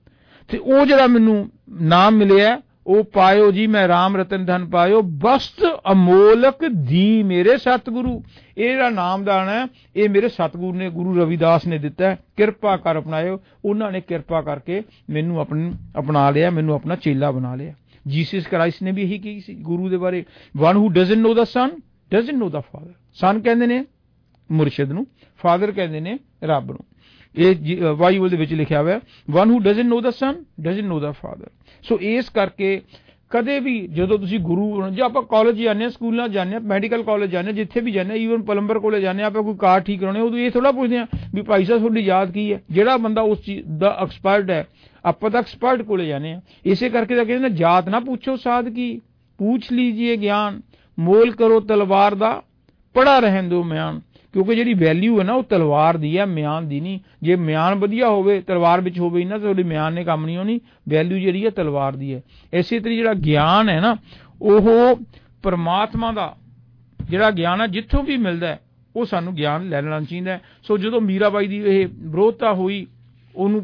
ਤੇ ਉਹ ਜਿਹੜਾ ਮੈਨੂੰ ਨਾਮ ਮਿਲਿਆ ਉਹ ਪਾਇਓ ਜੀ ਮੈਂ ਰਾਮ ਰਤਨ ਧਨ ਪਾਇਓ, ਬਸਤ ਅਮੋਲਕ ਦੀ ਮੇਰੇ ਸਤਿਗੁਰੂ। ਇਹ ਜਿਹੜਾ ਨਾਮਦਾਨ ਹੈ ਇਹ ਮੇਰੇ ਸਤਿਗੁਰੂ ਨੇ, ਗੁਰੂ ਰਵਿਦਾਸ ਨੇ ਦਿੱਤਾ। ਕਿਰਪਾ ਕਰ ਅਪਣਾਇਓ, ਉਹਨਾਂ ਨੇ ਕਿਰਪਾ ਕਰਕੇ ਮੈਨੂੰ ਅਪਣਾ ਲਿਆ, ਮੈਨੂੰ ਆਪਣਾ ਚੇਲਾ ਬਣਾ ਲਿਆ। ਜੀਸਸ ਕ੍ਰਾਈਸਟ ਨੇ ਵੀ ਇਹੀ ਕਹੀ ਸੀ ਗੁਰੂ ਦੇ ਬਾਰੇ, one who doesn't know the son doesn't know the father. Son ਕਹਿੰਦੇ ਨੇ ਮੁਰਸ਼ਿਦ ਨੂੰ, ਫਾਦਰ ਕਹਿੰਦੇ ਨੇ ਰੱਬ ਨੂੰ। ਇਹ ਬਾਈਬਲ ਦੇ ਵਿੱਚ ਲਿਖਿਆ ਹੋਇਆ, one who doesn't know the son doesn't know the father. So ਇਸ ਕਰਕੇ ਕਦੇ ਵੀ ਜਦੋਂ ਤੁਸੀਂ ਗੁਰੂ, ਜੇ ਆਪਾਂ ਕਾਲਜ ਜਾਂਦੇ ਹਾਂ, ਸਕੂਲਾਂ ਜਾਂਦੇ ਹਾਂ, ਮੈਡੀਕਲ ਕਾਲਜ ਜਾਂਦੇ ਹਾਂ, ਜਿੱਥੇ ਵੀ ਜਾਂਦੇ ਹਾਂ, ਈਵਨ ਪਲੰਬਰ ਕੋਲੇ ਜਾਂਦੇ ਹਾਂ, ਆਪਾਂ ਕੋਈ ਕਾਰ ਠੀਕ ਕਰਾਉਣੇ, ਉਦੋਂ ਇਹ ਥੋੜ੍ਹਾ ਪੁੱਛਦੇ ਹਾਂ ਵੀ ਭਾਈ ਸਾਹਿਬ ਤੁਹਾਡੀ ਯਾਦ ਕੀ ਹੈ। ਜਿਹੜਾ ਬੰਦਾ ਉਸ ਚੀਜ਼ ਦਾ ਐਕਸਪਰਟ ਹੈ, ਆਪਾਂ ਤਾਂ ਐਕਸਪਰਟ ਕੋਲੇ ਜਾਂਦੇ ਹਾਂ। ਇਸੇ ਕਰਕੇ ਤਾਂ ਕਹਿੰਦੇ ਨੇ ਜਾਤ ਨਾ ਪੁੱਛੋ ਸਾਧ ਕੀ, पूछ लीजिए ज्ञान, मोल करो तलवार दा, पड़ा रहन दो म्यान। क्योंकि जिहड़ी वैल्यू है ना वो तलवार दी है, म्यान दी नहीं। जे म्यान वधिया होवे, तलवार विच होवे ना, तो म्यान ने काम नहीं होनी। वैल्यू जिहड़ी है तलवार दी है। इसे तरीके जिहड़ा ज्ञान है ना, ओह परमात्मा दा जिहड़ा ज्ञान है जिथों भी मिलदा है वो सानू ज्ञान लै लेना चाहिए। सो जो मीराबाई दी यह विरोधता हुई, ਉਹਨੂੰ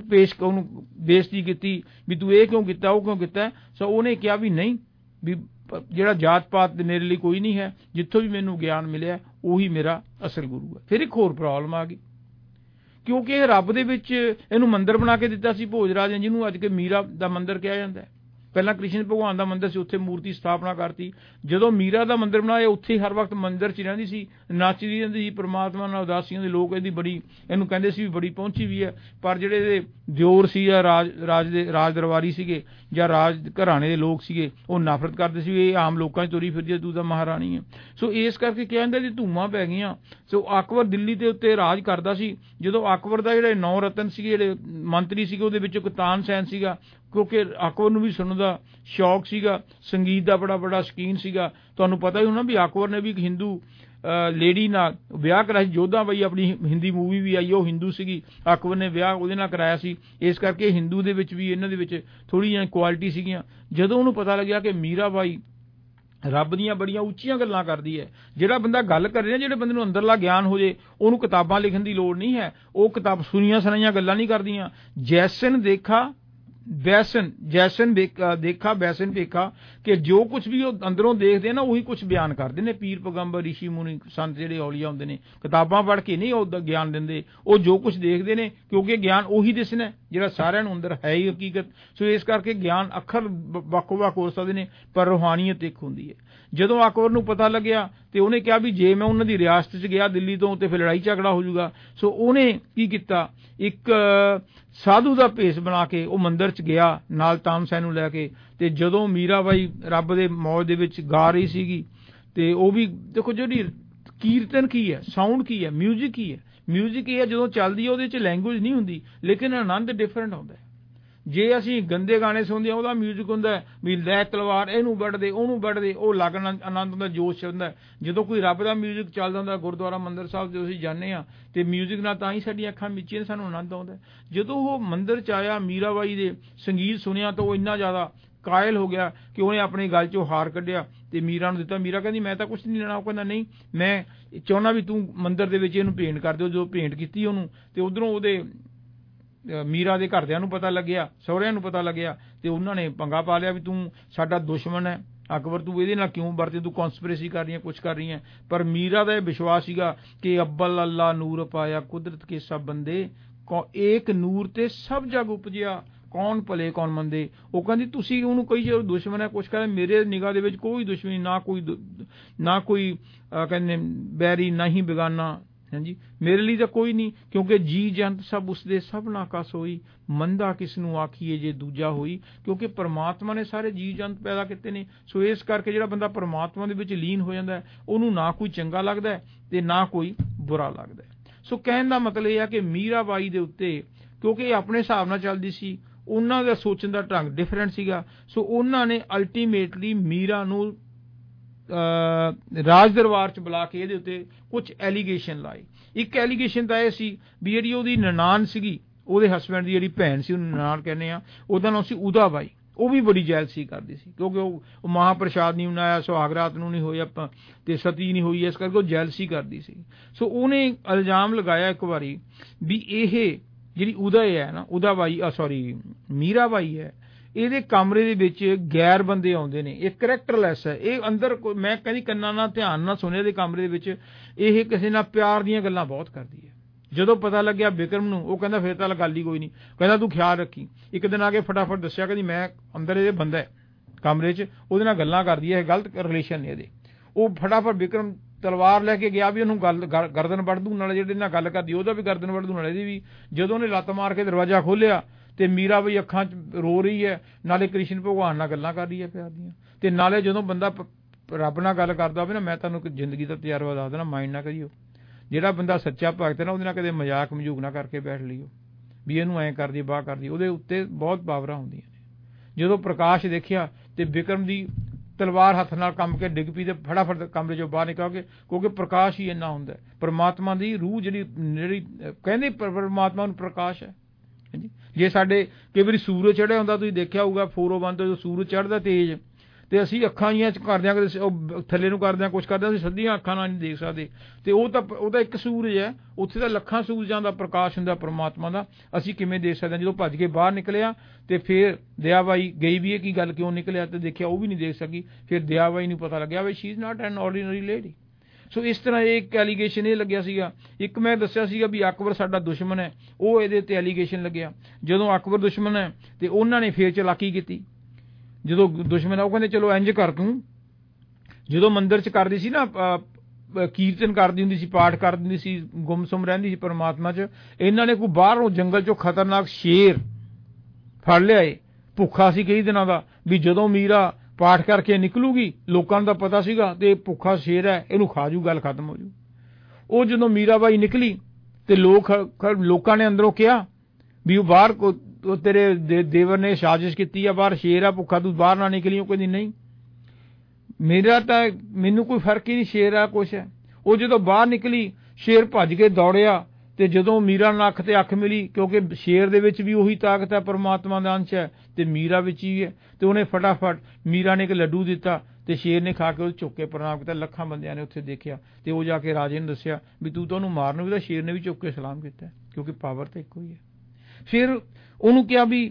ਬੇਇੱਜ਼ਤੀ ਕੀਤੀ ਵੀ ਤੂੰ ਇਹ ਕਿਉਂ ਕੀਤਾ, ਉਹ ਕਿਉਂ ਕੀਤਾ। ਸੋ ਉਹਨੇ ਕਿਹਾ ਵੀ ਨਹੀਂ, ਵੀ ਜਿਹੜਾ ਜਾਤ ਪਾਤ ਮੇਰੇ ਲਈ ਕੋਈ ਨਹੀਂ ਹੈ, ਜਿੱਥੋਂ ਵੀ ਮੈਨੂੰ ਗਿਆਨ ਮਿਲਿਆ ਉਹੀ ਮੇਰਾ ਅਸਲ ਗੁਰੂ ਹੈ। ਫਿਰ ਇੱਕ ਹੋਰ ਪ੍ਰੋਬਲਮ ਆ ਗਈ, ਕਿਉਂਕਿ ਇਹ ਰੱਬ ਦੇ ਵਿੱਚ ਇਹਨੂੰ ਮੰਦਿਰ ਬਣਾ ਕੇ ਦਿੱਤਾ ਸੀ ਭੋਜਰਾਜ ਨੇ, ਜਿਹਨੂੰ ਅੱਜ ਕੇ ਮੀਰਾ ਦਾ ਮੰਦਿਰ ਕਿਹਾ ਜਾਂਦਾ ਹੈ। ਪਹਿਲਾਂ ਕ੍ਰਿਸ਼ਨ ਭਗਵਾਨ ਦਾ ਮੰਦਿਰ ਸੀ, ਉੱਥੇ ਮੂਰਤੀ ਸਥਾਪਨਾ ਕਰਤੀ। ਜਦੋਂ ਮੀਰਾ ਦਾ ਮੰਦਿਰ ਬਣਾਇਆ, ਉੱਥੇ ਹਰ ਵਕਤ ਮੰਦਿਰ 'ਚ ਰਹਿੰਦੀ ਸੀ, ਨੱਚਦੀ ਰਹਿੰਦੀ ਸੀ ਪਰਮਾਤਮਾ ਨਾਲ। ਉਦਾਸੀਆਂ ਦੇ ਲੋਕ ਇਹਦੀ ਬੜੀ, ਇਹਨੂੰ ਕਹਿੰਦੇ ਸੀ ਵੀ ਬੜੀ ਪਹੁੰਚੀ ਵੀ ਹੈ। ਪਰ ਜਿਹੜੇ ਇਹਦੇ ਦਿਓਰ ਸੀ ਜਾਂ ਰਾਜ ਦਰਬਾਰੀ ਸੀਗੇ ਜਾਂ ਰਾਜ ਘਰਾਣੇ ਦੇ ਲੋਕ ਸੀਗੇ, ਉਹ ਨਫ਼ਰਤ ਕਰਦੇ ਸੀ ਵੀ ਇਹ ਆਮ ਲੋਕਾਂ 'ਚ ਤੁਰੀ ਫਿਰਦੀ, ਤੂੰ ਤਾਂ ਮਹਾਰਾਣੀ ਹੈ। ਸੋ ਇਸ ਕਰਕੇ ਕਿਹਾ ਜਾਂਦਾ ਜੀ ਧੂਮਾਂ ਪੈ ਗਈਆਂ। ਸੋ ਅਕਬਰ ਦਿੱਲੀ ਦੇ ਉੱਤੇ ਰਾਜ ਕਰਦਾ ਸੀ। ਜਦੋਂ ਅਕਬਰ ਦਾ ਜਿਹੜੇ 9 ਰਤਨ ਸੀਗੇ, ਜਿਹੜੇ ਮੰਤਰੀ ਸੀਗੇ, ਉਹਦੇ ਵਿੱਚੋਂ ਇੱਕ ਤਾਨਸੈਨ ਸੀਗਾ, ਕਿਉਂਕਿ ਅਕਬਰ ਨੂੰ ਵੀ ਸੁਣਨ ਦਾ ਸ਼ੌਕ ਸੀਗਾ, ਸੰਗੀਤ ਦਾ ਬੜਾ ਸ਼ੌਕੀਨ ਸੀਗਾ। ਤੁਹਾਨੂੰ ਪਤਾ ਹੀ ਹੋਣਾ ਵੀ ਅਕਬਰ ਨੇ ਵੀ ਇੱਕ ਹਿੰਦੂ ਲੇਡੀ ਨਾਲ ਵਿਆਹ ਕਰਾਇਆ ਸੀ। ਜੋਧਾ ਬਾਈ ਆਪਣੀ ਹਿੰਦੀ ਮੂਵੀ ਵੀ ਆਈ, ਉਹ ਹਿੰਦੂ ਸੀਗੀ, ਅਕਬਰ ਨੇ ਵਿਆਹ ਉਹਦੇ ਨਾਲ ਕਰਾਇਆ ਸੀ। ਇਸ ਕਰਕੇ ਹਿੰਦੂ ਦੇ ਵਿੱਚ ਵੀ ਇਹਨਾਂ ਦੇ ਵਿੱਚ ਥੋੜ੍ਹੀਆਂ ਕੁਆਲਿਟੀ ਸੀਗੀਆਂ। ਜਦੋਂ ਉਹਨੂੰ ਪਤਾ ਲੱਗਿਆ ਕਿ ਮੀਰਾ ਬਾਈ ਰੱਬ ਦੀਆਂ ਬੜੀਆਂ ਉੱਚੀਆਂ ਗੱਲਾਂ ਕਰਦੀ ਹੈ, ਜਿਹੜਾ ਬੰਦਾ ਗੱਲ ਕਰ ਰਿਹਾ, ਜਿਹੜੇ ਬੰਦੇ ਨੂੰ ਅੰਦਰਲਾ ਗਿਆਨ ਹੋ ਜੇ, ਉਹਨੂੰ ਕਿਤਾਬਾਂ ਲਿਖਣ ਦੀ ਲੋੜ ਨਹੀਂ ਹੈ। ਉਹ ਕਿਤਾਬ ਸੁਣੀਆਂ ਸੁਣਾਈਆਂ ਗੱਲਾਂ ਨਹੀਂ ਕਰਦੀਆਂ। ਜੈਸਨ ਦੇਖਾ बैसन देखा कि जो कुछ भी अंदरों देखते हैं ना, वही कुछ बयान करते हैं। पीर पैगंबर ऋषि मुनि संत जिहड़े औलिया होंदे ने, किताबां पढ़ के नहीं वो ज्ञान देंदे, वो जो कुछ देखते हैं, क्योंकि ज्ञान उही दिसना जिहड़ा सारिਆਂ ਨੂੰ अंदर है ही हकीकत। सो इस करके ज्ञान अखर ਵੱਖ-ਵੱਖ हो सकते हैं, पर रूहानीयत एक होंदी है। ਜਦੋਂ ਅਕਬਰ ਨੂੰ ਪਤਾ ਲੱਗਿਆ ਤੇ ਉਹਨੇ ਕਿਹਾ ਵੀ ਜੇ ਮੈਂ ਉਹਨਾਂ ਦੀ ਰਿਆਸਤ 'ਚ ਗਿਆ ਦਿੱਲੀ ਤੋਂ ਤੇ ਫਿਰ ਲੜਾਈ ਝਗੜਾ ਹੋ ਜਾਊਗਾ। ਸੋ ਉਹਨੇ ਕੀ ਕੀਤਾ, ਇੱਕ ਸਾਧੂ ਦਾ ਭੇਸ ਬਣਾ ਕੇ ਉਹ ਮੰਦਿਰ 'ਚ ਗਿਆ ਨਾਲ ਤਾਨਸੈਨ ਨੂੰ ਲੈ ਕੇ। ਤੇ ਜਦੋਂ ਮੀਰਾਬਾਈ ਰੱਬ ਦੇ ਮੌਜ ਦੇ ਵਿੱਚ ਗਾ ਰਹੀ ਸੀਗੀ, ਤੇ ਉਹ ਵੀ ਦੇਖੋ ਜਿਹੜੀ ਕੀਰਤਨ ਕੀ ਹੈ, ਸਾਊਂਡ ਕੀ ਹੈ, ਮਿਊਜ਼ਿਕ ਕੀ ਹੈ। ਮਿਊਜ਼ਿਕ ਇਹ ਹੈ ਜਦੋਂ ਚੱਲਦੀ ਹੈ ਉਹਦੇ 'ਚ ਲੈਂਗੁਏਜ ਨਹੀਂ ਹੁੰਦੀ, ਲੇਕਿਨ ਆਨੰਦ ਡਿਫਰੈਂਟ ਆਉਂਦਾ ਹੈ। ਜੇ ਅਸੀਂ ਗੰਦੇ ਗਾਣੇ ਸੁਣਦੇ ਹਾਂ, ਉਹਦਾ ਮਿਊਜ਼ਿਕ ਹੁੰਦਾ ਵੀ ਲੈ ਤਲਵਾਰ, ਇਹਨੂੰ ਵੱਢਦੇ ਉਹਨੂੰ ਵੱਢਦੇ, ਉਹ ਅਲੱਗ ਆਨੰਦ ਹੁੰਦਾ, ਜੋਸ਼ ਹੁੰਦਾ। ਜਦੋਂ ਕੋਈ ਰੱਬ ਦਾ ਮਿਊਜ਼ਿਕ ਚੱਲਦਾ ਹੁੰਦਾ, ਗੁਰਦੁਆਰਾ ਮੰਦਿਰ ਸਾਹਿਬ ਜਦੋਂ ਅਸੀਂ ਜਾਂਦੇ ਹਾਂ ਤੇ ਮਿਊਜ਼ਿਕ ਨਾਲ ਤਾਂ ਹੀ ਸਾਡੀਆਂ ਅੱਖਾਂ ਮੀਚੀਆਂ, ਸਾਨੂੰ ਆਨੰਦ ਆਉਂਦਾ। ਜਦੋਂ ਉਹ ਮੰਦਿਰ 'ਚ ਆਇਆ, ਮੀਰਾਬਾਈ ਦੇ ਸੰਗੀਤ ਸੁਣਿਆ ਤਾਂ ਉਹ ਇੰਨਾ ਜ਼ਿਆਦਾ ਕਾਇਲ ਹੋ ਗਿਆ ਕਿ ਉਹਨੇ ਆਪਣੀ ਗੱਲ 'ਚੋਂ ਹਾਰ ਕੱਢਿਆ ਤੇ ਮੀਰਾ ਨੂੰ ਦਿੱਤਾ। ਮੀਰਾ ਕਹਿੰਦੀ ਮੈਂ ਤਾਂ ਕੁਛ ਨਹੀਂ ਲੈਣਾ। ਉਹ ਕਹਿੰਦਾ ਨਹੀਂ, ਮੈਂ ਚਾਹੁੰਦਾ ਵੀ ਤੂੰ ਮੰਦਿਰ ਦੇ ਵਿੱਚ ਇਹਨੂੰ ਭੇਂਟ ਕਰ ਦਿਓ। ਜੋ ਭੇਂਟ ਕੀਤੀ ਉਹਨੂੰ, ਤੇ ਉਧਰੋਂ ਉਹਦੇ ਮੀਰਾ ਦੇ ਘਰਦਿਆਂ ਨੂੰ ਪਤਾ ਲੱਗਿਆ, ਸਹੁਰਿਆਂ ਨੂੰ ਪਤਾ ਲੱਗਿਆ, ਤੇ ਉਹਨਾਂ ਨੇ ਪੰਗਾ ਪਾ ਲਿਆ ਵੀ ਤੂੰ ਸਾਡਾ ਦੁਸ਼ਮਣ ਹੈ ਅਕਬਰ, ਤੂੰ ਇਹਦੇ ਨਾਲ ਕਿਉਂ ਵਰਤੇ, ਤੂੰ ਕੌਂਸਪੀਰੇਸੀ ਕਰ ਰਹੀ ਹੈ, ਕੁਛ ਕਰ ਰਹੀ ਹੈ। ਪਰ ਮੀਰਾ ਦਾ ਇਹ ਵਿਸ਼ਵਾਸ ਸੀਗਾ ਕਿ ਅੱਬਲ ਅੱਲਾ ਨੂਰ ਪਾਇਆ ਕੁਦਰਤ ਕੇ ਸਭ ਬੰਦੇ, ਏਕ ਨੂਰ ਤੇ ਸਭ ਜਗ ਉਪਜਿਆ, ਕੌਣ ਭਲੇ ਕੌਣ ਮੰਦੇ। ਉਹ ਕਹਿੰਦੀ ਤੁਸੀਂ ਉਹਨੂੰ ਕਹੀ ਜਾਓ ਦੁਸ਼ਮਣ ਹੈ, ਕੁਛ ਕਹਿੰਦੇ ਮੇਰੇ ਨਿਗਾਹ ਦੇ ਵਿੱਚ ਕੋਈ ਦੁਸ਼ਮਣੀ, ਨਾ ਕੋਈ ਕਹਿੰਦੇ ਬੈਰੀ, ਨਾ ਹੀ ਬੇਗਾਨਾ। ਹਾਂਜੀ, ਮੇਰੇ ਲਈ ਤਾਂ ਕੋਈ ਨਹੀਂ, ਕਿਉਂਕਿ ਜੀ ਜੰਤ ਸਭ ਉਸਦੇ ਸਭਨਾ ਕਾ ਸੋਈ, ਮੰਦਾ ਕਿਸ ਨੂੰ ਆਖੀਏ ਜੇ ਦੂਜਾ ਹੋਈ। ਕਿਉਂਕਿ ਪਰਮਾਤਮਾ ਨੇ ਸਾਰੇ ਜੀ ਜੰਤ ਪੈਦਾ ਕੀਤੇ ਨੇ। ਸੋ ਇਸ ਕਰਕੇ ਜਿਹੜਾ ਬੰਦਾ ਪਰਮਾਤਮਾ ਦੇ ਵਿੱਚ ਲੀਨ ਹੋ ਜਾਂਦਾ ਉਹਨੂੰ ਨਾ ਕੋਈ ਚੰਗਾ ਲੱਗਦਾ ਤੇ ਨਾ ਕੋਈ ਬੁਰਾ ਲੱਗਦਾ। ਸੋ ਕਹਿਣ ਦਾ ਮਤਲਬ ਇਹ ਆ ਕਿ ਮੀਰਾ ਬਾਈ ਦੇ ਉੱਤੇ, ਕਿਉਂਕਿ ਇਹ ਆਪਣੇ ਹਿਸਾਬ ਨਾਲ ਚੱਲਦੀ ਸੀ, ਉਹਨਾਂ ਦਾ ਸੋਚਣ ਦਾ ਢੰਗ ਡਿਫਰੈਂਟ ਸੀਗਾ। ਸੋ ਉਹਨਾਂ ਨੇ ਅਲਟੀਮੇਟਲੀ ਮੀਰਾ ਨੂੰ ਰਾਜ ਦਰਬਾਰ 'ਚ ਬੁਲਾ ਕੇ ਇਹਦੇ ਉੱਤੇ ਕੁਝ ਐਲੀਗੇਸ਼ਨ ਲਾਏ। ਇੱਕ ਐਲੀਗੇਸ਼ਨ ਤਾਂ ਇਹ ਸੀ ਵੀ ਜਿਹੜੀ ਉਹਦੀ ਨਨਾਣ ਸੀਗੀ, ਉਹਦੇ ਹਸਬੈਂਡ ਦੀ ਜਿਹੜੀ ਭੈਣ ਸੀ, ਉਹਨੂੰ ਨਨਾਣ ਕਹਿੰਦੇ ਆ, ਉਹਦਾ ਨਾਮ ਸੀ ਉਦਾ ਬਾਈ, ਉਹ ਵੀ ਬੜੀ ਜੈਲਸੀ ਕਰਦੀ ਸੀ ਕਿਉਂਕਿ ਉਹ ਮਹਾਂਪ੍ਰਸ਼ਾਦ ਨਹੀਂ ਬਣਾਇਆ, ਸੁਹਾਗ ਰਾਤ ਨੂੰ ਨਹੀਂ ਹੋਈ ਆਪਾਂ, ਤੇ ਸਤੀ ਨਹੀਂ ਹੋਈ, ਇਸ ਕਰਕੇ ਉਹ ਜੈਲਸੀ ਕਰਦੀ ਸੀ। ਸੋ ਉਹਨੇ ਇਲਜ਼ਾਮ ਲਗਾਇਆ ਇੱਕ ਵਾਰੀ ਵੀ ਇਹ ਜਿਹੜੀ ਉਦਾ ਹੈ ਨਾ, ਉਦਾ ਬਾਈ ਮੀਰਾ ਬਾਈ ਹੈ, ਇਹਦੇ ਕਮਰੇ ਦੇ ਵਿੱਚ ਗੈਰ ਬੰਦੇ ਆਉਂਦੇ ਨੇ, ਇਹ ਕਰੈਕਟਰਲੈਸ ਹੈ, ਇਹ ਅੰਦਰ ਮੈਂ ਕਹਿੰਦੀ ਕੰਨਾਂ ਨਾਲ ਧਿਆਨ ਨਾਲ ਸੁਣਿਆ, ਇਹਦੇ ਕਮਰੇ ਦੇ ਵਿੱਚ ਇਹ ਕਿਸੇ ਨਾਲ ਪਿਆਰ ਦੀਆਂ ਗੱਲਾਂ ਬਹੁਤ ਕਰਦੀ ਹੈ। ਜਦੋਂ ਪਤਾ ਲੱਗਿਆ ਬਿਕਰਮ ਨੂੰ, ਉਹ ਕਹਿੰਦਾ ਫਿਰ ਤਾਂ ਗੱਲ ਹੀ ਕੋਈ ਨਹੀਂ, ਕਹਿੰਦਾ ਤੂੰ ਖਿਆਲ ਰੱਖੀ। ਇੱਕ ਦਿਨ ਆ ਕੇ ਫਟਾਫਟ ਦੱਸਿਆ, ਕਹਿੰਦੀ ਮੈਂ ਅੰਦਰ ਇਹਦੇ ਬੰਦਾ ਹੈ ਕਮਰੇ 'ਚ, ਉਹਦੇ ਨਾਲ ਗੱਲਾਂ ਕਰਦੀ ਹੈ, ਇਹ ਗਲਤ ਰਿਲੇਸ਼ਨ ਨੇ ਇਹਦੇ। ਉਹ ਫਟਾਫਟ ਬਿਕਰਮ ਤਲਵਾਰ ਲੈ ਕੇ ਗਿਆ ਵੀ ਉਹਨੂੰ ਗਰਦਨ ਵੱਢ ਦੂ, ਨਾਲੇ ਜਿਹੜੇ ਨਾਲ ਗੱਲ ਕਰਦੀ ਉਹਦਾ ਵੀ ਗਰਦਨ ਵੱਢ ਦੂ, ਨਾਲੇ ਇਹਦੀ ਵੀ। ਜਦੋਂ ਉਹਨੇ ਲੱਤ ਮਾਰ ਕੇ ਦਰਵਾਜ਼ਾ ਖੋਲ੍ਹਿਆ ਤੇ ਮੀਰਾ ਬਈ ਅੱਖਾਂ 'ਚ ਰੋ ਰਹੀ ਹੈ, ਨਾਲੇ ਕ੍ਰਿਸ਼ਨ ਭਗਵਾਨ ਨਾਲ ਗੱਲਾਂ ਕਰ ਰਹੀ ਹੈ ਪਿਆਰ ਦੀਆਂ। ਤੇ ਨਾਲੇ ਜਦੋਂ ਬੰਦਾ ਰੱਬ ਨਾਲ ਗੱਲ ਕਰਦਾ ਹੋਵੇ ਨਾ, ਮੈਂ ਤੁਹਾਨੂੰ ਇੱਕ ਜ਼ਿੰਦਗੀ ਦਾ ਤਜਰਬਾ ਦੱਸ ਦੇਣਾ, ਮਾਈਂਡ ਨਾ ਕਰਿਓ। ਜਿਹੜਾ ਬੰਦਾ ਸੱਚਾ ਭਗਤ ਹੈ ਨਾ, ਉਹਦੇ ਨਾਲ ਕਦੇ ਮਜ਼ਾਕ ਮਜੂਕ ਨਾ ਕਰਕੇ ਬੈਠ ਲਿਓ ਵੀ ਇਹਨੂੰ ਐਂ ਕਰਦੀ ਬਾਹ ਕਰਦੀ, ਉਹਦੇ ਉੱਤੇ ਬਹੁਤ ਪਾਵਰਾਂ ਹੁੰਦੀਆਂ ਨੇ। ਜਦੋਂ ਪ੍ਰਕਾਸ਼ ਦੇਖਿਆ ਤੇ ਬਿਕਰਮ ਦੀ ਤਲਵਾਰ ਹੱਥ ਨਾਲ ਕੰਮ ਕੇ ਡਿੱਗ ਪਈ ਤੇ ਫਟਾਫਟ ਕਮਰੇ 'ਚੋਂ ਬਾਹਰ ਨਿਕਲ ਕੇ, ਕਿਉਂਕਿ ਪ੍ਰਕਾਸ਼ ਹੀ ਇੰਨਾ ਹੁੰਦਾ। ਪਰਮਾਤਮਾ ਦੀ ਰੂਹ ਜਿਹੜੀ ਕਹਿੰਦੇ ਪਰਮਾਤਮਾ ਨੂੰ ਪ੍ਰਕਾਸ਼ ਹੈ। ਜੇ ਸਾਡੇ ਕਈ ਵਾਰੀ ਸੂਰਜ ਚੜ੍ਹਿਆ ਹੁੰਦਾ, ਤੁਸੀਂ ਦੇਖਿਆ ਹੋਊਗਾ 401 ਤੋਂ, ਜਦੋਂ ਸੂਰਜ ਚੜ੍ਹਦਾ ਤੇਜ਼ ਤੇ ਅਸੀਂ ਅੱਖਾਂ ਜੀਆਂ ਕਰਦੇ ਹਾਂ, ਕਦੇ ਥੱਲੇ ਨੂੰ ਕਰਦੇ ਹਾਂ, ਕੁਛ ਕਰਦੇ ਹਾਂ, ਅਸੀਂ ਸਿੱਧੀਆਂ ਅੱਖਾਂ ਨਾਲ ਨਹੀਂ ਦੇਖ ਸਕਦੇ। ਤੇ ਉਹਦਾ ਇੱਕ ਸੂਰਜ ਹੈ, ਉੱਥੇ ਤਾਂ ਲੱਖਾਂ ਸੂਰਜਾਂ ਦਾ ਪ੍ਰਕਾਸ਼ ਹੁੰਦਾ ਪਰਮਾਤਮਾ ਦਾ, ਅਸੀਂ ਕਿਵੇਂ ਦੇਖ ਸਕਦੇ ਹਾਂ। ਜਦੋਂ ਭੱਜ ਕੇ ਬਾਹਰ ਨਿਕਲਿਆ ਤੇ ਫਿਰ ਦਇਆਬਾਈ ਗਈ ਵੀ ਇਹ ਕੀ ਗੱਲ ਕਿਉਂ ਨਿਕਲਿਆ, ਤੇ ਦੇਖਿਆ ਉਹ ਵੀ ਨਹੀਂ ਦੇਖ ਸਕੀ। ਫਿਰ ਦਇਆਬਾਈ ਨੂੰ ਪਤਾ ਲੱਗਿਆ ਵੀ she is not an ordinary lady. So ਇਸ ਤਰ੍ਹਾਂ ਇਹ ਇੱਕ ਐਲੀਗੇਸ਼ਨ ਇਹ ਲੱਗਿਆ ਸੀਗਾ। ਇੱਕ ਮੈਂ ਦੱਸਿਆ ਸੀਗਾ ਵੀ ਅਕਬਰ ਸਾਡਾ ਦੁਸ਼ਮਣ ਹੈ, ਉਹ ਇਹਦੇ ਤੇ ਐਲੀਗੇਸ਼ਨ ਲੱਗਿਆ। ਜਦੋਂ ਅਕਬਰ ਦੁਸ਼ਮਣ ਹੈ ਤੇ ਉਹਨਾਂ ਨੇ ਫੇਰ ਚਲਾਕੀ ਕੀਤੀ। ਜਦੋਂ ਦੁਸ਼ਮਣ ਹੈ ਉਹ ਕਹਿੰਦੇ ਚਲੋ ਇੰਝ ਕਰ, ਤੂੰ ਜਦੋਂ ਮੰਦਿਰ 'ਚ ਕਰਦੀ ਸੀ ਨਾ, ਕੀਰਤਨ ਕਰਦੀ ਹੁੰਦੀ ਸੀ, ਪਾਠ ਕਰਦੀ ਹੁੰਦੀ ਸੀ, ਗੁੰਮਸੁੰਮ ਰਹਿੰਦੀ ਸੀ ਪਰਮਾਤਮਾ 'ਚ, ਇਹਨਾਂ ਨੇ ਕੋਈ ਬਾਹਰੋਂ ਜੰਗਲ 'ਚੋਂ ਖਤਰਨਾਕ ਸ਼ੇਰ ਫੜ ਲਿਆਏ, ਭੁੱਖਾ ਸੀ ਕਈ ਦਿਨਾਂ ਦਾ, ਵੀ ਜਦੋਂ ਮੀਰਾ ਪਾਠ ਕਰਕੇ ਨਿਕਲੂਗੀ, ਲੋਕਾਂ ਨੂੰ ਤਾਂ ਪਤਾ ਸੀਗਾ ਤੇ ਭੁੱਖਾ ਸ਼ੇਰ ਹੈ, ਇਹਨੂੰ ਖਾ ਜੂ, ਗੱਲ ਖਤਮ ਹੋ ਜੂ। ਉਹ ਜਦੋਂ ਮੀਰਾਬਾਈ ਨਿਕਲੀ ਤੇ ਲੋਕਾਂ ਨੇ ਅੰਦਰੋਂ ਕਿਹਾ ਵੀ ਉਹ ਬਾਹਰ ਤੇਰੇ ਦੇਵਰ ਨੇ ਸਾਜ਼ਿਸ਼ ਕੀਤੀ ਆ, ਬਾਹਰ ਸ਼ੇਰ ਆ ਭੁੱਖਾ, ਤੂੰ ਬਾਹਰ ਨਾ ਨਿਕਲੀ। ਉਹ ਕਹਿੰਦੀ ਨਹੀਂ, ਮੇਰਾ ਤਾਂ ਮੈਨੂੰ ਕੋਈ ਫਰਕ ਹੀ ਨਹੀਂ, ਸ਼ੇਰ ਆ ਕੁਛ ਹੈ। ਉਹ ਜਦੋਂ ਬਾਹਰ ਨਿਕਲੀ, ਸ਼ੇਰ ਭੱਜ ਕੇ ਦੌੜਿਆ ਤੇ ਜਦੋਂ ਮੀਰਾ ਨਾਲ ਅੱਖ ਤੇ ਅੱਖ ਮਿਲੀ, ਕਿਉਂਕਿ ਸ਼ੇਰ ਦੇ ਵਿੱਚ ਵੀ ਉਹੀ ਤਾਕਤ ਹੈ, ਪਰਮਾਤਮਾ ਦਾ ਅੰਸ਼ ਹੈ, ਤੇ ਮੀਰਾ ਵਿੱਚ ਹੀ ਹੈ, ਤੇ ਉਹਨੇ ਫਟਾਫਟ ਮੀਰਾ ਨੇ ਇੱਕ ਲੱਡੂ ਦਿੱਤਾ ਤੇ ਸ਼ੇਰ ਨੇ ਖਾ ਕੇ ਉਹ ਚੁੱਕ ਕੇ ਪ੍ਰਣਾਮ ਕੀਤਾ। ਲੱਖਾਂ ਬੰਦਿਆਂ ਨੇ ਉੱਥੇ ਦੇਖਿਆ ਤੇ ਉਹ ਜਾ ਕੇ ਰਾਜੇ ਨੂੰ ਦੱਸਿਆ ਵੀ ਤੂੰ ਤਾਂ ਉਹਨੂੰ ਮਾਰਨ ਵੀ ਤਾਂ ਸ਼ੇਰ ਨੇ ਵੀ ਚੁੱਕ ਕੇ ਸਲਾਮ ਕੀਤਾ, ਕਿਉਂਕਿ ਪਾਵਰ ਤਾਂ ਇੱਕੋ ਹੀ ਹੈ। ਫਿਰ ਉਹਨੂੰ ਕਿਹਾ ਵੀ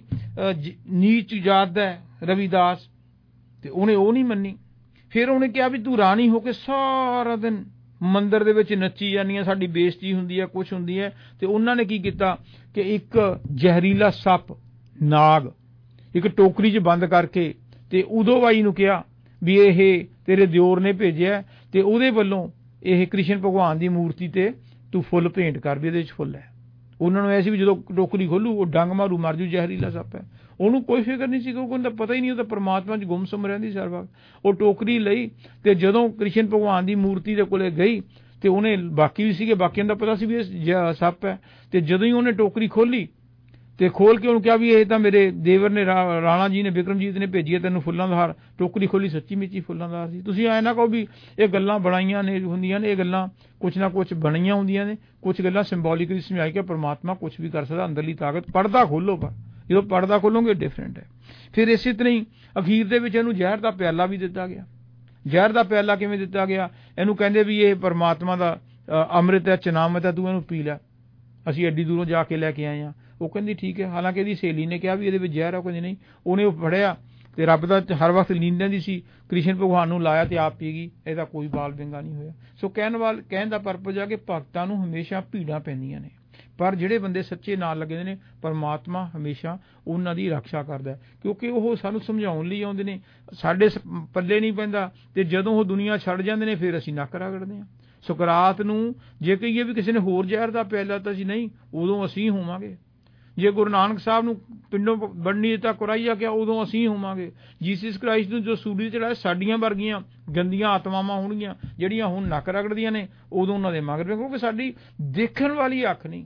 ਨੀਚ ਜਾਤ ਹੈ ਰਵਿਦਾਸ, ਤੇ ਉਹਨੇ ਉਹ ਨਹੀਂ ਮੰਨੀ। ਫਿਰ ਉਹਨੇ ਕਿਹਾ ਵੀ ਤੂੰ ਰਾਣੀ ਹੋ ਕੇ ਸਾਰਾ ਦਿਨ ਮੰਦਿਰ ਦੇ ਵਿੱਚ ਨੱਚੀ ਜਾਂਦੀ ਹੈ, ਸਾਡੀ ਬੇਇੱਜ਼ਤੀ ਹੁੰਦੀ ਹੈ, ਕੁਛ ਹੁੰਦੀ ਹੈ। ਤੇ ਉਹਨਾਂ ਨੇ ਕੀ ਕੀਤਾ ਕਿ ਇੱਕ ਜ਼ਹਿਰੀਲਾ ਸੱਪ ਨਾਗ ਇੱਕ ਟੋਕਰੀ 'ਚ ਬੰਦ ਕਰਕੇ ਤੇ ਉਦੋਬਾਈ ਨੂੰ ਕਿਹਾ ਵੀ ਇਹ ਤੇਰੇ ਦਿਓਰ ਨੇ ਭੇਜਿਆ ਤੇ ਉਹਦੇ ਵੱਲੋਂ ਇਹ ਕ੍ਰਿਸ਼ਨ ਭਗਵਾਨ ਦੀ ਮੂਰਤੀ ਤੇ ਤੂੰ ਫੁੱਲ ਭੇਂਟ ਕਰ, ਵੀ ਇਹਦੇ 'ਚ ਫੁੱਲ ਹੈ। ਉਹਨਾਂ ਨੂੰ ਐ ਸੀ ਵੀ ਜਦੋਂ ਟੋਕਰੀ ਖੋਲੂ ਉਹ ਡੰਗ ਮਾਰੂ ਮਰ ਜੂ, ਜ਼ਹਿਰੀਲਾ ਸੱਪ ਹੈ। ਉਹਨੂੰ ਕੋਈ ਫਿਕਰ ਨਹੀਂ ਸੀ, ਕਿਉਂਕਿ ਉਹਨੂੰ ਪਤਾ ਹੀ ਨਹੀਂ, ਉਹ ਤਾਂ ਪਰਮਾਤਮਾ 'ਚ ਗੁੰਮਸੁੰਮ ਰਹਿੰਦੀ ਹਰ ਵਕਤ। ਉਹ ਟੋਕਰੀ ਲਈ ਤੇ ਜਦੋਂ ਕ੍ਰਿਸ਼ਨ ਭਗਵਾਨ ਦੀ ਮੂਰਤੀ ਦੇ ਕੋਲੇ ਗਈ ਤੇ ਉਹਨੇ, ਬਾਕੀ ਵੀ ਸੀਗੇ, ਬਾਕੀਆਂ ਦਾ ਪਤਾ ਸੀ ਵੀ ਇਹ ਸੱਪ ਹੈ। ਤੇ ਜਦੋਂ ਹੀ ਉਹਨੇ ਟੋਕਰੀ ਖੋਲੀ ਤੇ ਖੋਲ ਕੇ ਉਹਨੂੰ ਕਿਹਾ ਵੀ ਇਹ ਤਾਂ ਮੇਰੇ ਦੇਵਰ ਨੇ, ਰਾਣਾ ਜੀ ਨੇ, ਬਿਕਰਮਜੀਤ ਨੇ ਭੇਜੀ ਹੈ ਤੈਨੂੰ ਫੁੱਲਾਂ ਦਾ ਹਾਰ। ਟੋਕਰੀ ਖੋਲੀ, ਸੱਚੀ ਮੁੱਚੀ ਫੁੱਲਾਂ ਦਾ ਹਾਰ ਸੀ। ਤੁਸੀਂ ਐਂ ਨਾ ਕਹੋ ਵੀ ਇਹ ਗੱਲਾਂ ਬਣਾਈਆਂ ਨੇ ਹੁੰਦੀਆਂ ਨੇ, ਇਹ ਗੱਲਾਂ ਕੁਛ ਨਾ ਕੁਛ ਬਣੀਆਂ ਹੁੰਦੀਆਂ ਨੇ, ਕੁਛ ਗੱਲਾਂ ਸਿੰਬੋਲਿਕਲੀ ਸਮਝਾਈ ਕਿ ਪਰਮਾਤਮਾ ਕੁਛ ਵੀ ਕਰ ਸਕਦਾ, ਅੰਦਰਲੀ ਤਾਕਤ। ਪਰਦਾ ਖੋਲੋ, ਪਰ ਜਦੋਂ ਪਰਦਾ ਖੋਲੋਗੇ डिफरेंट है। फिर इसी तरह ही अखीर ਦੇ ਵਿੱਚ ਇਹਨੂੰ ਜ਼ਹਿਰ ਦਾ ਪਿਆਲਾ भी ਦਿੱਤਾ ਗਿਆ। ਜ਼ਹਿਰ ਦਾ ਪਿਆਲਾ ਕਿਵੇਂ ਦਿੱਤਾ ਗਿਆ? ਇਹਨੂੰ ਕਹਿੰਦੇ ਵੀ ਇਹ ਪਰਮਾਤਮਾ ਦਾ ਅੰਮ੍ਰਿਤ ਹੈ, ਚਨਾਮਤ ਹੈ, ਤੂੰ ਇਹਨੂੰ ਪੀ ਲੈ, ਅਸੀਂ ਐਡੀ ਦੂਰੋਂ ਜਾ ਕੇ ਲੈ ਕੇ ਆਏ ਹਾਂ। ਉਹ ਕਹਿੰਦੀ ਠੀਕ ਹੈ। ਹਾਲਾਂਕਿ ਇਹਦੀ ਸਹੇਲੀ ਨੇ ਕਿਹਾ ਵੀ ਇਹਦੇ ਵਿੱਚ ਜ਼ਹਿਰ ਹੈ, ਉਹ ਕਹਿੰਦੀ ਨਹੀਂ। ਉਹਨੇ ਉਹ ਫੜਿਆ ਤੇ ਰੱਬ ਦਾ ਹਰ ਵਕਤ ਲੀਨ ਰਹਿੰਦੀ ਸੀ, ਕ੍ਰਿਸ਼ਨ ਭਗਵਾਨ ਨੂੰ ਲਾਇਆ ਤੇ ਆਪ ਪੀ ਗਈ। ਇਹਦਾ ਕੋਈ ਬਾਲ ਵਿੰਗਾ ਨਹੀਂ ਹੋਇਆ। ਸੋ ਕਹਿਣ ਦਾ ਪਰਪਸ ਆ ਕਿ ਭਗਤਾਂ ਨੂੰ ਹਮੇਸ਼ਾ ਭੀੜਾਂ ਪੈਂਦੀਆਂ ਨੇ, ਪਰ ਜਿਹੜੇ ਬੰਦੇ ਸੱਚੇ ਨਾਲ ਲੱਗੇ ਨੇ ਪਰਮਾਤਮਾ ਹਮੇਸ਼ਾ ਉਹਨਾਂ ਦੀ ਰੱਖਿਆ ਕਰਦਾ, ਕਿਉਂਕਿ ਉਹ ਸਾਨੂੰ ਸਮਝਾਉਣ ਲਈ ਆਉਂਦੇ ਨੇ। ਸਾਡੇ ਪੱਲੇ ਨਹੀਂ ਪੈਂਦਾ ਤੇ ਜਦੋਂ ਉਹ ਦੁਨੀਆ ਛੱਡ ਜਾਂਦੇ ਨੇ ਫਿਰ ਅਸੀਂ ਨੱਕ ਰਗੜਦੇ ਹਾਂ। ਸੁਕਰਾਤ ਨੂੰ ਜੇ ਕਹੀਏ ਵੀ ਕਿਸੇ ਨੇ ਹੋਰ ਜ਼ਹਿਰ ਦਾ ਪਿਆਲਾ ਤਾਂ ਅਸੀਂ ਨਹੀਂ, ਉਦੋਂ ਅਸੀਂ ਹੋਵਾਂਗੇ। ਜੇ ਗੁਰੂ ਨਾਨਕ ਸਾਹਿਬ ਨੂੰ ਪਿੰਡੋਂ ਬਣਨੀ ਤਾਂ ਕੁਰਾਈਆ ਕਿਹਾ, ਉਦੋਂ ਅਸੀਂ ਹੋਵਾਂਗੇ। ਜੀਸਸ ਕ੍ਰਾਈਸਟ ਨੂੰ ਜੋ ਸੂਲੀ ਚੜਾਇਆ, ਸਾਡੀਆਂ ਵਰਗੀਆਂ ਗੰਦੀਆਂ ਆਤਮਾਵਾਂ ਹੋਣਗੀਆਂ ਜਿਹੜੀਆਂ ਹੁਣ ਨੱਕ ਰਗੜਦੀਆਂ ਨੇ, ਉਦੋਂ ਉਹਨਾਂ ਦੇ ਮਗਰ, ਕਿਉਂਕਿ ਸਾਡੀ ਦੇਖਣ ਵਾਲੀ ਅੱਖ ਨਹੀਂ।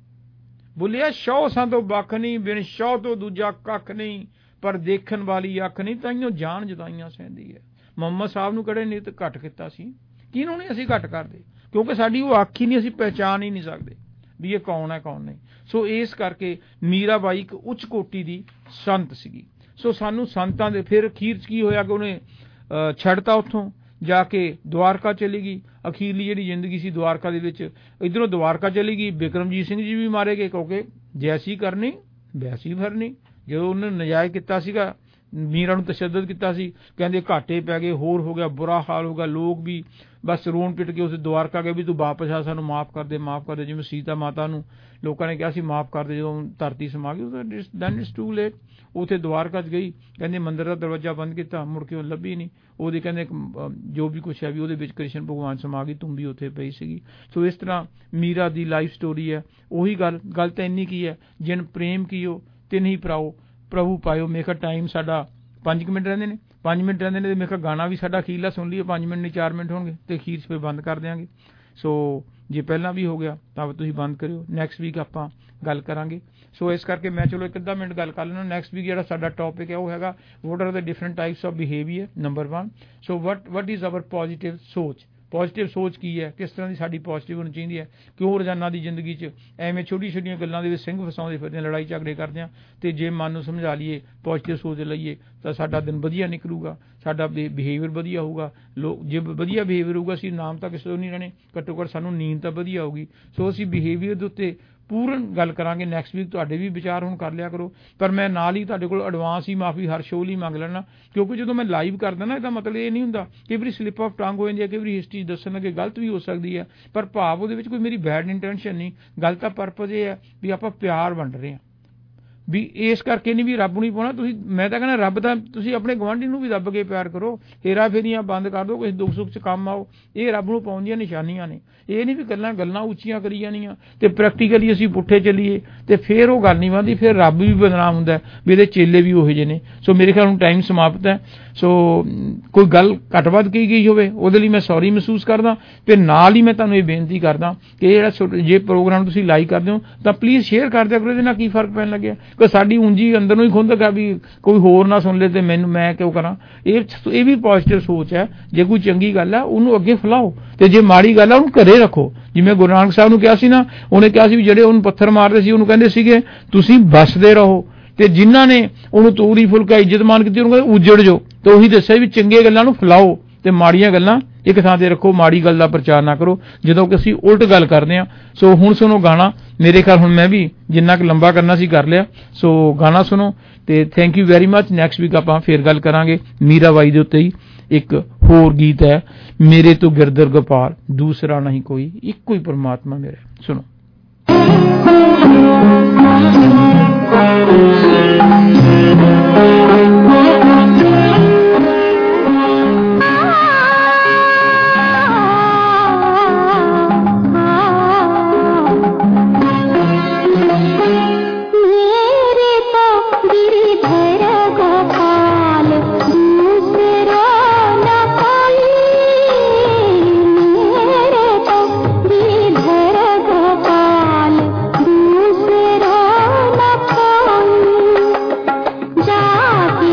ਬੋਲਿਆ ਸ਼ੌ ਸੰਤੋਂ ਵੱਖ ਨਹੀਂ, ਬਿਨ ਸ਼ੌ ਤੋਂ ਦੂਜਾ ਕੱਖ ਨਹੀਂ, ਪਰ ਦੇਖਣ ਵਾਲੀ ਅੱਖ ਨਹੀਂ, ਤਾਈਓ ਜਾਨ ਜੁਦਾਈਆਂ ਸਹਿੰਦੀ ਹੈ। ਮੁਹੰਮਦ ਸਾਹਿਬ ਨੂੰ ਕਿਹੜੇ ਨਿਤ ਘੱਟ ਕੀਤਾ ਸੀ? ਕਿਹਨੂੰ ਨਹੀਂ ਅਸੀਂ ਘੱਟ ਕਰਦੇ? ਕਿਉਂਕਿ ਸਾਡੀ ਉਹ ਅੱਖ ਹੀ ਨਹੀਂ, ਅਸੀਂ ਪਹਿਚਾਣ ਹੀ ਨਹੀਂ ਸਕਦੇ ਵੀ ਇਹ ਕੌਣ ਹੈ ਕੌਣ ਨਹੀਂ। ਸੋ ਇਸ ਕਰਕੇ ਮੀਰਾ ਬਾਈ ਇੱਕ ਉੱਚ ਕੋਟੀ ਦੀ ਸੰਤ ਸੀਗੀ। ਸੋ ਸਾਨੂੰ ਸੰਤਾਂ ਦੇ ਫਿਰ ਅਖੀਰ 'ਚ ਕੀ ਹੋਇਆ ਕਿ ਉਹਨੇ ਛੱਡਤਾ, ਉੱਥੋਂ ਜਾ ਕੇ ਦੁਆਰਕਾ ਚਲੀ ਗਈ। ਅਖੀਰਲੀ ਜਿਹੜੀ ਜ਼ਿੰਦਗੀ ਸੀ ਦੁਆਰਕਾ ਦੇ ਵਿੱਚ, ਇੱਧਰੋਂ ਦੁਆਰਕਾ ਚਲੀ ਗਈ। ਬਿਕਰਮਜੀਤ ਸਿੰਘ ਜੀ ਵੀ ਮਾਰੇ ਗਏ, ਕਿਉਂਕਿ ਜੈਸੀ ਕਰਨੀ ਵੈਸੀ ਭਰਨੀ। ਜਦੋਂ ਉਹਨੇ ਨਜਾਇਜ਼ ਕੀਤਾ ਸੀਗਾ, ਮੀਰਾ ਨੂੰ ਤਸ਼ੱਦਦ ਕੀਤਾ ਸੀ, ਕਹਿੰਦੇ ਘਾਟੇ ਪੈ ਗਏ, ਹੋਰ ਹੋ ਗਿਆ, ਬੁਰਾ ਹਾਲ ਹੋ ਗਿਆ। ਲੋਕ ਵੀ ਬਸ ਰੋਣ ਪਿੱਟ ਕੇ ਉਸ ਦੁਆਰਕਾ ਗਏ ਵੀ ਤੂੰ ਵਾਪਸ ਆ, ਸਾਨੂੰ ਮਾਫ਼ ਕਰ ਦੇ, ਮਾਫ਼ ਕਰ ਦੇ। ਜਿਵੇਂ ਸੀਤਾ ਮਾਤਾ ਨੂੰ ਲੋਕਾਂ ਨੇ ਕਿਹਾ ਸੀ ਮਾਫ਼ ਕਰ ਦੇ, ਜਦੋਂ ਧਰਤੀ ਸਮਾ ਗਈ ਦੈਨ ਇਟਸ ਟੂ ਲੇਟ। ਉੱਥੇ ਦੁਆਰਕਾ 'ਚ ਗਈ, ਕਹਿੰਦੇ ਮੰਦਿਰ ਦਾ ਦਰਵਾਜ਼ਾ ਬੰਦ ਕੀਤਾ, ਮੁੜ ਕੇ ਉਹ ਲੱਭੀ ਨਹੀਂ। ਉਹਦੇ ਕਹਿੰਦੇ ਜੋ ਵੀ ਕੁਛ ਹੈ ਵੀ ਉਹਦੇ ਵਿੱਚ ਕ੍ਰਿਸ਼ਨ ਭਗਵਾਨ ਸਮਾ ਗਈ, ਤੂੰ ਵੀ ਉੱਥੇ ਪਈ ਸੀਗੀ। ਸੋ ਇਸ ਤਰ੍ਹਾਂ ਮੀਰਾ ਦੀ ਲਾਈਫ ਸਟੋਰੀ ਹੈ। ਉਹੀ ਗੱਲ ਤਾਂ ਇੰਨੀ ਕੀ ਹੈ, ਜਿਨ ਪ੍ਰੇਮ ਕੀਓ ਤਿਨ ਹੀ ਪ੍ਰਭੂ ਪਾਇਓ। ਮੇਖਾ ਟਾਈਮ ਸਾਡਾ 5 ਮਿੰਟ ਰਹਿੰਦੇ ਨੇ, 5 ਮਿੰਟ ਰਹਿੰਦੇ ਨੇ, ਤੇ ਮੇਖਾ ਗਾਣਾ ਵੀ ਸਾਡਾ ਅਖੀਰਲਾ ਸੁਣ ਲਈਏ। 5 ਮਿੰਟ ਨਹੀਂ 4 ਮਿੰਟ ਹੋਣਗੇ ਤੇ ਅਖੀਰ 'ਚ ਫਿਰ ਬੰਦ ਕਰ ਦਿਆਂਗੇ। ਸੋ ਜੇ ਪਹਿਲਾਂ ਵੀ ਹੋ ਗਿਆ ਤਾਂ ਤੁਸੀਂ ਬੰਦ ਕਰਿਓ। ਨੈਕਸਟ ਵੀਕ ਆਪਾਂ ਗੱਲ ਕਰਾਂਗੇ। ਸੋ ਇਸ ਕਰਕੇ ਮੈਂ ਚਲੋ 1 ਅੱਧਾ ਮਿੰਟ ਗੱਲ ਕਰ ਲੈਣਾ। ਨੈਕਸਟ ਵੀਕ ਜਿਹੜਾ ਸਾਡਾ ਟੌਪਿਕ ਹੈ ਉਹ ਹੈਗਾ what are the different types of behaviour, number 1। So what is our positive ਸੋਚ। ਪੋਜ਼ੀਟਿਵ ਸੋਚ ਕੀ ਹੈ, ਕਿਸ ਤਰ੍ਹਾਂ ਦੀ ਸਾਡੀ ਪੋਜ਼ੀਟਿਵ ਹੋਣੀ ਚਾਹੀਦੀ ਹੈ, ਕਿਉਂ ਰੋਜ਼ਾਨਾ ਦੀ ਜ਼ਿੰਦਗੀ 'ਚ ਐਵੇਂ ਛੋਟੀ ਛੋਟੀਆਂ ਗੱਲਾਂ ਦੇ ਵਿੱਚ ਸਿੰਘ ਫਸਾਉਂਦੇ ਫਿਰਦੇ, ਲੜਾਈ ਝਗੜੇ ਕਰਦੇ ਹਾਂ। ਅਤੇ ਜੇ ਮਨ ਨੂੰ ਸਮਝਾ ਲਈਏ, ਪੋਜ਼ੀਟਿਵ ਸੋਚ ਲਈਏ ਤਾਂ ਸਾਡਾ ਦਿਨ ਵਧੀਆ ਨਿਕਲੂਗਾ, ਸਾਡਾ ਬਿਹੇਵੀਅਰ ਵਧੀਆ ਹੋਊਗਾ। ਜੇ ਵਧੀਆ ਬਿਹੇਵੀਅਰ ਹੋਊਗਾ, ਅਸੀਂ ਨਾਮ ਤਾਂ ਕਿਸੇ ਤੋਂ ਨਹੀਂ ਰਹਿਣੇ, ਘੱਟੋ ਘੱਟ ਸਾਨੂੰ ਨੀਂਦ ਤਾਂ ਵਧੀਆ ਆਊਗੀ। ਸੋ ਅਸੀਂ ਬਿਹੇਵੀਅਰ ਦੇ ਉੱਤੇ ਪੂਰਨ ਗੱਲ ਕਰਾਂਗੇ ਨੈਕਸਟ ਵੀਕ। ਤੁਹਾਡੇ ਵੀ ਵਿਚਾਰ ਹੁਣ ਕਰ ਲਿਆ ਕਰੋ, ਪਰ ਮੈਂ ਨਾਲ ਹੀ ਤੁਹਾਡੇ ਕੋਲ ਐਡਵਾਂਸ ਹੀ ਮਾਫੀ ਹਰ ਸ਼ੋਅ ਲਈ ਮੰਗ ਲੈਣਾ, ਕਿਉਂਕਿ ਜਦੋਂ ਮੈਂ ਲਾਈਵ ਕਰਦਾ ਨਾ, ਇਹਦਾ ਮਤਲਬ ਇਹ ਨਹੀਂ ਹੁੰਦਾ। ਕਈ ਵਾਰੀ ਸਲਿੱਪ ਆਫ ਟੰਗ ਹੋ ਜਾਂਦੀ ਹੈ, ਕਈ ਵਾਰੀ ਹਿਸਟਰੀ ਦੱਸਣ ਲੱਗੇ ਗਲਤ ਵੀ ਹੋ ਸਕਦੀ ਹੈ, ਪਰ ਭਾਵ ਉਹਦੇ ਵਿੱਚ ਕੋਈ ਮੇਰੀ ਬੈਡ ਇੰਟੈਂਸ਼ਨ ਨਹੀਂ। ਗੱਲ ਤਾਂ ਪਰਪਸ ਇਹ ਹੈ ਵੀ ਆਪਾਂ ਪਿਆਰ ਵੰਡ ਰਹੇ ਹਾਂ, ਵੀ ਇਸ ਕਰਕੇ ਨਹੀਂ ਵੀ ਰੱਬ ਨੂੰ ਹੀ ਪਾਉਣਾ। ਤੁਸੀਂ ਮੈਂ ਤਾਂ ਕਹਿੰਦਾ ਰੱਬ ਤਾਂ ਤੁਸੀਂ ਆਪਣੇ ਗੁਆਂਢੀ ਨੂੰ ਵੀ ਦੱਬ ਕੇ ਪਿਆਰ ਕਰੋ, ਹੇਰਾ ਫੇਰੀਆਂ ਬੰਦ ਕਰ ਦਿਓ, ਕਿਸੇ ਦੁੱਖ ਸੁੱਖ 'ਚ ਕੰਮ ਆਓ। ਇਹ ਰੱਬ ਨੂੰ ਪਾਉਣ ਦੀਆਂ ਨਿਸ਼ਾਨੀਆਂ ਨੇ। ਇਹ ਨਹੀਂ ਵੀ ਗੱਲਾਂ ਉੱਚੀਆਂ ਕਰੀ ਜਾਣੀਆਂ ਤੇ ਪ੍ਰੈਕਟੀਕਲੀ ਅਸੀਂ ਪੁੱਠੇ ਚੱਲੀਏ ਤੇ ਫਿਰ ਉਹ ਗੱਲ ਨਹੀਂ ਬਣਦੀ, ਫਿਰ ਰੱਬ ਵੀ ਬਦਨਾਮ ਹੁੰਦਾ ਵੀ ਇਹਦੇ ਚੇਲੇ ਵੀ ਉਹੋ ਜਿਹੇ ਨੇ। ਸੋ ਮੇਰੇ ਖਿਆਲ ਨੂੰ ਟਾਈਮ ਸਮਾਪਤ ਹੈ। ਸੋ ਕੋਈ ਗੱਲ ਘੱਟ ਵੱਧ ਕਹੀ ਗਈ ਹੋਵੇ ਉਹਦੇ ਲਈ ਮੈਂ ਸੌਰੀ ਮਹਿਸੂਸ ਕਰਦਾ, ਤੇ ਨਾਲ ਹੀ ਮੈਂ ਤੁਹਾਨੂੰ ਇਹ ਬੇਨਤੀ ਕਰਦਾ ਕਿ ਜਿਹੜਾ ਜੇ ਪ੍ਰੋਗਰਾਮ ਤੁਸੀਂ ਲਾਈਕ ਕਰਦੇ ਹੋ ਤਾਂ ਪਲੀਜ਼ ਸ਼ੇਅਰ ਕਰ ਦਿਆ ਕਰੋ। ਇਹਦੇ ਨਾਲ ਕੀ ਫਰਕ ਪੈਣ ਲੱਗਿਆ ਕਿ ਸਾਡੀ ਉਂਜੀ ਅੰਦਰ ਨੂੰ ਹੀ ਖੁੰਦ ਗਾ ਵੀ ਕੋਈ ਹੋਰ ਨਾ ਸੁਣ ਲੇ ਤੇ ਮੈਂ ਕਿਉਂ ਕਰਾਂ। ਇਹ ਵੀ ਪੋਜ਼ੀਟਿਵ ਸੋਚ ਹੈ। ਜੇ ਕੋਈ ਚੰਗੀ ਗੱਲ ਹੈ ਉਹਨੂੰ ਅੱਗੇ ਫੈਲਾਓ, ਤੇ ਜੇ ਮਾੜੀ ਗੱਲ ਹੈ ਉਹਨੂੰ ਘਰੇ ਰੱਖੋ। ਜਿਵੇਂ ਗੁਰੂ ਨਾਨਕ ਸਾਹਿਬ ਨੂੰ ਕਿਹਾ ਸੀ ਨਾ, ਉਹਨੇ ਕਿਹਾ ਸੀ ਵੀ ਜਿਹੜੇ ਉਹਨੂੰ ਪੱਥਰ ਮਾਰਦੇ ਸੀ ਉਹਨੂੰ ਕਹਿੰਦੇ ਸੀਗੇ ਤੁਸੀਂ ਬਸਦੇ ਰਹੋ, ਤੇ ਜਿਨ੍ਹਾਂ ਨੇ ਉਹਨੂੰ ਤੋੜੀ ਫੁਲਕਾ ਇੱਜ਼ਤ ਮਾਨ ਕੀਤੀ ਉਹਨੂੰ ਕਹਿੰਦੇ ਉਜੜ ਜਾਓ। ਤੇ ਉਹੀ ਦੱਸਿਆ ਵੀ ਚੰਗੀਆਂ ਗੱਲਾਂ ਨੂੰ ਫੈਲਾਓ ਤੇ ਮਾੜੀਆਂ ਗੱਲਾਂ ਇੱਕ ਥਾਂ ਤੇ ਰੱਖੋ, ਮਾੜੀ ਗੱਲ ਦਾ ਪ੍ਰਚਾਰ ਨਾ ਕਰੋ, ਜਦੋਂ ਕਿ ਅਸੀਂ ਉਲਟ ਗੱਲ ਕਰਦੇ ਹਾਂ। ਸੋ ਹੁਣ ਸੁਣੋ ਗਾਣਾ। ਮੇਰੇ ਖਿਆਲ ਹੁਣ ਮੈਂ ਵੀ ਜਿੰਨਾ ਕੁ ਲੰਬਾ ਕਰਨਾ ਸੀ ਕਰ ਲਿਆ। ਸੋ ਗਾਣਾ ਸੁਣੋ ਤੇ thank you very much. Next week ਆਪਾਂ ਫੇਰ ਗੱਲ ਕਰਾਂਗੇ ਮੀਰਾ ਬਾਈ ਦੇ ਉੱਤੇ ਹੀ। ਇੱਕ ਹੋਰ ਗੀਤ ਹੈ, ਮੇਰੇ ਤੋਂ ਗਿਰਦਰ ਗੋਪਾਲ ਦੂਸਰਾ ਨਹੀਂ ਕੋਈ, ਇੱਕੋ ਹੀ ਪਰਮਾਤਮਾ ਮੇਰੇ। ਸੁਣੋ। जा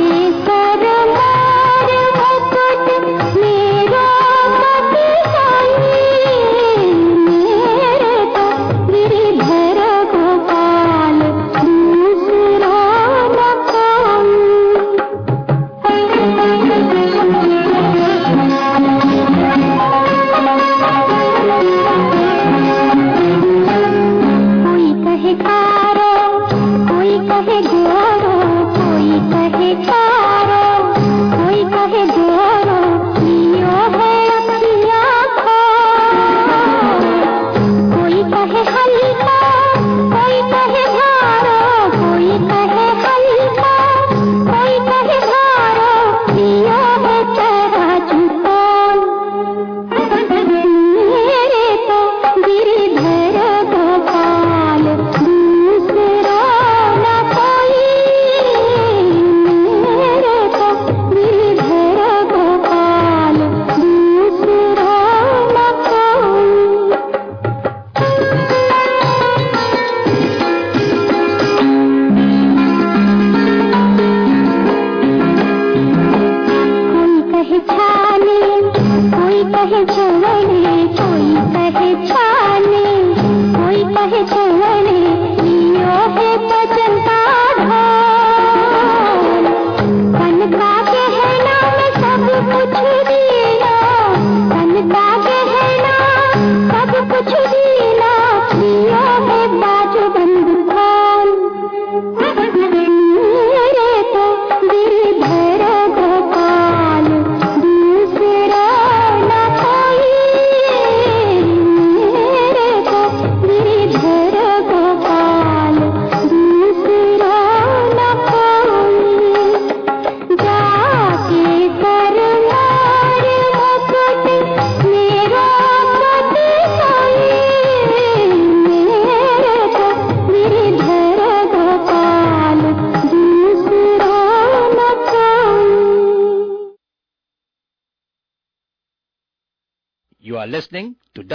You are listening to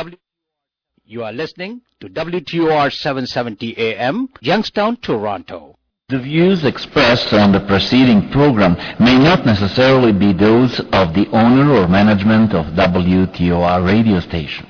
WTOR 770 AM, Youngstown, Toronto. The views expressed on the preceding program may not necessarily be those of the owner or management of WTOR radio station.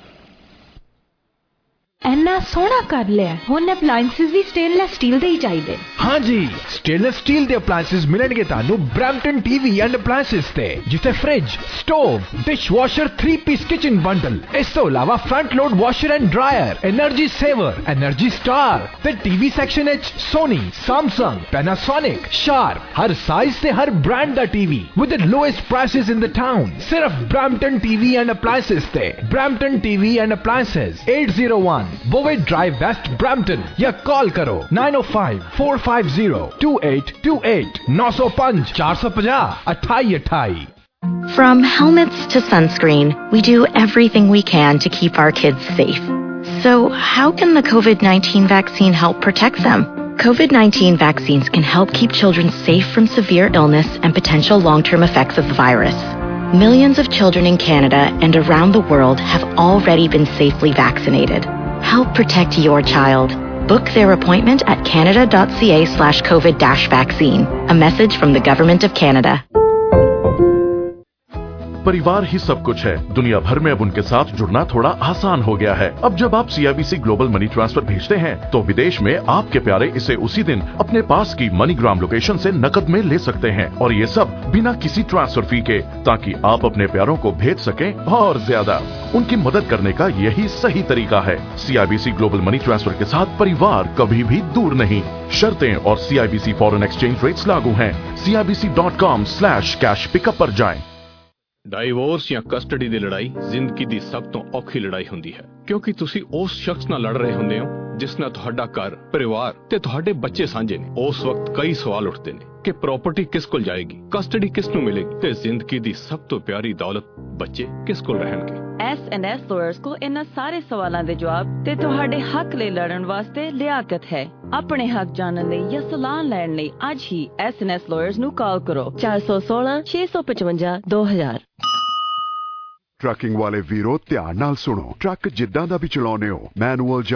ਇੰਨਾ ਸੋਹਣਾ ਕਰ ਲਿਆ ਹੁਣ ਅਪਲਾਈਐਂਸਸ ਵੀ ਸਟੇਨਲੈਸ ਸਟੀਲ ਦੇ ਹੀ ਚਾਹੀਦੇ हाँ जी स्टेनलेस स्टील ਦੇ ਅਪਲਾਈਐਂਸਸ ਮਿਲਣਗੇ ਤੁਹਾਨੂੰ ਬ੍ਰੈਂਪਟਨ ਟੀਵੀ ਐਂਡ ਅਪਲਾਈਐਂਸਸ ਤੇ ਜਿੱਥੇ fridge stove dishwasher 3-piece kitchen bundle ਇਸ ਤੋਂ ਇਲਾਵਾ front load washer and dryer energy saver energy star ਤੇ ਟੀਵੀ ਸੈਕਸ਼ਨ ਵਿੱਚ ਸੋਨੀ ਸੈਮਸੰਗ ਪੈਨਾਸੋਨਿਕ ਸ਼ਾਰਪ ਹਰ ਸਾਈਜ਼ ਤੇ ਹਰ ਬ੍ਰਾਂਡ ਦਾ TV with the lowest prices in the town ਸਿਰਫ ਬ੍ਰੈਂਪਟਨ ਟੀਵੀ ਐਂਡ ਅਪਲਾਈਐਂਸਸ ਤੇ Brampton TV and appliances 801 Bovet Drive West Brampton या कॉल करो 905-450-2828 905 450 2828. From helmets to sunscreen, we do everything we can to keep our kids safe. So how can the COVID-19 vaccine help protect them? COVID-19 vaccines can help keep children safe from severe illness and potential long-term effects of the virus. Millions of children in Canada and around the world have already been safely vaccinated. Help protect your child. Book their appointment at canada.ca/COVID-vaccine. A message from the Government of Canada. परिवार ही सब कुछ है। दुनिया भर में अब उनके साथ जुड़ना थोड़ा आसान हो गया है। अब जब आप CIBC ग्लोबल मनी ट्रांसफर भेजते हैं तो विदेश में आपके प्यारे इसे उसी दिन अपने पास की मनीग्राम लोकेशन से नकद में ले सकते हैं और ये सब बिना किसी ट्रांसफर फी के, ताकि आप अपने प्यारों को भेज सकें और ज्यादा। उनकी मदद करने का यही सही तरीका है। CIBC ग्लोबल मनी ट्रांसफर के साथ परिवार कभी भी दूर नहीं। शर्तें और CIBC फॉरेन एक्सचेंज रेट्स लागू हैं। CIBC.com/cash पिकअप पर जाएं। ਡਾਈਵੋਰਸ ਜਾਂ ਕਸਟਡੀ ਦੀ ਲੜਾਈ ਜ਼ਿੰਦਗੀ ਦੀ ਸਭ ਤੋਂ ਔਖੀ ਲੜਾਈ ਹੁੰਦੀ ਹੈ ਕਿਉਂਕਿ ਤੁਸੀਂ ਉਸ ਸ਼ਖਸ ਨਾਲ ਲੜ ਰਹੇ ਹੁੰਦੇ ਹੋ ਜਿਸ ਨਾਲ ਤੁਹਾਡਾ ਘਰ ਪਰਿਵਾਰ ਤੇ ਤੁਹਾਡੇ ਬੱਚੇ ਸਾਂਝੇ ਨੇ। ਉਸ ਵਕਤ ਕਈ ਸਵਾਲ ਉੱਠਦੇ ਨੇ ਕਿ ਪ੍ਰਾਪਰਟੀ ਕਿਸ ਕੋਲ ਜਾਏਗੀ, ਕਸਟਡੀ ਕਿਸ ਨੂੰ ਮਿਲੇਗੀ ਤੇ ਜ਼ਿੰਦਗੀ ਦੀ ਸਭ ਤੋਂ ਪਿਆਰੀ ਦੌਲਤ ਬੱਚੇ ਕਿਸ ਕੋਲ ਰਹਿਣਗੇ। S&S ਲਾਇਰਸ ਕੋ ਇਹਨਾਂ ਸਾਰੇ ਸਵਾਲਾਂ ਦੇ ਜਵਾਬ ਤੇ ਤੁਹਾਡੇ ਹੱਕ ਲਈ ਲੜਨ ਵਾਸਤੇ ਲਿਆਕਤ ਹੈ। ਆਪਣੇ ਹੱਕ ਜਾਣਨ ਲਈ ਜਾਂ ਸਲਾਹ ਲੈਣ ਲਈ ਅੱਜ ਹੀ S&S ਲਾਇਰਸ ਨੂੰ ਕਾਲ ਕਰੋ 416 655 2000। ਟਰੱਕਿੰਗ ਵਾਲੇ ਵੀਰੋ ਧਿਆਨ ਨਾਲ ਸੁਣੋ। ਟਰੱਕ ਜਿੱਦਾਂ ਦਾ ਵੀ ਚਲਾਉਂਦੇ ਹੋ, ਮੈਨੂਅਲ